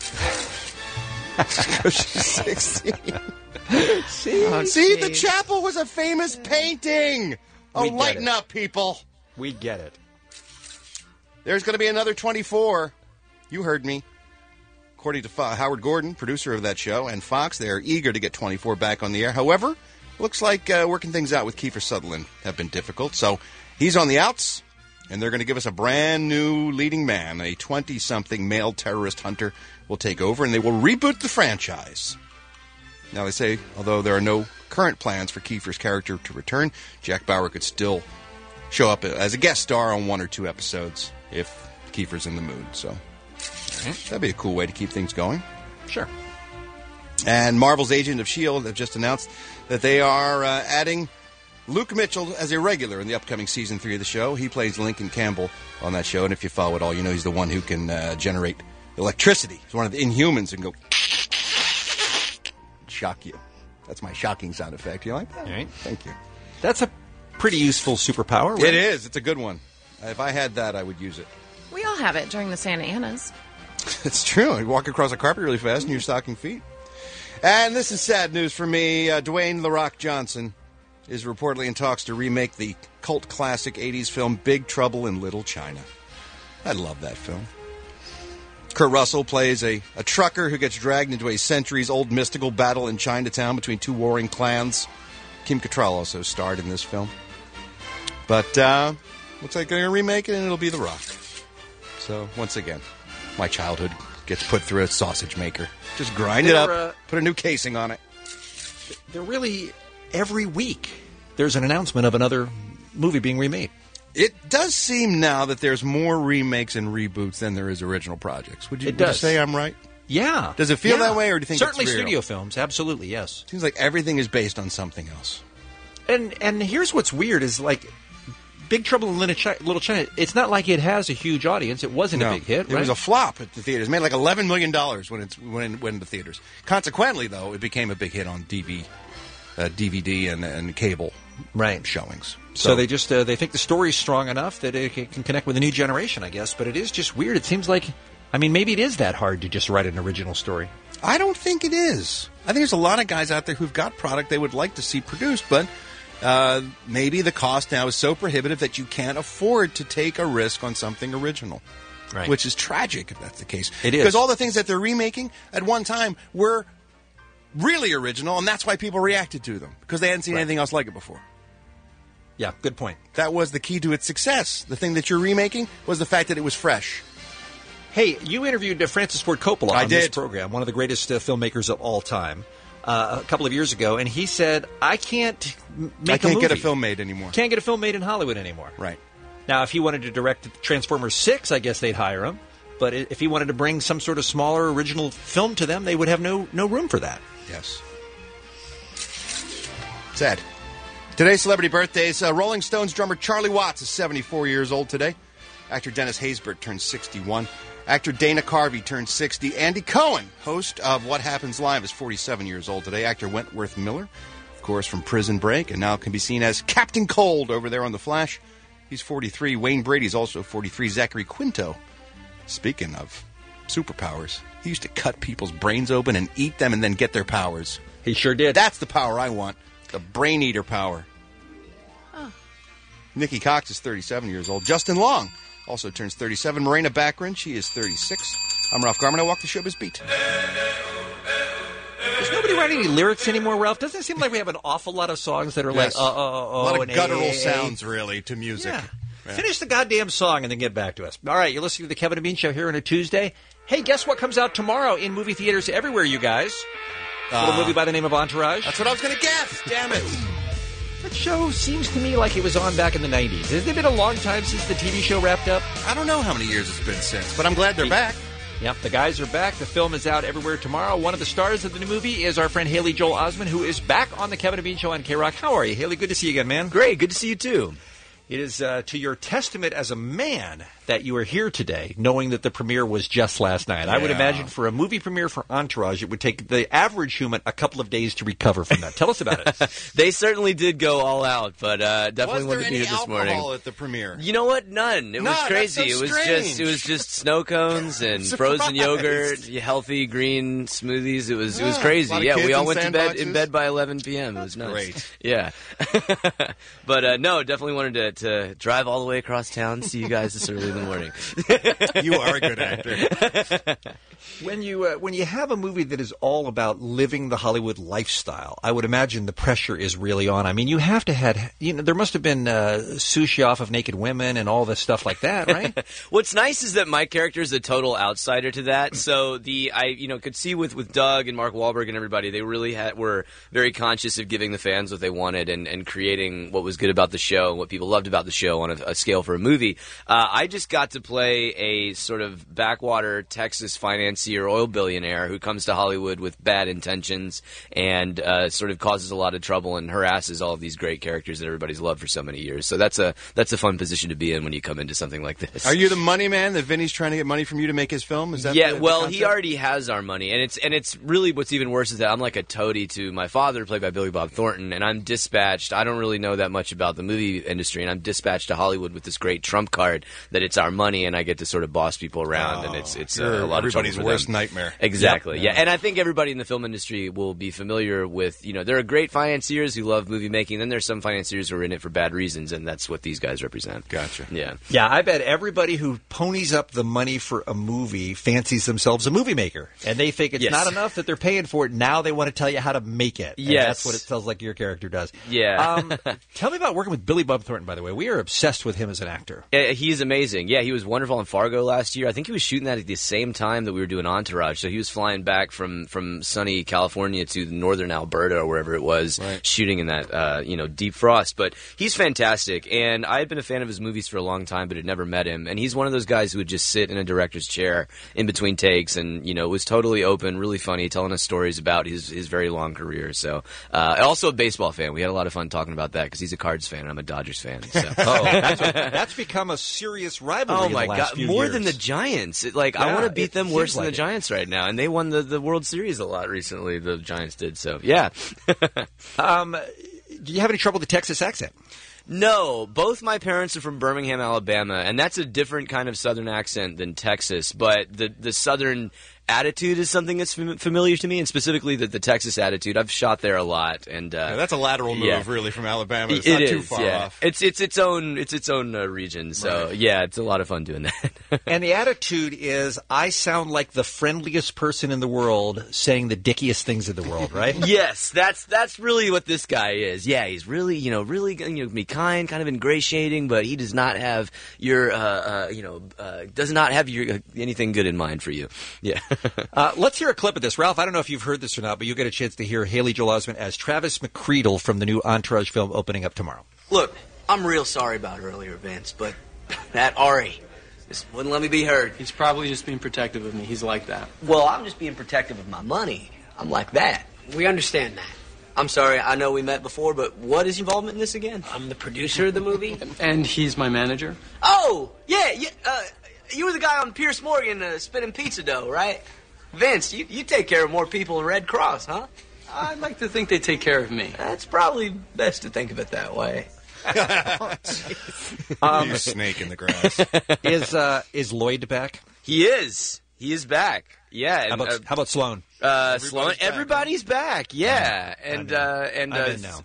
Because she's 16. See, the chapel was a famous painting. Oh, We get lighten it. up, people. We get it. There's going to be another 24. You heard me. According to Howard Gordon, producer of that show, and Fox, they are eager to get 24 back on the air. However, looks like working things out with Kiefer Sutherland have been difficult. So he's on the outs, and they're going to give us a brand new leading man. A 20-something male terrorist hunter will take over, and they will reboot the franchise. Now, they say, although there are no current plans for Kiefer's character to return, Jack Bauer could still show up as a guest star on 1 or 2 episodes if Kiefer's in the mood. So that'd be a cool way to keep things going. Sure. And Marvel's Agent of S.H.I.E.L.D. have just announced that they are adding Luke Mitchell as a regular in the upcoming Season 3 of the show. He plays Lincoln Campbell on that show, and if you follow it all, you know he's the one who can generate electricity. He's one of the Inhumans and go shock you. That's my shocking sound effect. You like that? All right. Thank you. That's a pretty useful superpower. Right? It is. It's a good one. If I had that, I would use it. We all have it during the Santa Anas. It's true. You walk across a carpet really fast in your stocking feet. And this is sad news for me. Dwayne "The Rock" Johnson is reportedly in talks to remake the cult classic 80s film Big Trouble in Little China. I love that film. Kurt Russell plays a trucker who gets dragged into a centuries-old mystical battle in Chinatown between two warring clans. Kim Cattrall also starred in this film. But looks like they're going to remake it, and it'll be The Rock. So, once again, my childhood gets put through a sausage maker. Just grind it up, put a new casing on it. They're really, every week, there's an announcement of another movie being remade. It does seem now that there's more remakes and reboots than there is original projects. Would you say I'm right? Yeah. Does it feel that way, or do you think certainly it's real? studio films, absolutely, yes. Seems like everything is based on something else. And here's what's weird is, like, Big Trouble in Little China, it's not like it has a huge audience. It wasn't a big hit, right? It was a flop at the theaters. It made like $11 million when it went into theaters. Consequently, though, it became a big hit on DVD and cable showings. So they just they think the story's strong enough that it can connect with a new generation, I guess. But it is just weird. It seems like, I mean, maybe it is that hard to just write an original story. I don't think it is. I think there's a lot of guys out there who've got product they would like to see produced, but maybe the cost now is so prohibitive that you can't afford to take a risk on something original. Right. Which is tragic if that's the case. It is. Because all the things that they're remaking at one time were really original, and that's why people reacted to them, because they hadn't seen anything else like it before. Yeah, good point. That was the key to its success. The thing that you're remaking was the fact that it was fresh. Hey, you interviewed Francis Ford Coppola on this program, one of the greatest filmmakers of all time, a couple of years ago, and he said, I can't make a movie. Get a film made anymore. Can't get a film made in Hollywood anymore. Right. Now, if he wanted to direct Transformers 6, I guess they'd hire him. But if he wanted to bring some sort of smaller original film to them, they would have no room for that. Yes. Sad. Today's celebrity birthdays. Rolling Stones drummer Charlie Watts is 74 years old today. Actor Dennis Haysbert turns 61. Actor Dana Carvey turns 60. Andy Cohen, host of What Happens Live, is 47 years old today. Actor Wentworth Miller, of course, from Prison Break, and now can be seen as Captain Cold over there on The Flash. He's 43. Wayne Brady's also 43. Zachary Quinto, speaking of superpowers, he used to cut people's brains open and eat them and then get their powers. He sure did. That's the power I want. The brain eater power. Huh. Nikki Cox is 37 years old. Justin Long also turns 37. Morena Baccarin, she is 36. I'm Ralph Garman. I walk the showbiz beat. Does nobody write any lyrics anymore, Ralph? Doesn't it seem like we have an awful lot of songs that are Yes. like, a lot of guttural sounds, really, really, to music. Yeah. Yeah. Finish the goddamn song and then get back to us. All right, you're listening to the Kevin and Bean Show here on a Tuesday. Hey, guess what comes out tomorrow in movie theaters everywhere, you guys? A little movie by the name of Entourage. That's what I was going to guess. Damn it. That show seems to me like it was on back in the 90s. Has it been a long time since the TV show wrapped up? I don't know how many years it's been since, but I'm glad they're back. Yep, the guys are back. The film is out everywhere tomorrow. One of the stars of the new movie is our friend Haley Joel Osment, who is back on the Kevin and Bean Show on K-Rock. How are you, Haley? Good to see you again, man. Great. Good to see you, too. It is to your testament as a man that you are here today, knowing that the premiere was just last night. Yeah. I would imagine for a movie premiere for Entourage, it would take the average human a couple of days to recover from that. Tell us about it. They certainly did go all out, but definitely wanted to be here this morning. Was there any alcohol at the premiere? You know what? None. It was crazy. That's so It was just snow cones and frozen yogurt, healthy green smoothies. It was crazy. Yeah, we all went to bed in bed by 11 p.m. It was nuts. Great. Yeah. But no, definitely wanted to drive all the way across town, see you guys this early in the morning. You are a good actor. When you have a movie that is all about living the Hollywood lifestyle, I would imagine the pressure is really on. I mean, you have to there must have been sushi off of naked women and all this stuff like that, right? What's nice is that my character is a total outsider to that. So I could see with Doug and Mark Wahlberg and everybody, they really were very conscious of giving the fans what they wanted and creating what was good about the show and what people loved about the show on a scale for a movie. I just just got to play a sort of backwater Texas financier, oil billionaire who comes to Hollywood with bad intentions and sort of causes a lot of trouble and harasses all of these great characters that everybody's loved for so many years. So that's a fun position to be in when you come into something like this. Are you the money man that Vinny's trying to get money from you to make his film? Is that he already has our money, and it's really what's even worse is that I'm like a toady to my father, played by Billy Bob Thornton, and I'm dispatched. I don't really know that much about the movie industry, and I'm dispatched to Hollywood with this great trump card that it's our money, and I get to sort of boss people around, and it's a lot of trouble everybody's for worst them. nightmare. Exactly, Yep. yeah, and I think everybody in the film industry will be familiar with, there are great financiers who love movie making, then there's some financiers who are in it for bad reasons, and that's what these guys represent. Gotcha. Yeah. Yeah, I bet everybody who ponies up the money for a movie fancies themselves a movie maker, and they think it's not enough that they're paying for it. Now they want to tell you how to make it. And Yes. that's what it sounds like your character does. Yeah. Tell me about working with Billy Bob Thornton, by the way. We are obsessed with him as an actor. He's amazing. Yeah, he was wonderful in Fargo last year. I think he was shooting that at the same time that we were doing Entourage. So he was flying back from sunny California to northern Alberta or wherever it was, shooting in that deep frost. But he's fantastic, and I had been a fan of his movies for a long time, but had never met him. And he's one of those guys who would just sit in a director's chair in between takes, and was totally open, really funny, telling us stories about his very long career. So, also a baseball fan. We had a lot of fun talking about that because he's a Cards fan and I'm a Dodgers fan. So. That's become a serious rivalry. Oh my in the last God! few More years. than the Giants. I want to beat them worse than the Giants right now, and they won the World Series a lot recently. The Giants did. So yeah. Do you have any trouble with the Texas accent? No, both my parents are from Birmingham, Alabama, and that's a different kind of Southern accent than Texas. But the Southern attitude is something that's familiar to me, and specifically the Texas attitude. I've shot there a lot, and that's a lateral move, really, from Alabama. It's not too far off. It's its own region. So yeah, it's a lot of fun doing that. And the attitude is, I sound like the friendliest person in the world saying the dickiest things in the world, right? Yes, that's really what this guy is. Yeah, he's really be kind, kind of ingratiating, but he does not have your does not have your anything good in mind for you. Yeah. Let's hear a clip of this. Ralph, I don't know if you've heard this or not, but you'll get a chance to hear Haley Joel Osment as Travis McCreedle from the new Entourage film opening up tomorrow. Look, I'm real sorry about earlier, Vince, but that Ari just wouldn't let me be heard. He's probably just being protective of me. He's like that. Well, I'm just being protective of my money. I'm like that. We understand that. I'm sorry, I know we met before, but what is your involvement in this again? I'm the producer of the movie. And he's my manager. Oh, yeah, you were the guy on Pierce Morgan spinning pizza dough, right? Vince, you take care of more people than Red Cross, huh? I'd like to think they take care of me. That's probably best to think of it that way. You snake in the grass. Is Lloyd back? He is. He is back. Yeah. And, how about Sloan? Sloan. Everybody's back. Yeah. And I'm in now.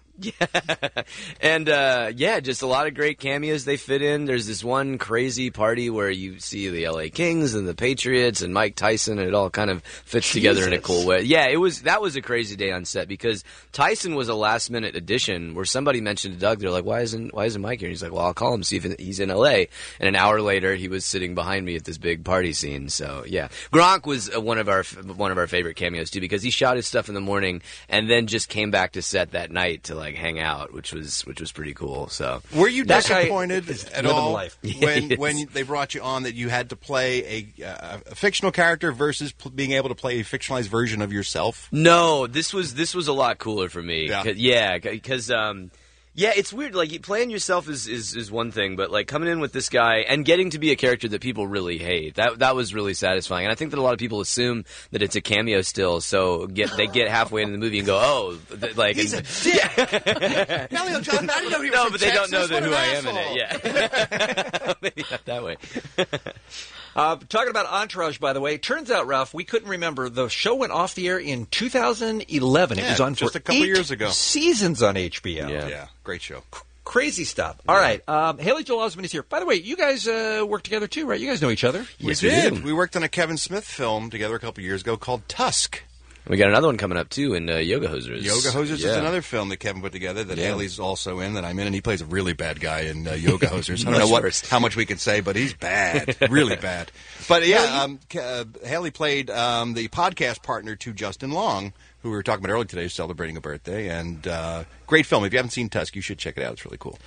Yeah, just a lot of great cameos they fit in. There's this one crazy party where you see the LA Kings and the Patriots and Mike Tyson, and it all kind of fits together in a cool way. Yeah, that was a crazy day on set because Tyson was a last minute addition where somebody mentioned to Doug, they're like, why isn't Mike here? And he's like, well, I'll call him, see if he's in LA. And an hour later, he was sitting behind me at this big party scene. So yeah, Gronk was one of our favorite cameos too because he shot his stuff in the morning and then just came back to set that night to hang out, which was pretty cool. So were you that disappointed at all life. when they brought you on that you had to play a fictional character versus being able to play a fictionalized version of yourself? No, this was a lot cooler for me. Yeah, because it's weird. Like playing yourself is one thing, but like coming in with this guy and getting to be a character that people really hate, that was really satisfying. And I think that a lot of people assume that it's a cameo still, so they get halfway into the movie and go, oh, he's a dick. Elio John, I didn't know he was no, from but they Texas. don't know What who an I am in asshole. it. Yeah, maybe not that way. Talking about Entourage, by the way, turns out, Ralph, we couldn't remember. The show went off the air in 2011. It was on just for a couple 8 years ago. seasons on HBO. Yeah, great show. Crazy stuff. All right. Haley Joel Osment is here. By the way, you guys work together too, right? You guys know each other. We did. We worked on a Kevin Smith film together a couple years ago called Tusk. We got another one coming up, too, in Yoga Hosers. Yoga Hosers is another film that Kevin put together that Haley's also in, that I'm in, and he plays a really bad guy in Yoga Hosers. I don't know how much we can say, but he's bad. Really bad. But, Haley played the podcast partner to Justin Long, who we were talking about earlier today, celebrating a birthday. And great film. If you haven't seen Tusk, you should check it out. It's really cool.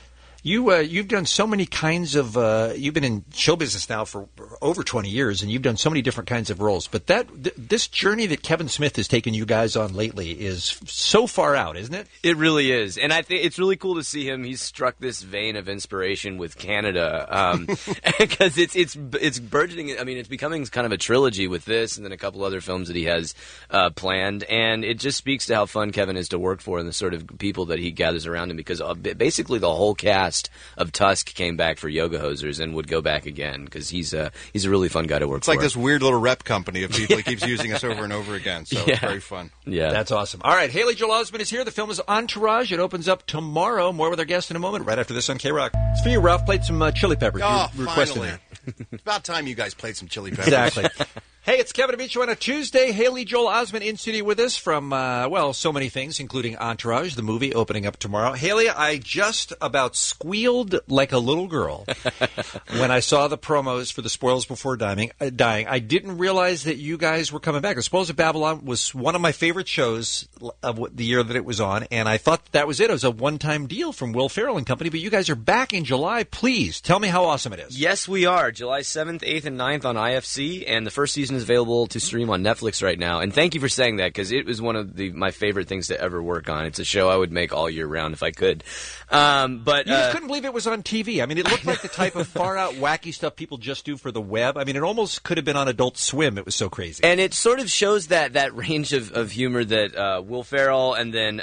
You've done so many kinds of. You've been in show business now for over 20 years, and you've done so many different kinds of roles. But this journey that Kevin Smith has taken you guys on lately is so far out, isn't it? It really is, and I think it's really cool to see him. He's struck this vein of inspiration with Canada, because it's burgeoning. I mean, it's becoming kind of a trilogy with this, and then a couple other films that he has planned, and it just speaks to how fun Kevin is to work for and the sort of people that he gathers around him. Because basically the whole cast of Tusk came back for Yoga Hosers and would go back again because he's a really fun guy to work for. It's like this weird little rep company of people. He keeps using us over and over again, so it's very fun. Yeah. That's awesome. All right, Haley Joel Osment is here. The film is Entourage. It opens up tomorrow. More with our guest in a moment, right after this on K-Rock. It's for you, Ralph. Played some Chili Peppers. Oh, You requested finally. It's about time you guys played some Chili Peppers. Exactly. Hey, it's Kevin Amici on a Tuesday. Haley Joel Osment in studio with us from, so many things, including Entourage, the movie opening up tomorrow. Haley, I just about squealed like a little girl when I saw the promos for The Spoils Before Dying. I didn't realize that you guys were coming back. The Spoils of Babylon was one of my favorite shows of the year that it was on, and I thought that was it. It was a one-time deal from Will Ferrell and company, but you guys are back in July. Please, tell me how awesome it is. Yes, we are. July 7th, 8th, and 9th on IFC, and the first season is available to stream on Netflix right now. And thank you for saying that, because it was one of my favorite things to ever work on. It's a show I would make all year round if I could. But you just couldn't believe it was on TV. I mean, it looked like the type of far-out, wacky stuff people just do for the web. I mean, it almost could have been on Adult Swim. It was so crazy. And it sort of shows that range of humor that Will Ferrell and then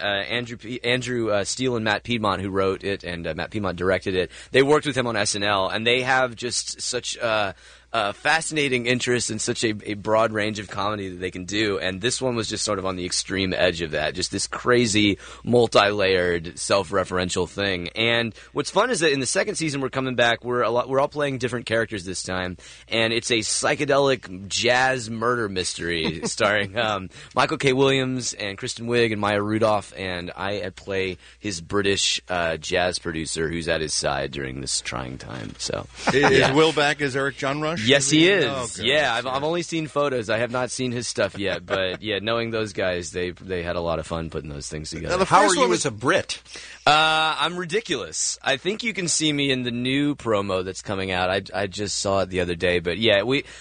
Andrew Steele and Matt Piedmont, who wrote it, and Matt Piedmont directed it, they worked with him on SNL, and they have just such fascinating interest in such a broad range of comedy that they can do, and this one was just sort of on the extreme edge of that, just this crazy, multi-layered, self-referential thing. And what's fun is that in the second season we're coming back, we're all playing different characters this time, and it's a psychedelic jazz murder mystery starring Michael K. Williams and Kristen Wiig and Maya Rudolph, and I play his British jazz producer who's at his side during this trying time. So, Is Will back as Eric John Rush? Yes, he is. Oh, goodness. Yeah, I've only seen photos. I have not seen his stuff yet. But yeah, knowing those guys, they had a lot of fun putting those things together. How are you as a Brit? I'm ridiculous. I think you can see me in the new promo that's coming out. I just saw it the other day. But yeah,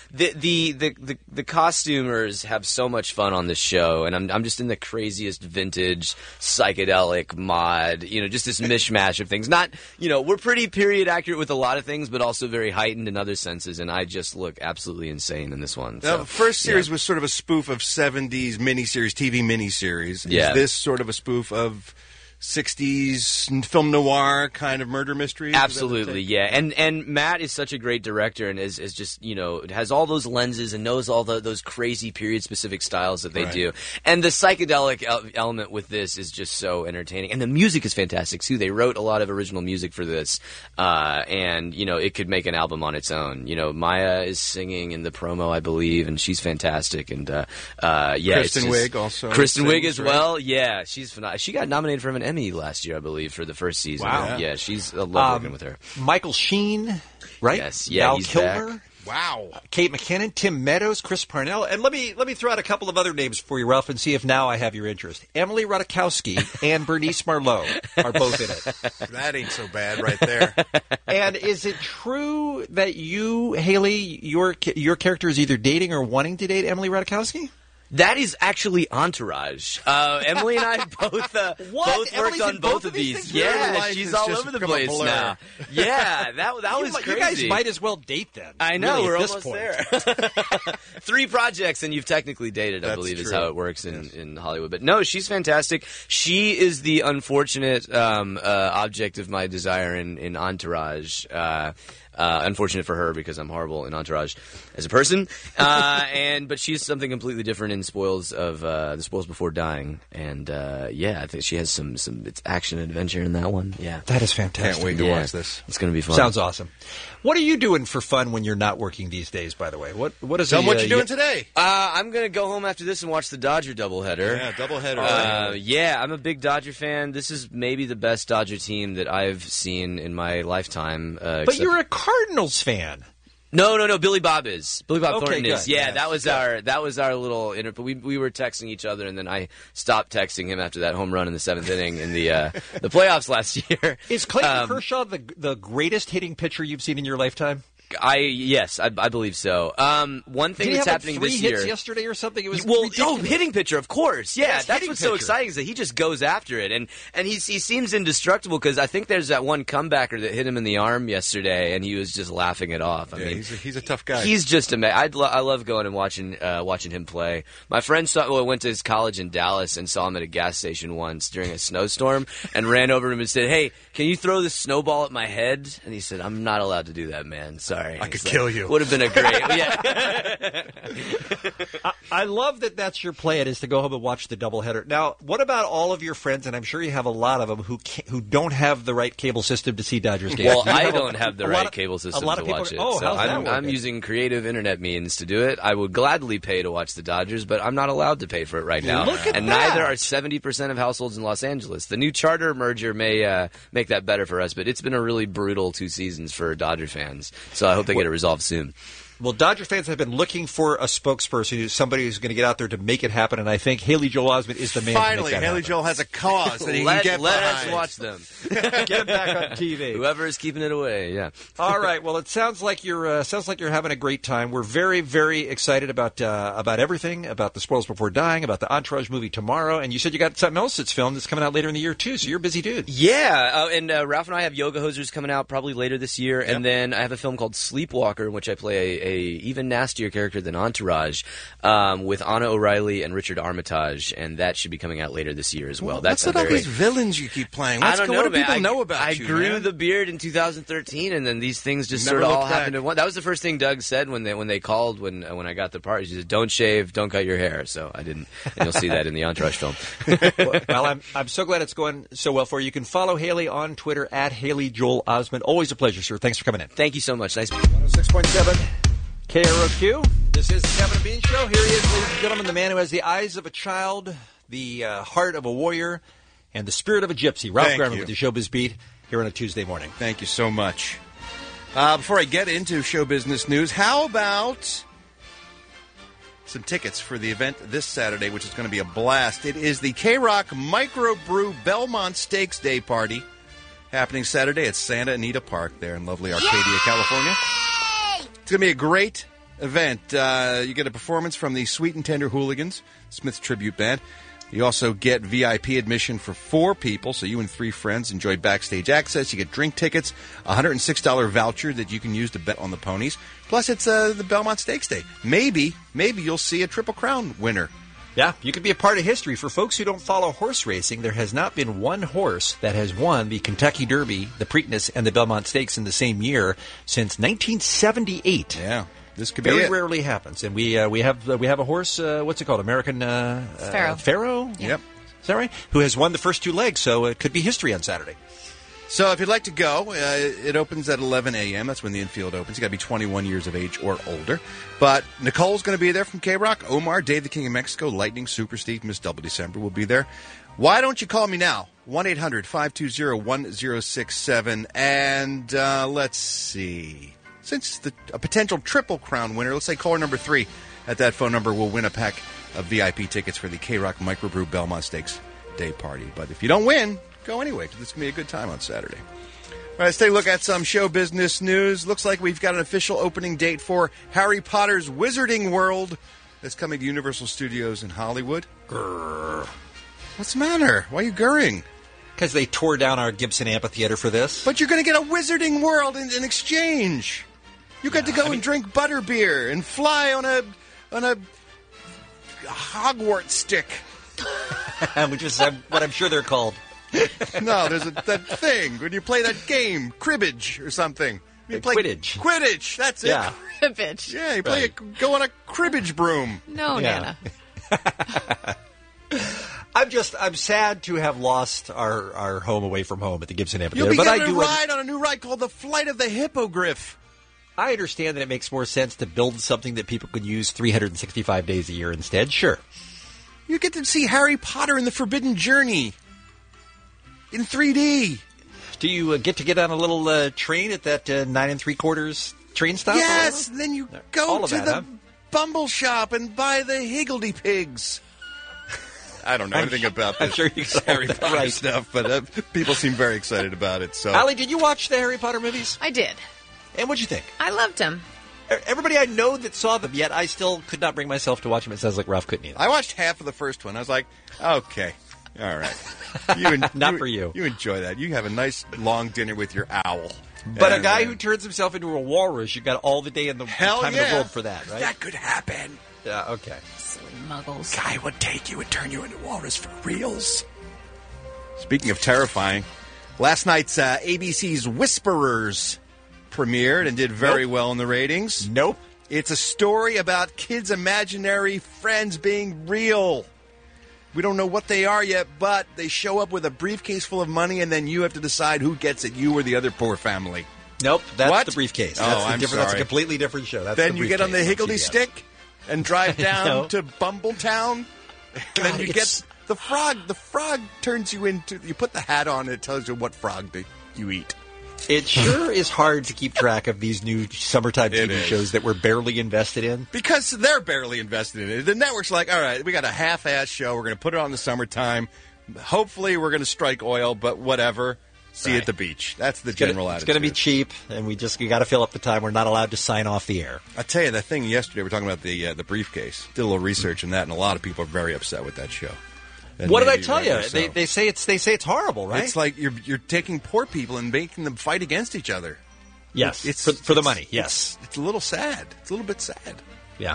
the costumers have so much fun on this show, and I'm just in the craziest vintage psychedelic mod. Just this mishmash of things. Not we're pretty period accurate with a lot of things, but also very heightened in other senses. And I just look absolutely insane in this one. Now, the first series was sort of a spoof of 70s miniseries, TV miniseries. Yeah. Is this sort of a spoof of 60s film noir kind of murder mysteries? Absolutely, yeah. And Matt is such a great director, and is just has all those lenses and knows all those crazy period specific styles that they do. And the psychedelic element with this is just so entertaining, and the music is fantastic too. They wrote a lot of original music for this, and it could make an album on its own. Maya is singing in the promo, I believe, and she's fantastic. And Kristen Wiig also. Kristen Wiig as well. Yeah, she's phenomenal. She got nominated for an Emmy last year, I believe, for the first season. Wow. Yeah, she's I love working with her. Michael Sheen, right? Yes, yeah, Val he's Kilmer. back. Wow. Kate McKinnon, Tim Meadows, Chris Parnell, and let me throw out a couple of other names for you, Ralph, and see if now I have your interest. Emily Ratajkowski and Bernice Marlowe are both in it. That ain't so bad right there. And is it true that you, Haley, your character is either dating or wanting to date Emily Ratajkowski? That is actually Entourage. Emily and I both worked on both of these. Yeah, she's all over the place now. Yeah, that was crazy. You guys might as well date then. I know, really, we're at this almost point. there. 3 projects and you've technically dated, I believe, is how it works in Hollywood. But no, she's fantastic. She is the unfortunate object of my desire in Entourage. Unfortunate for her because I'm horrible in Entourage as a person, but she's something completely different in The Spoils Before Dying, and I think she has some it's action and adventure in that one. Yeah, that is fantastic. Can't wait to watch this. It's going to be fun. Sounds awesome. What are you doing for fun when you're not working these days? By the way, what is Tell them what you're doing today? I'm going to go home after this and watch the Dodger doubleheader. Yeah, doubleheader. Yeah, I'm a big Dodger fan. This is maybe the best Dodger team that I've seen in my lifetime. But you're a Cardinals fan. No. Billy Bob is. Billy Bob Thornton is. good. Yeah, Yes, that was our little. We were texting each other, and then I stopped texting him after that home run in the 7th inning in the playoffs last year. Is Clayton Kershaw the greatest hitting pitcher you've seen in your lifetime? Yes, I believe so. One thing that's happening this year. 3 hits yesterday or something? It was hitting pitcher, of course. Yeah, Yes, that's hitting what's so pitcher. exciting is that he just goes after it, and he seems indestructible because I think there's that one comebacker that hit him in the arm yesterday, and he was just laughing it off. I mean, he's a tough guy. He's just amazing. I love going and watching him play. My friend went to his college in Dallas and saw him at a gas station once during a snowstorm, and ran over to him and said, "Hey, can you throw this snowball at my head?" And he said, "I'm not allowed to do that, man. Sorry. I could kill you." Would have been a great, yeah. I love that that's your plan, is to go home and watch the doubleheader. Now, what about all of your friends, and I'm sure you have a lot of them, who don't have the right cable system to see Dodgers games? Well, I don't have the right cable system to watch it. Oh, so how's that I'm working? using creative internet means to do it. I would gladly pay to watch the Dodgers, but I'm not allowed to pay for it right now. Look at and that. neither are 70% of households in Los Angeles. The new charter merger may make that better for us, but it's been a really brutal 2 seasons for Dodger fans. So I hope they get it resolved soon. Well, Dodger fans have been looking for a spokesperson, somebody who's going to get out there to make it happen, and I think Haley Joel Osment is the man Finally, to make that Haley happen. Joel has a cause that he Let can get us behind. watch them. Get him back on TV. Whoever is keeping it away, yeah. All right. Well, it sounds like you're having a great time. We're very, very excited about everything, about the Spoils Before Dying, about the Entourage movie tomorrow, and you said you got something else that's filmed that's coming out later in the year too. So you're a busy dude. Yeah, and Ralph and I have Yoga Hosers coming out probably later this year, and then I have a film called Sleepwalker, in which I play a even nastier character than Entourage, with Anna O'Reilly and Richard Armitage, and that should be coming out later this year as well. What's with all these villains you keep playing? I don't know, what do man. people know about you? I grew man? the beard in 2013, and then these things just Never sort of all looked back. happened at once. That was the first thing Doug said when they called when I got the part. She said, "Don't shave, don't cut your hair." So I didn't, and you'll see that in the Entourage film. Well, I'm so glad it's going so well for you. You can follow Haley on Twitter at Haley Joel Osment. Always a pleasure, sir. Thanks for coming in. Thank you so much. Nice. 106.7 KROQ. This is the Kevin and Bean Show. Here he is, ladies and gentlemen, the man who has the eyes of a child, the heart of a warrior, and the spirit of a gypsy. Ralph Thank Garman you. with the Showbiz Beat here on a Tuesday morning. Thank you so much. Before I get into show business news, how about some tickets for the event this Saturday, which is going to be a blast? It is the K-Rock Microbrew Belmont Stakes Day Party, happening Saturday at Santa Anita Park there in lovely Arcadia, California. It's going to be a great event. You get a performance from the Sweet and Tender Hooligans, Smith's Tribute Band. You also get VIP admission for 4 people, so you and 3 friends enjoy backstage access. You get drink tickets, a $106 voucher that you can use to bet on the ponies. Plus, it's the Belmont Stakes Day. Maybe you'll see a Triple Crown winner. Yeah, you could be a part of history. For folks who don't follow horse racing, there has not been one horse that has won the Kentucky Derby, the Preakness, and the Belmont Stakes in the same year since 1978. Yeah, this could be very it. rarely happens. And we have a horse. What's it called? American Pharaoh. Pharaoh. Yep. Is that right? Who has won the first 2 legs? So it could be history on Saturday. So if you'd like to go, it opens at 11 a.m. That's when the infield opens. You got to be 21 years of age or older. But Nicole's going to be there from K-Rock. Omar, Dave the King of Mexico, Lightning, Super Steve, Miss Double December will be there. Why don't you call me now? 1-800-520-1067. And let's see. Since a potential Triple Crown winner, let's say caller number 3 at that phone number will win a pack of VIP tickets for the K-Rock Microbrew Belmont Stakes Day Party. But if you don't win, go anyway, because it's going to be a good time on Saturday. All right, let's take a look at some show business news. Looks like we've got an official opening date for Harry Potter's Wizarding World that's coming to Universal Studios in Hollywood. Grrr. What's the matter? Why are you gurring? Because they tore down our Gibson amphitheater for this. But you're going to get a Wizarding World in exchange. You got to go and drink butterbeer and fly on a Hogwarts stick. Which is what I'm sure they're called. No, there's that thing when you play that game, cribbage or something. You play Quidditch. Quidditch, that's it. Yeah. Cribbage. Yeah, you play go on a cribbage broom. No, Yeah. Nana. I'm sad to have lost our home away from home at the Gibson You'll Amphitheater. be But I getting do a ride on a new ride called the Flight of the Hippogriff. I understand that it makes more sense to build something that people could use 365 days a year instead. Sure. You get to see Harry Potter and the Forbidden Journey in 3D. Do you get on a little train at that 9 3/4 train stop? Yes, then you go All of to that, the huh? Bumble shop and buy the Higgledy Pigs. I don't know anything about this I'm sure you got Harry that Potter right. stuff, but people seem very excited about it. So, Allie, did you watch the Harry Potter movies? I did. And what'd you think? I loved him. Everybody I know that saw them, yet I still could not bring myself to watch them. It sounds like Ralph couldn't either. I watched half of the first one. I was like, okay, all right. Not for you. You enjoy that. You have a nice long dinner with your owl. But a And, guy who turns himself into a walrus, you've got all the day in the Hell time in yeah. the world for that, right? That could happen. Yeah, okay. Silly muggles. Guy would take you and turn you into walrus for reals. Speaking of terrifying, last night's ABC's Whisperers premiered and did very well in the ratings. Nope. It's a story about kids' imaginary friends being real. We don't know what they are yet, but they show up with a briefcase full of money, and then you have to decide who gets it, you or the other poor family. Nope, that's What? the briefcase. Oh, That's I'm That's a sorry. completely different show. That's Then the you get on the briefcase Higgledy CBS. stick and drive down No. to Bumbletown. And then you get the frog. The frog turns you into. You put the hat on, and it tells you what frog you eat. It sure is hard to keep track of these new summertime It TV is. shows that we're barely invested in. Because they're barely invested in it. The network's like, all right, we got a half-ass show. We're going to put it on the summertime. Hopefully, we're going to strike oil, but whatever. See you at the beach. That's the general It's attitude. going to be cheap, and we got to fill up the time. We're not allowed to sign off the air. I tell you, that thing yesterday, we were talking about the briefcase. Did a little research on that, and a lot of people are very upset with that show. And What did I maybe tell you? rightly so. They say it's horrible, right? It's like you're taking poor people and making them fight against each other. Yes, It's for the money. Yes, it's a little sad. It's a little bit sad. yeah.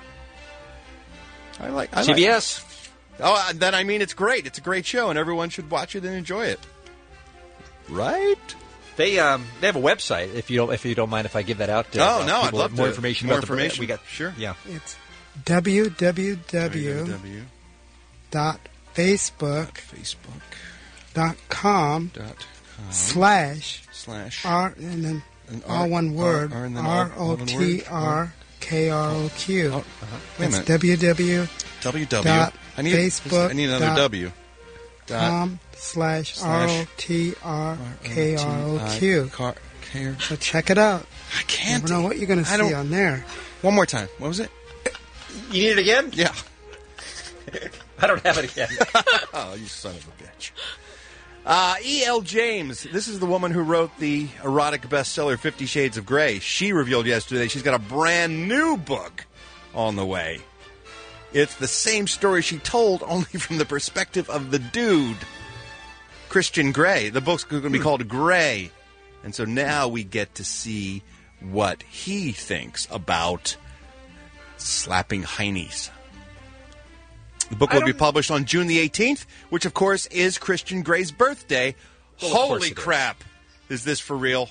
I like CBS. Oh, then I mean, it's great. It's a great show, and everyone should watch it and enjoy it. Right? They have a website. If you don't mind, if I give that out. To, Oh, no, I'd people love more to. information. More about information. We got Sure. Yeah. It's www.facebook.com// R and then all one word ROTRKROQ. Wait a That's minute. www. WW. I need another W. .com/ROTRKROQ. So check it out. I can't. You never know what you're going to see on there. One more time. What was it? You need it again? Yeah. I don't have it again. Oh, you son of a bitch. E.L. James. This is the woman who wrote the erotic bestseller 50 Shades of Grey. She revealed yesterday she's got a brand new book on the way. It's the same story she told, only from the perspective of the dude, Christian Grey. The book's going to be called Grey. And so now we get to see what he thinks about slapping heinies. The book will be published on June the 18th, which, of course, is Christian Grey's birthday. Well, of course Holy it is. crap. Is this for real?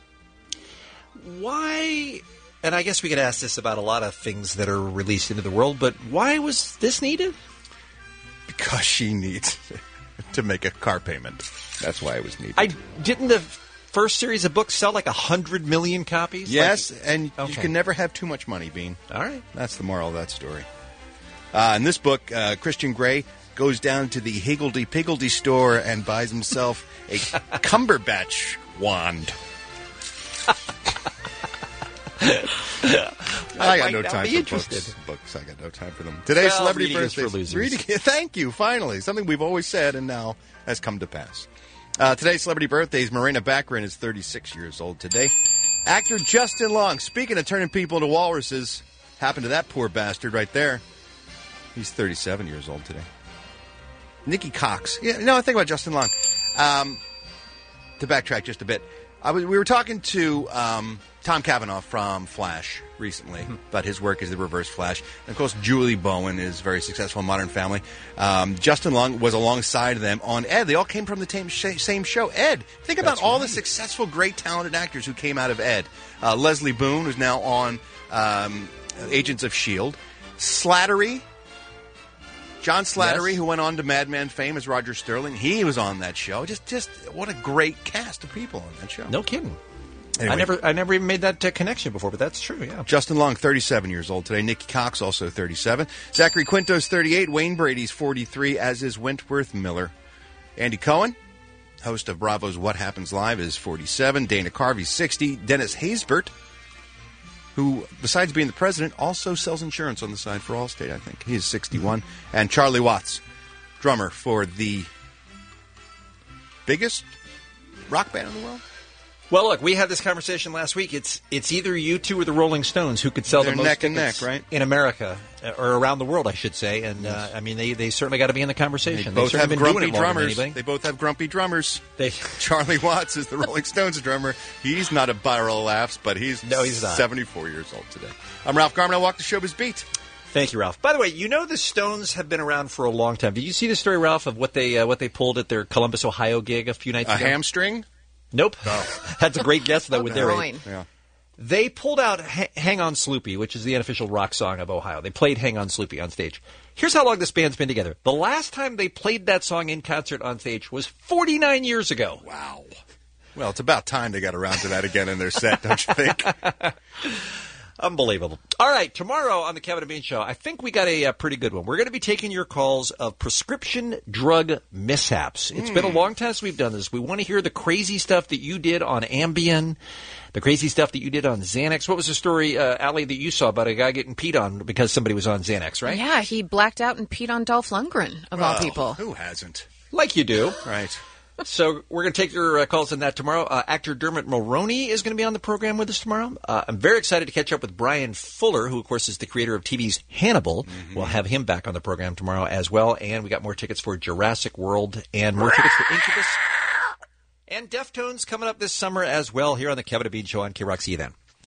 Why? And I guess we could ask this about a lot of things that are released into the world, but why was this needed? Because she needs to make a car payment. That's why it was needed. Didn't the first series of books sell like 100 million copies? Yes, Like- and you Okay. can never have too much money, Bean. All right. That's the moral of that story. In this book, Christian Grey goes down to the Higgledy-Piggledy store and buys himself a Cumberbatch wand. I got no time for books. I got no time for them. Today's Well, celebrity reading is birthdays. for losers. Reading, thank you. Finally, something we've always said and now has come to pass. Today's celebrity birthdays. Morena Baccarin is 36 years old today. Actor Justin Long. Speaking of turning people into walruses, happened to that poor bastard right there. He's 37 years old today. Nikki Cox. Yeah, no, think about Justin Long. To backtrack just a bit, we were talking to Tom Cavanaugh from Flash recently about his work as the Reverse Flash. And of course, Julie Bowen is very successful in Modern Family. Justin Long was alongside them on Ed. They all came from the same show, Ed. Think about all the successful, great, talented actors who came out of Ed. Leslie Boone, who's now on Agents of S.H.I.E.L.D. Slattery. John Slattery, Yes. who went on to Madman fame as Roger Sterling, he was on that show. Just what a great cast of people on that show. No kidding. Anyway. I never even made that connection before, but that's true, yeah. Justin Long, 37 years old today. Nikki Cox, also 37. Zachary Quinto's 38. Wayne Brady's 43, as is Wentworth Miller. Andy Cohen, host of Bravo's What Happens Live, is 47. Dana Carvey's 60. Dennis Haysbert, who, besides being the president, also sells insurance on the side for Allstate, I think. He's 61. And Charlie Watts, drummer for the biggest rock band in the world. Well, look, we had this conversation last week. It's either you two or the Rolling Stones who could sell They're the most neck and tickets neck, right? in America, or around the world, I should say. And, I mean, they certainly got to be in the conversation. They both They've have been doing grumpy it longer than drummers. anybody. They both have grumpy drummers. Charlie Watts is the Rolling Stones drummer. He's not a viral laughs, but he's not. 74 years old today. I'm Ralph Garman. I walk the showbiz beat. Thank you, Ralph. By the way, you know the Stones have been around for a long time. Did you see the story, Ralph, of what they pulled at their Columbus, Ohio gig a few nights ago? A hamstring? Nope. That's a great guess, though, with their groin. age. Yeah. They pulled out Hang On Sloopy, which is the unofficial rock song of Ohio. They played Hang On Sloopy on stage. Here's how long this band's been together. The last time they played that song in concert on stage was 49 years ago. Wow. Well, it's about time they got around to that again in their set, don't you think? Unbelievable. All right, tomorrow on the Kevin and Bean Show, I think we got a pretty good one. We're going to be taking your calls of prescription drug mishaps. It's been a long time since we've done this. We want to hear the crazy stuff that you did on Ambien, the crazy stuff that you did on Xanax. What was the story, Allie, that you saw about a guy getting peed on because somebody was on Xanax, right? Yeah, he blacked out and peed on Dolph Lundgren, of all people. Who hasn't? Like you do. Right. So we're going to take your calls on that tomorrow. Actor Dermot Mulroney is going to be on the program with us tomorrow. I'm very excited to catch up with Brian Fuller, who, of course, is the creator of TV's Hannibal. We'll have him back on the program tomorrow as well. And we got more tickets for Jurassic World and more tickets for Incubus. And Deftones coming up this summer as well here on the Kevin and Bean Show on KROC. See you then.